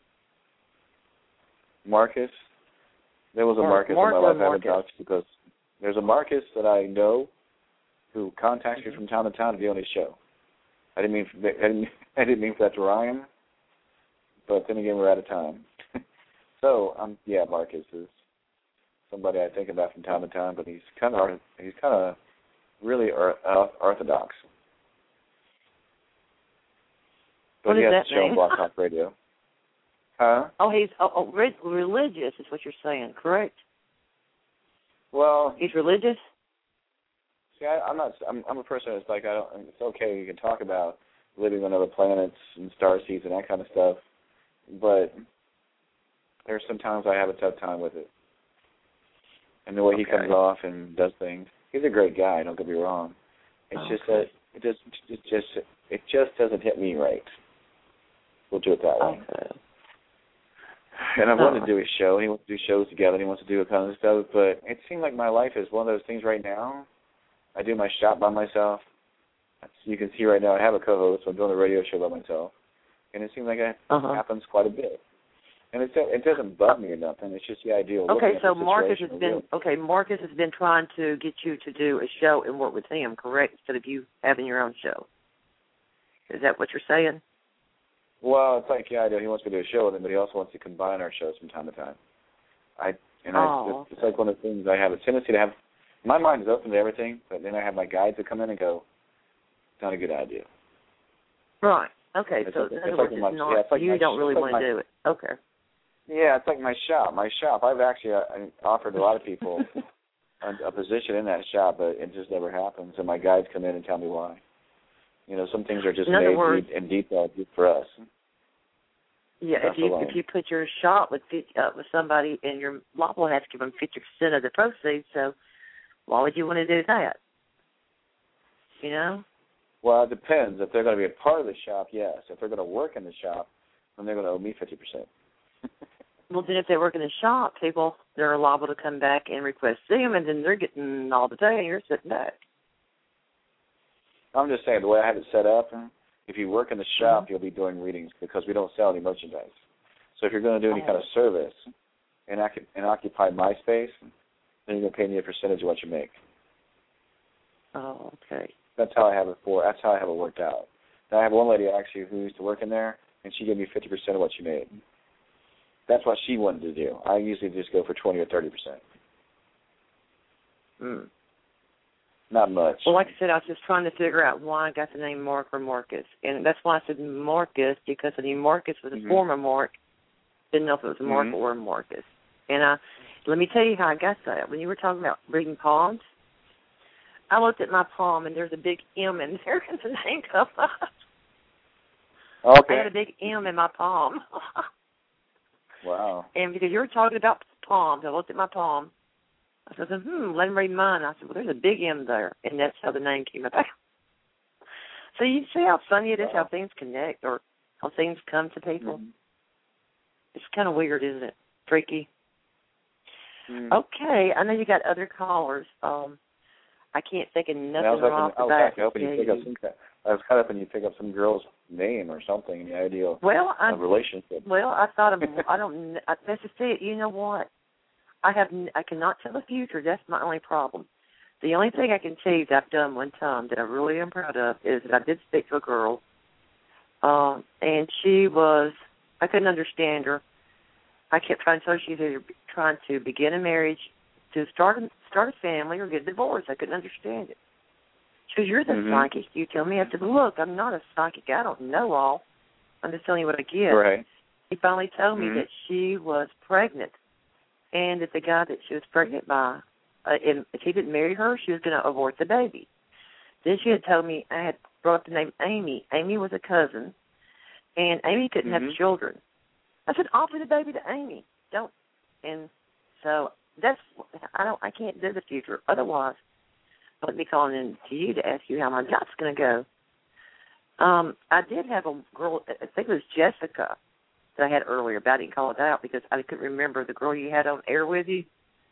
Marcus? There was a Marcus in my life I haven't talked to because there's a Marcus that I know who contacts me from time to time to be on his show. I didn't mean for that to rhyme, but then again, we're out of time. So, Marcus is somebody I think about from time to time, but he's kind of really orthodox. But what he does has that a show mean? on Blog Talk Radio. Huh? Oh, he's religious is what you're saying, correct? Well, he's religious. See, I'm a person that's like it's okay. You can talk about living on other planets and star seeds and that kind of stuff, but there's sometimes I have a tough time with it. And the way he comes off and does things, he's a great guy. Don't get me wrong. It's just that it just doesn't hit me right. We'll do it that way. Okay. And I wanted to do a show, and he wants to do shows together, and he wants to do a kind of stuff, but it seemed like my life is one of those things right now. I do my shop by myself. You can see right now I have a co-host, so I'm doing a radio show by myself. And it seems like it happens quite a bit. And it doesn't bug me or nothing. It's just the idea of looking at the situation. Marcus has been trying to get you to do a show and work with him, correct, instead of you having your own show. Is that what you're saying? Well, it's like the idea he wants me to do a show with him, but he also wants to combine our shows from time to time. It's like one of the things I have a tendency to have. My mind is open to everything, but then I have my guides that come in and go, it's not a good idea. Right. Okay, so you don't really want to do it. Okay. Yeah, it's like my shop. I've actually offered a lot of people a position in that shop, but it just never happens. And my guides come in and tell me why. Some things are just made in detail for us. Yeah, if you put your shop with somebody, and your lot will have to give them 50% of the proceeds, so why would you want to do that? Well, it depends. If they're going to be a part of the shop, yes. If they're going to work in the shop, then they're going to owe me 50%. Well, then if they work in the shop, they're liable to come back and request them, and then they're getting all the day, and you're sitting back. I'm just saying, the way I have it set up, if you work in the shop, you'll be doing readings because we don't sell any merchandise. So if you're going to do any kind of service and occupy my space, then you're going to pay me a percentage of what you make. Oh, okay. That's how I have it That's how I have it worked out. Now I have one lady actually who used to work in there, and she gave me 50% of what she made. That's what she wanted to do. I usually just go for 20 or 30%. Not much. Well, like I said, I was just trying to figure out why I got the name Mark or Marcus. And that's why I said Marcus, because the name Marcus was a form of Mark. Didn't know if it was a Mark or a Marcus. And let me tell you how I got that. When you were talking about reading palms, I looked at my palm, and there's a big M in there, and the name come up. Okay. I had a big M in my palm. Wow. And because you were talking about palms, I looked at my palm. I said, let him read mine. I said, well, there's a big M there. And that's how the name came about. So you see how funny it is, how things connect or how things come to people? It's kind of weird, isn't it? Freaky. Okay, I know you got other callers. I can't think of nothing wrong with that. I was kind of hoping you pick up some girl's name or something in the ideal relationship. Well, I thought I don't. That's just it. You know what? I cannot tell the future. That's my only problem. The only thing I can tell you that I've done one time that I really am proud of is that I did speak to a girl, and she was. I couldn't understand her. I kept trying to tell her she's either trying to begin a marriage, to start a family, or get a divorce. I couldn't understand it. She goes, "You're the psychic. You tell me." I said, "Look, I'm not a psychic. I don't know all. I'm just telling you what I get." Right. She finally told me that she was pregnant, and that the guy that she was pregnant by, if he didn't marry her, she was going to abort the baby. Then she had told me, I had brought up the name Amy. Amy was a cousin, and Amy couldn't have children. I said, offer the baby to Amy. Don't. And so I can't do the future. Otherwise, I would be calling in to you to ask you how my job's going to go. I did have a girl, I think it was Jessica, that I had earlier, but I didn't call it out because I couldn't remember the girl you had on air with you.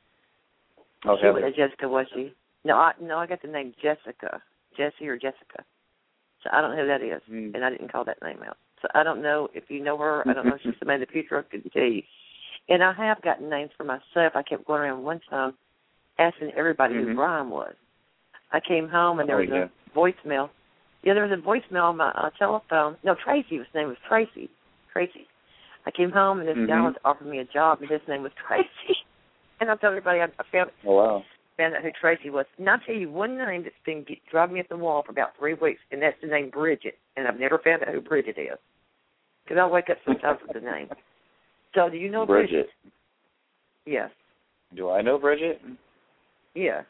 Oh, she wasn't Jessica, was she? No, I got the name Jessica. Jessie or Jessica. So I don't know who that is, and I didn't call that name out. So I don't know if you know her. I don't know if she's somebody in the future. I couldn't tell you. And I have gotten names for myself. I kept going around one time asking everybody who Brian was. I came home, and there was a voicemail. Yeah, there was a voicemail on my telephone. No, Tracy. His name was Tracy. Tracy. I came home, and this guy was offering me a job, and his name was Tracy. And I told everybody I found out who Tracy was. And I'll tell you one name that's been driving me up the wall for about 3 weeks, and that's the name Bridget. And I've never found out who Bridget is. Because I'll wake up sometimes with the name. So do you know Bridget? Yes. Do I know Bridget? Yeah.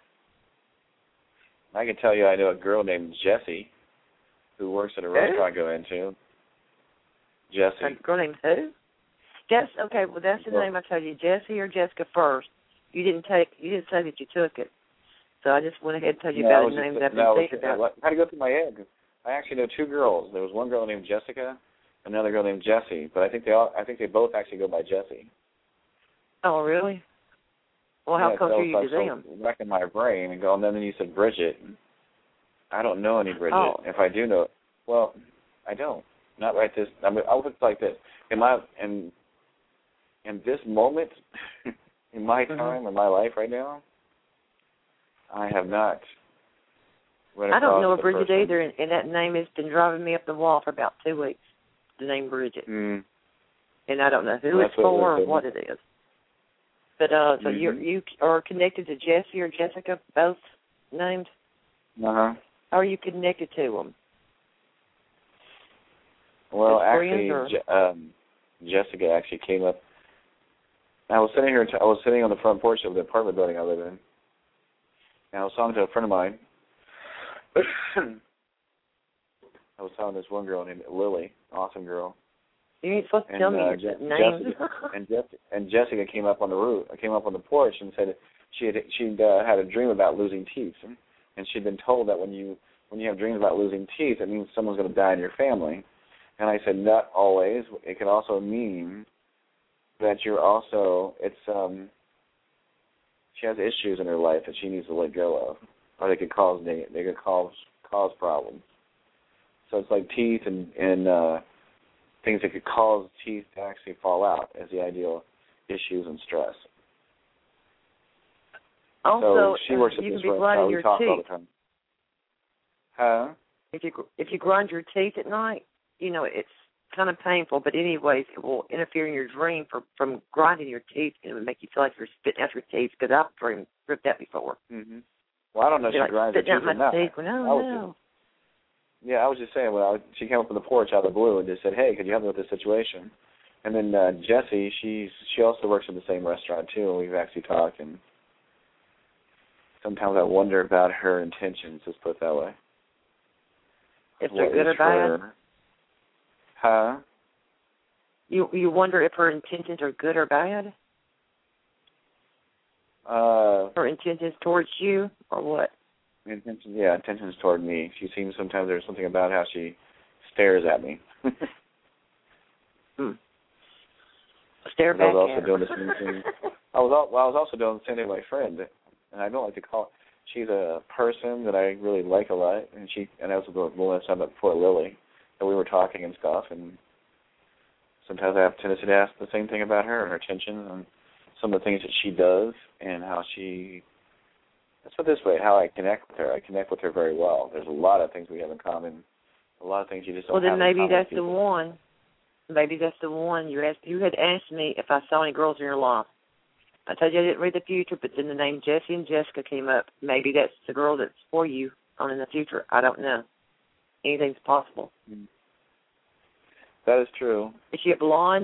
I can tell you I know a girl named Jessie who works at a restaurant I go into. Jessie. A girl named who? Okay, well, that's the name I told you, Jessie or Jessica first. You didn't say that you took it. So I just went ahead and told you about a name that I've been thinking about. I had to go through my head. I actually know 2 girls. There was one girl named Jessica, another girl named Jessie, but I think they both actually go by Jessie. Oh, really? Well, how close are you to them? Back in my brain and go, and then you said Bridget. I don't know any Bridget. Oh. If I do know, well, I don't. Not right this. I mean, I'll put it like this: in this moment, in my time, in my life right now, I have not. I don't know a Bridget either, and that name has been driving me up the wall for about 2 weeks. The name Bridget, and I don't know who it's for or what it is. But so you are connected to Jessie or Jessica, both named? How are you connected to them? Well, actually, Jessica actually came up. I was sitting here. I was sitting on the front porch of the apartment building I live in, and I was talking to a friend of mine. I was telling this one girl named Lily, awesome girl. You ain't supposed to tell me names. And Jessica came up on the roof. I came up on the porch and said she'd had a dream about losing teeth, and she'd been told that when you have dreams about losing teeth, it means someone's going to die in your family. And I said, not always. It can also mean that you're also she has issues in her life that she needs to let go of, or they could cause problems. So it's like teeth and things that could cause teeth to actually fall out as the ideal issues and stress. Also, so she works at you this can be restaurant. grinding We talk your all teeth. the time. Huh? If you grind your teeth at night, you know it's kind of painful, but anyways, it will interfere in your dream from grinding your teeth, and it would make you feel like you're spitting out your teeth, because I've ripped that before. Mm-hmm. Well, I don't know if she like grinds her teeth or not. No. Yeah, I was just saying, she came up on the porch out of the blue and just said, hey, could you help me with this situation? And then Jessie, she also works at the same restaurant, too, and we've actually talked, and sometimes I wonder about her intentions, let's put it that way. If they're good or bad? Huh? You wonder if her intentions are good or bad? Her intentions towards you, or what? Intentions toward me. She seems, sometimes there's something about how she stares at me. Stare back I was also at doing the same thing. I was also doing the same thing with my friend, and I don't like to call. She's a person that I really like a lot, and I also the last time before Lily, and we were talking and stuff, and sometimes I have a tendency to ask the same thing about her and her intentions and some of the things that she does and how she. Let's put it this way: how I connect with her. I connect with her very well. There's a lot of things we have in common. A lot of things you just don't have in common. Well, then maybe that's the one. Maybe that's the one you asked. You had asked me if I saw any girls in your life. I told you I didn't read the future, but then the name Jessie and Jessica came up. Maybe that's the girl that's for you on in the future. I don't know. Anything's possible. That is true. Is she a blonde?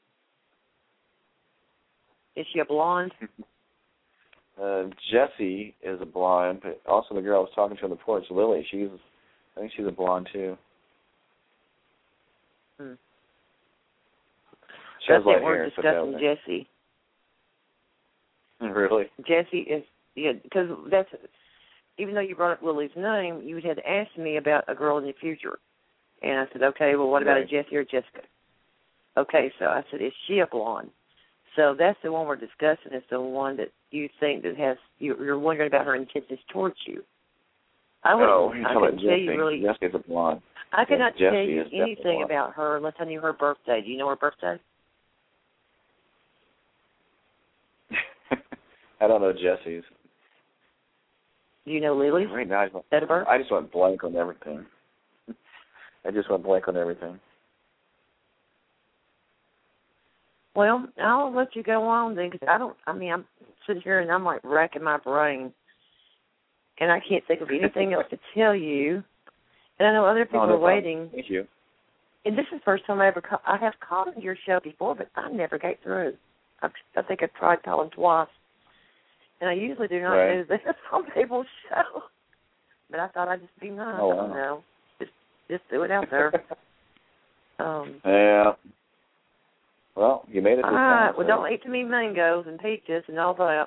Jessie is a blonde, but also the girl I was talking to on the porch, Lily. I think she's a blonde too. She has light hair. We're discussing Jessie. Really? Jessie is, because that's, even though you brought up Lily's name, you had asked me about a girl in the future. And I said, okay, well, what about a Jessie or Jessica? Okay, so I said, is she a blonde? So that's the one we're discussing. It's the one that you think that has, you're wondering about her intentions towards you. I couldn't tell you really. Jessica's a blonde. I could not tell you anything about her unless I knew her birthday. Do you know her birthday? I don't know Jessie's. Do you know Lily's? Right now, I just went blank on everything. Well, I'll let you go on then, because I'm sitting here and I'm like racking my brain, and I can't think of anything else to tell you. And I know other people are waiting. Thank you. And this is the first time I have called your show before, but I never get through. I think I've tried calling twice. And I usually do not do this on people's show. But I thought I'd just be nice. Oh, wow. I don't know. Just do it out there. Yeah. Well, you made it this time. All right. Well, don't eat too many mangoes and peaches and all that.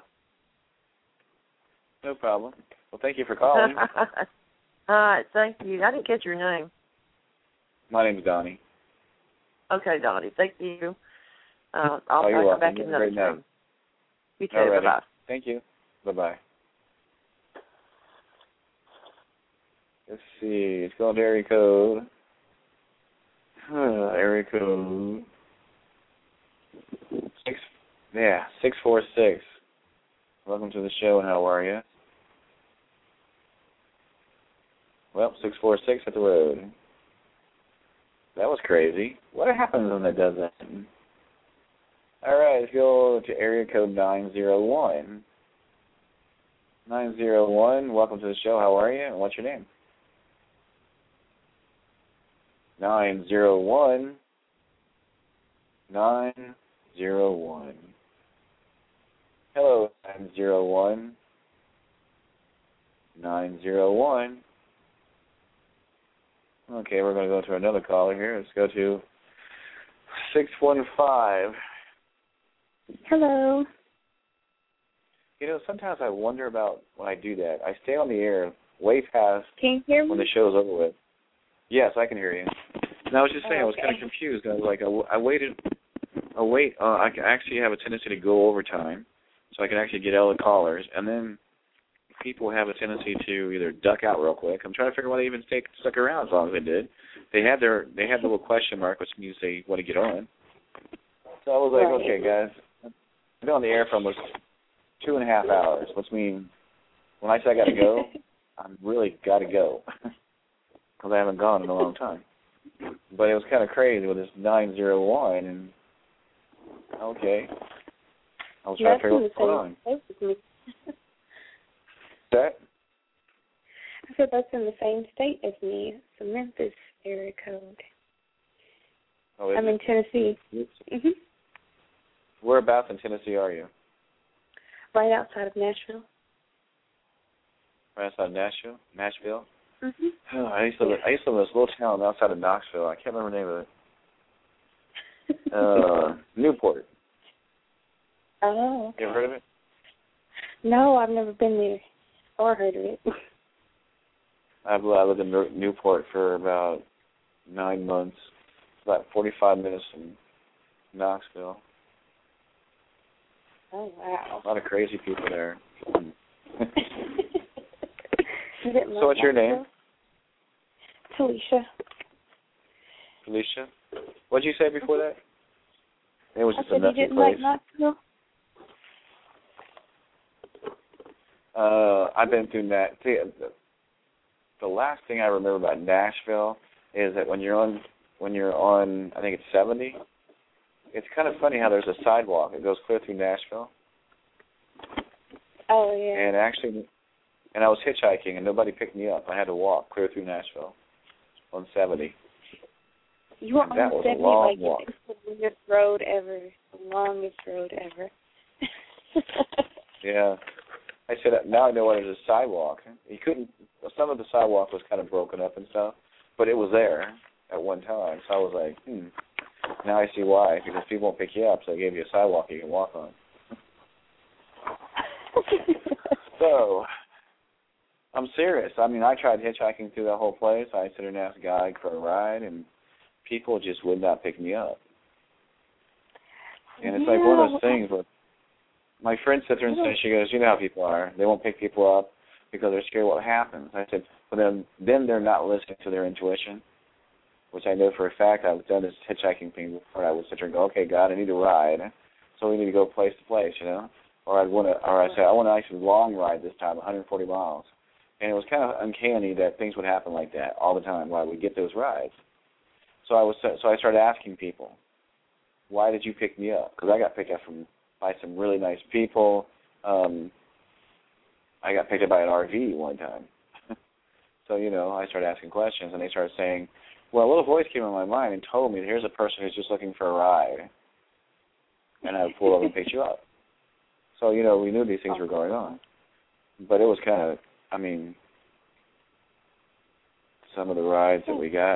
No problem. Well, thank you for calling. All right. Thank you. I didn't catch your name. My name's Donnie. Okay, Donnie. Thank you. I'll come back in another time. You too. Alrighty. Bye-bye. Thank you. Bye-bye. Let's see. It's going to area code. Area code 646. Welcome to the show. How are you? Well, 646 at the road. That was crazy. What happens when that does that? All right, let's go to area code 901. 901, welcome to the show. How are you? And what's your name? 901. 901. Hello, 901. 901. Okay, we're going to go to another caller here. Let's go to 615. Hello. You know, sometimes I wonder about when I do that. I stay on the air way past Can you hear me? when the show's over with. Yes, I can hear you. And I was just saying, I was kind of confused. I was like, I can actually have a tendency to go over time, so I can actually get all the callers. And then people have a tendency to either duck out real quick. I'm trying to figure out why they even stuck around as long as they did. They had the little question mark, which means they want to get on. So I was like, okay, guys, I've been on the air for almost 2.5 hours, which means when I say I got to go, I really got to go because I haven't gone in a long time. But it was kind of crazy with this 901, and okay. I was trying to figure out what's going on. That? I said that's in the same state as me. It's a Memphis area code. Oh, I'm in Tennessee. Mm-hmm. Whereabouts in Tennessee are you? Right outside of Nashville. Right outside of Nashville? Mm-hmm. Oh, I used to live in this little town outside of Knoxville. I can't remember the name of it. Newport. Oh, okay. You ever heard of it? No, I've never been there or heard of it. I lived in Newport for about 9 months, about 45 minutes from Knoxville. Oh, wow. A lot of crazy people there. So what's your name? Felicia. Felicia? What did you say before that? It was just I said a messy you didn't place. like Knoxville? I've been through that. See, the last thing I remember about Nashville is that when you're on, I think it's 70. It's kind of funny how there's a sidewalk that goes clear through Nashville. Oh yeah. And I was hitchhiking and nobody picked me up. I had to walk clear through Nashville on 70. You were and on 70 like walk. It's the longest road ever. The longest road ever. Yeah. I said, now I know what it is, a sidewalk. You couldn't, some of the sidewalk was kind of broken up and stuff, but it was there at one time. So I was like, now I see why, because people won't pick you up, so they gave you a sidewalk you can walk on. So, I'm serious. I mean, I tried hitchhiking through that whole place. I sit there and asked a guy for a ride, and people just would not pick me up. And it's like one of those things where my friend sits there and says, she goes, you know how people are. They won't pick people up because they're scared what happens. I said, well, then they're not listening to their intuition, which I know for a fact. I've done this hitchhiking thing before. I would sit there and go, okay, God, I need a ride. So we need to go place to place, you know. Or I said, I want a nice long ride this time, 140 miles. And it was kind of uncanny that things would happen like that all the time while we get those rides. So I started asking people, why did you pick me up? Because I got picked up by some really nice people. I got picked up by an RV one time. So, you know, I started asking questions, and they started saying, well, a little voice came in my mind and told me that here's a person who's just looking for a ride, and I would pull over and pick you up. So, you know, we knew these things were going on. But it was kind of, I mean, some of the rides that we got.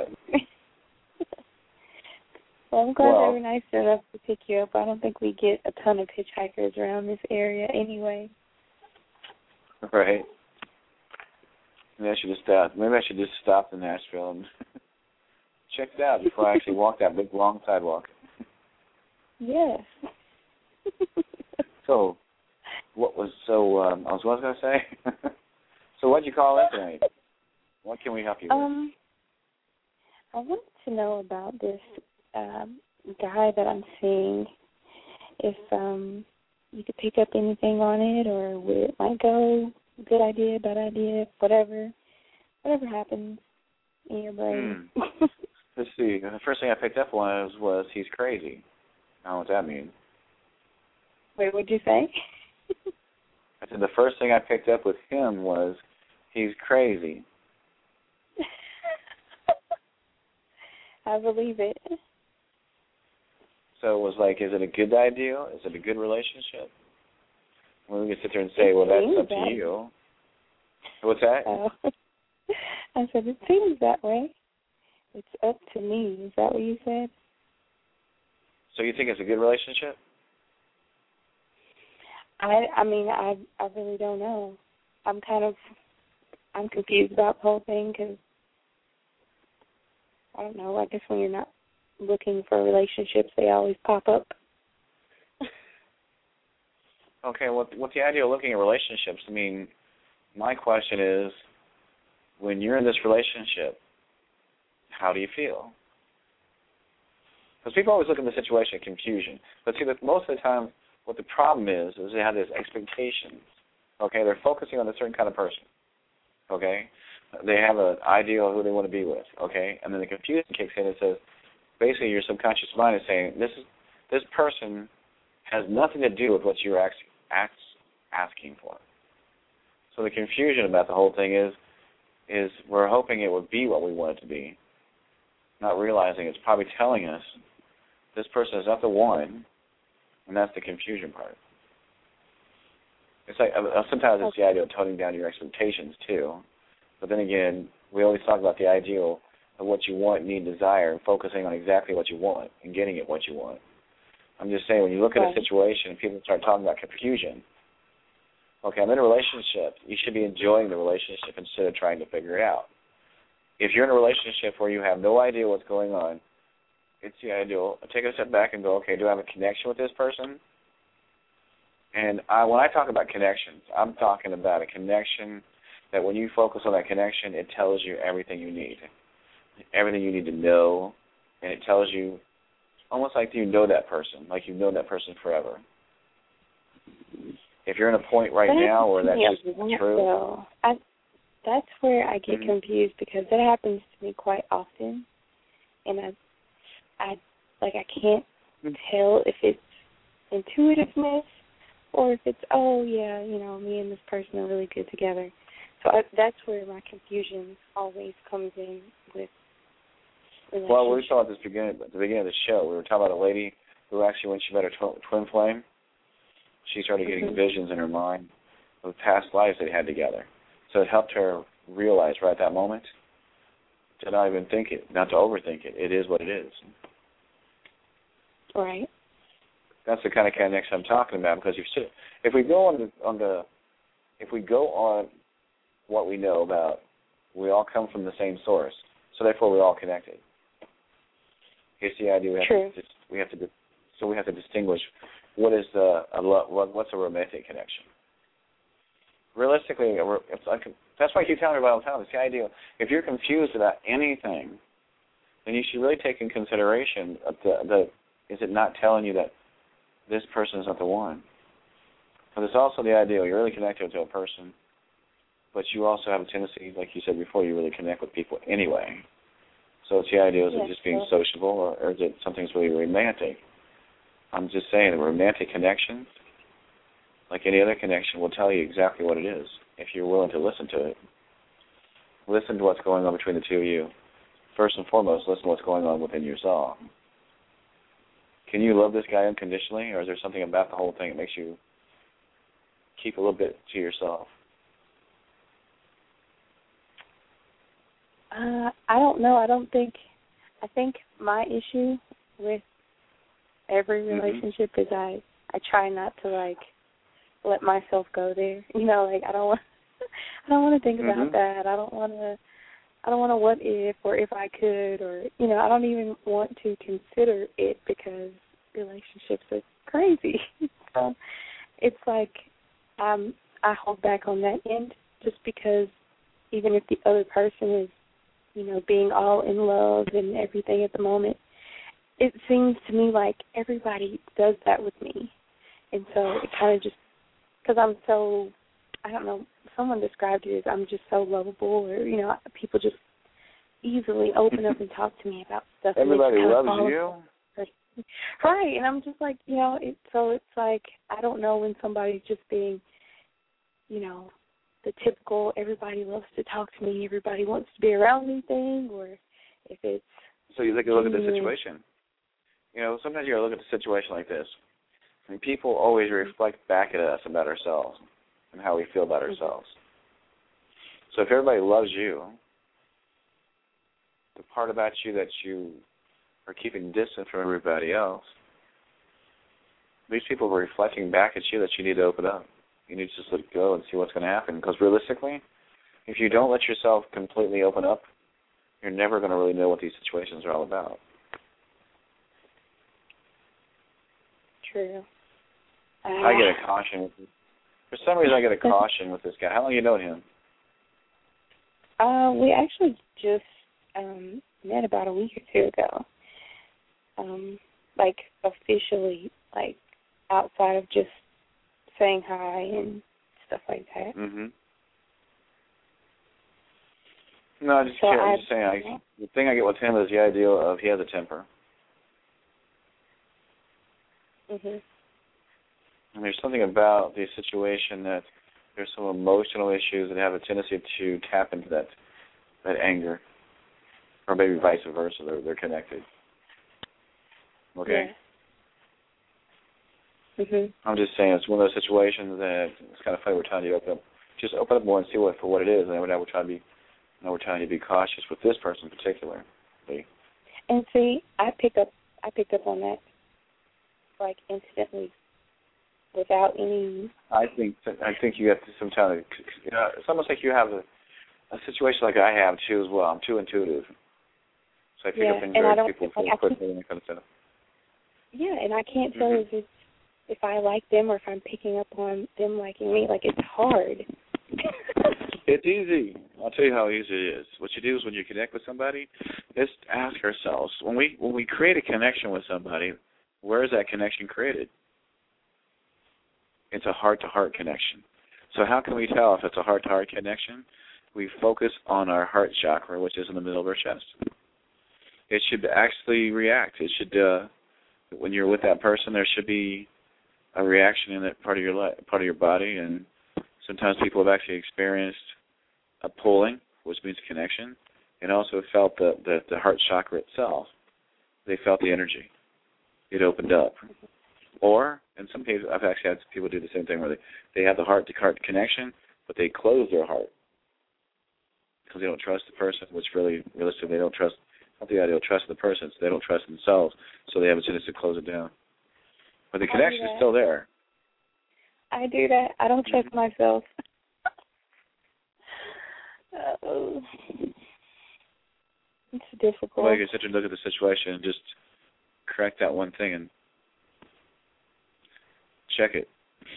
Well, I'm glad they were nice enough to pick you up. I don't think we get a ton of hitchhikers around this area anyway. Right. Maybe I should just stop in Nashville and check it out before I actually walk that big, long sidewalk. Yes. So, I was going to say? So what did you call in tonight? What can we help you with? I wanted to know about this guy that I'm seeing, if you could pick up anything on it, or where it might go, good idea, bad idea, whatever happens in your brain. Let's see. The first thing I picked up on was he's crazy. I don't know what that means. Wait, what'd you say? I said the first thing I picked up with him was he's crazy. I believe it. So it was like, is it a good idea? Is it a good relationship? Well, we can sit there and say, well, that's up to you. What's that? I said, it seems that way. It's up to me. Is that what you said? So you think it's a good relationship? I mean, I really don't know. I'm confused about the whole thing because, I don't know, I guess when you're not looking for relationships, they always pop up. Okay, what's the idea of looking at relationships? I mean, my question is, when you're in this relationship, how do you feel? Because people always look at the situation of confusion. But see, that most of the time, what the problem is they have these expectations. Okay, they're focusing on a certain kind of person. okay? They have an ideal of who they want to be with, okay? And then the confusion kicks in and says, basically your subconscious mind is saying, this person has nothing to do with what you're asking for. So the confusion about the whole thing is we're hoping it would be what we want it to be, not realizing it's probably telling us this person is not the one, and that's the confusion part. It's like sometimes it's the idea of toning down your expectations too, but then again, we always talk about the ideal of what you want, need, desire, and focusing on exactly what you want and getting it what you want. I'm just saying, when you look at a situation and people start talking about confusion, okay, I'm in a relationship. You should be enjoying the relationship instead of trying to figure it out. If you're in a relationship where you have no idea what's going on, it's the ideal. Take a step back and go, okay, do I have a connection with this person? And when I talk about connections, I'm talking about a connection that when you focus on that connection, it tells you everything you need to know, and it tells you almost like you know that person, like you've known that person forever. If you're in a point right now where that's just true. That's where I get confused, because that happens to me quite often, and I can't tell if it's intuitiveness or if it's, me and this person are really good together. So that's where my confusion always comes in with relationships. Well, we saw at the beginning of the show, we were talking about a lady who actually, when she met her twin flame, she started getting visions in her mind of past lives they had together. So it helped her realize right at that moment to not even think it, not to overthink it. It is what it is. Right. That's the kind of connection I'm talking about, because if we go on what we know about, we all come from the same source, so therefore we're all connected. Here's the idea: we have to distinguish what is what's a romantic connection. Realistically, that's why I keep telling everybody all the time. It's the idea: if you're confused about anything, then you should really take in consideration is it not telling you that this person is not the one? But it's also the idea you're really connected to a person, but you also have a tendency, like you said before, you really connect with people anyway. So it's the idea, is it just being sociable, or is it something that's really romantic? I'm just saying the romantic connections, like any other connection, will tell you exactly what it is if you're willing to listen to it. Listen to what's going on between the two of you. First and foremost, listen to what's going on within yourself. Can you love this guy unconditionally, or is there something about the whole thing that makes you keep a little bit to yourself? I don't know. I think my issue with every relationship is I try not to let myself go there. I don't want to think about that. I don't want to what if or if I could, or I don't even want to consider it, because relationships are crazy. So it's like I hold back on that end, just because even if the other person is being all in love and everything at the moment, it seems to me like everybody does that with me. And so it kind of just, because I'm so, I don't know, someone described it as I'm just so lovable, or, people just easily open up and talk to me about stuff. Everybody loves you. Right, and I'm just like, it's like, I don't know when somebody's just being, the typical everybody loves to talk to me, everybody wants to be around me thing, or if it's... So you take a look at the situation. Sometimes you got to look at the situation like this. I mean, people always reflect back at us about ourselves and how we feel about ourselves. So if everybody loves you, the part about you that you are keeping distant from everybody else, these people are reflecting back at you that you need to open up. You need to just let go and see what's going to happen. Because realistically, if you don't let yourself completely open up, you're never going to really know what these situations are all about. True. I get a caution. For some reason, I get a caution with this guy. How long have you known him? We actually just met about a week or two ago. Officially, outside of just saying hi and stuff like that. Mm-hmm. No, I'm just saying. The thing I get with him is the idea of he has a temper. Mhm. And there's something about the situation that there's some emotional issues that have a tendency to tap into that anger, or maybe vice versa. They're connected. Okay. Yeah. Mhm. I'm just saying it's one of those situations that it's kind of funny. We're trying to open up more and see for what it is, and then we're trying to be cautious with this person in particular. And see, I picked up on that like instantly, without any. I think you have to sometimes. It's almost like you have a situation like I have too as well. I'm too intuitive, so I pick up things very quickly and that kind of stuff. Yeah, and I can't tell if I like them or if I'm picking up on them liking me. Like, it's hard. It's easy. I'll tell you how easy it is. What you do is when you connect with somebody, just ask ourselves, when we create a connection with somebody, where is that connection created? It's a heart-to-heart connection. So how can we tell if it's a heart-to-heart connection? We focus on our heart chakra, which is in the middle of our chest. It should actually react. It should, when you're with that person, there should be a reaction in that part of your body, and sometimes people have actually experienced a pulling, which means connection, and also felt the heart chakra itself. They felt the energy. It opened up. Or, in some cases, I've actually had people do the same thing where they have the heart-to-heart connection, but they close their heart because they don't trust the person, which really, realistically, they don't trust, not the ideal trust of the person, so they don't trust themselves, so they have a tendency to close it down. But the connection is still there. I do that. I don't trust myself. It's difficult. Well, you can sit and look at the situation and just correct that one thing and check it.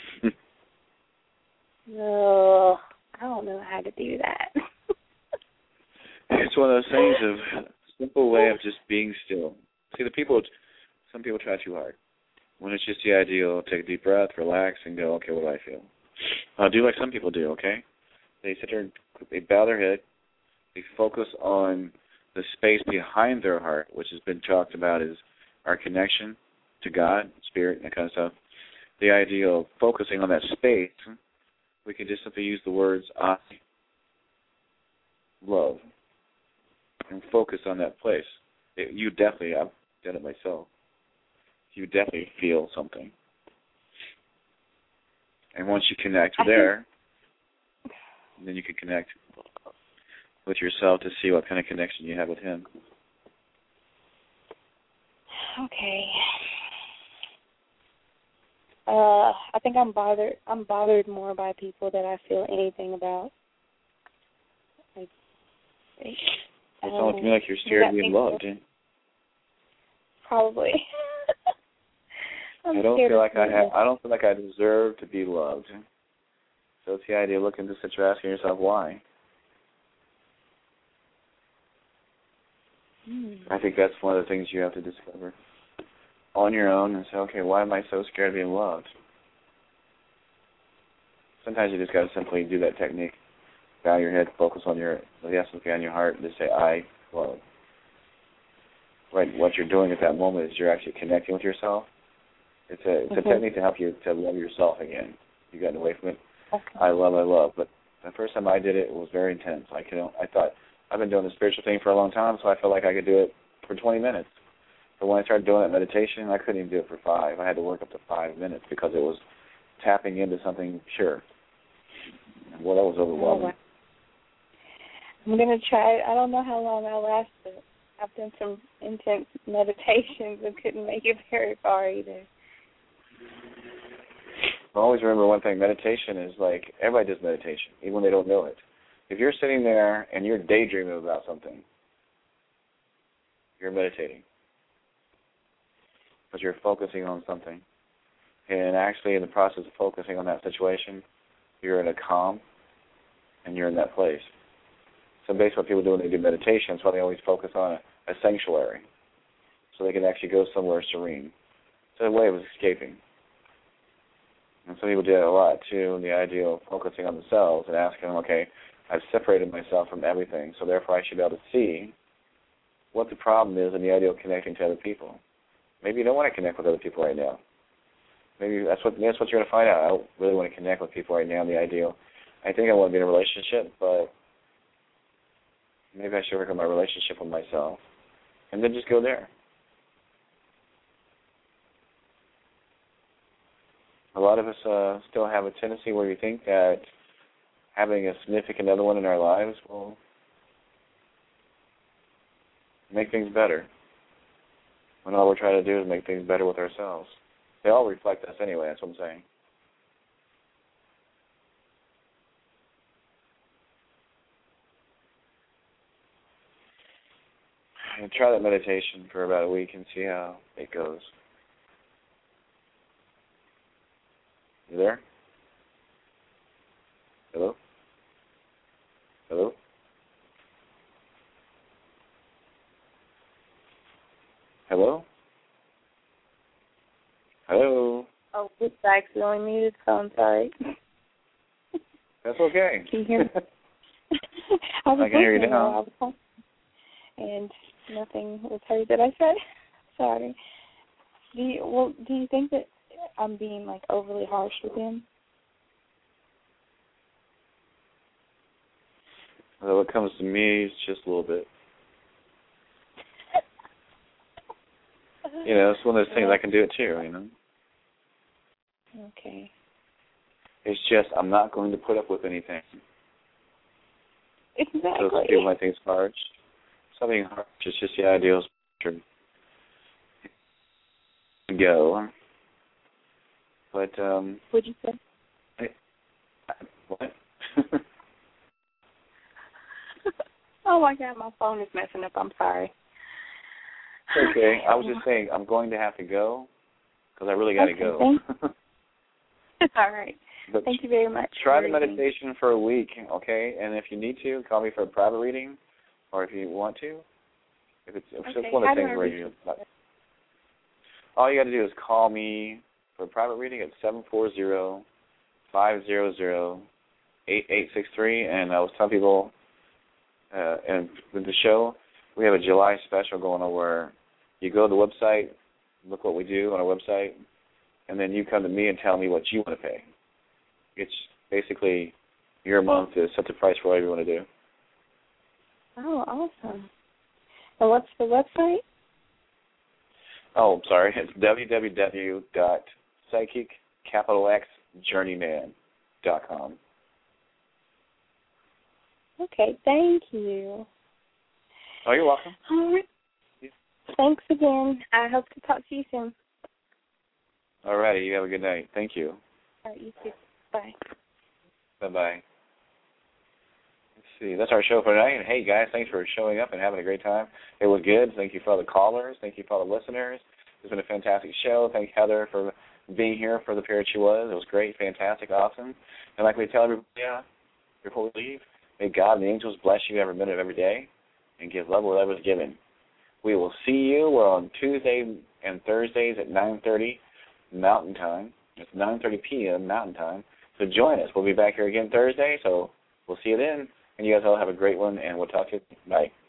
No, I don't know how to do that. It's one of those things of simple way of just being still. See, some people try too hard. When it's just the ideal, take a deep breath, relax, and go, okay, what do I feel? Do like some people do, okay? They sit there and they bow their head. They focus on the space behind their heart, which has been talked about as our connection to God, Spirit, and that kind of stuff. The idea of focusing on that space, we can just simply use the words I love and focus on that place. I've done it myself. You definitely feel something. And once you connect there, then you can connect with yourself to see what kind of connection you have with him. Okay. I think I'm bothered more by people that I feel anything about. It sounds to me like you're scared of being loved. Probably. I don't feel like I deserve to be loved. So it's the idea of looking to sit there asking yourself why. I think that's one of the things you have to discover on your own and say, okay, why am I so scared of being loved? Sometimes you just got to simply do that technique. Bow your head, focus on your heart, and just say, I love. Right, what you're doing at that moment is you're actually connecting with yourself. It's a technique to help you to love yourself again. You got away from it. Okay. I love. But the first time I did it, it was very intense. I thought, I've been doing the spiritual thing for a long time, so I felt like I could do it for 20 minutes. But when I started doing that meditation, I couldn't even do it for 5. I had to work up to 5 minutes because it was tapping into something pure. Well, that was overwhelming. I'm going to try it. I don't know how long I'll last, but I've done some intense meditations and couldn't make it very far either. Always remember one thing. Meditation is like, everybody does meditation, even when they don't know it. If you're sitting there and you're daydreaming about something, you're meditating. Because you're focusing on something. And actually, in the process of focusing on that situation, you're in a calm, and you're in that place. So basically what people do when they do meditation is why they always focus on a sanctuary, so they can actually go somewhere serene. It's a way of escaping. And some people do that a lot, too, the idea of focusing on themselves and asking them, okay, I've separated myself from everything, so therefore I should be able to see what the problem is in the idea of connecting to other people. Maybe you don't want to connect with other people right now. Maybe that's what you're going to find out. I don't really want to connect with people right now in the ideal. I think I want to be in a relationship, but maybe I should work on my relationship with myself and then just go there. A lot of us still have a tendency where we think that having a significant other one in our lives will make things better, when all we're trying to do is make things better with ourselves. They all reflect us anyway, that's what I'm saying. And try that meditation for about a week and see how it goes. You there? Hello? Hello? Hello? Hello? Oh, it's accidentally muted, so I'm sorry. That's okay. Can you hear me? I can hear you now. And nothing was heard that I said. Sorry. Do you think that I'm being like overly harsh with him? Well, what comes to me is just a little bit. You know, it's one of those things I can do it too, you know. Okay. It's just I'm not going to put up with anything. Exactly. So some people might think it's harsh. Something harsh is just the ideal to go. But what'd you say? What? Oh my God, my phone is messing up. I'm sorry. Okay, I was just saying I'm going to have to go because I really got to go. It's all right. But thank you very much. Try the meditation for a week, okay? And if you need to, call me for a private reading, or if you want to. If it's just one of the things where you. All you got to do is call me for a private reading at 740-500-8863, and I was telling people, and with the show, we have a July special going on where you go to the website, look what we do on our website, and then you come to me and tell me what you want to pay. It's basically your month to set the price for whatever you want to do. Oh, awesome. And what's the website? Oh, I'm sorry. It's www.psychicjourneyman.com. Okay, thank you. Oh, you're welcome. All right. Thanks again. I hope to talk to you soon. All righty. You have a good night. Thank you. All right, you too. Bye. Bye-bye. Let's see. That's our show for tonight. And, hey, guys, thanks for showing up and having a great time. It was good. Thank you for all the callers. Thank you for all the listeners. It's been a fantastic show. Thank Heather for being here for the period she was. It was great, fantastic, awesome. And like we tell everybody before we leave, may God and the angels bless you every minute of every day and give love wherever it's given. We will see you. We're on Tuesday and Thursdays at 9:30 Mountain Time. It's 9:30 p.m. Mountain Time. So join us. We'll be back here again Thursday, so we'll see you then. And you guys all have a great one, and we'll talk to you. Bye.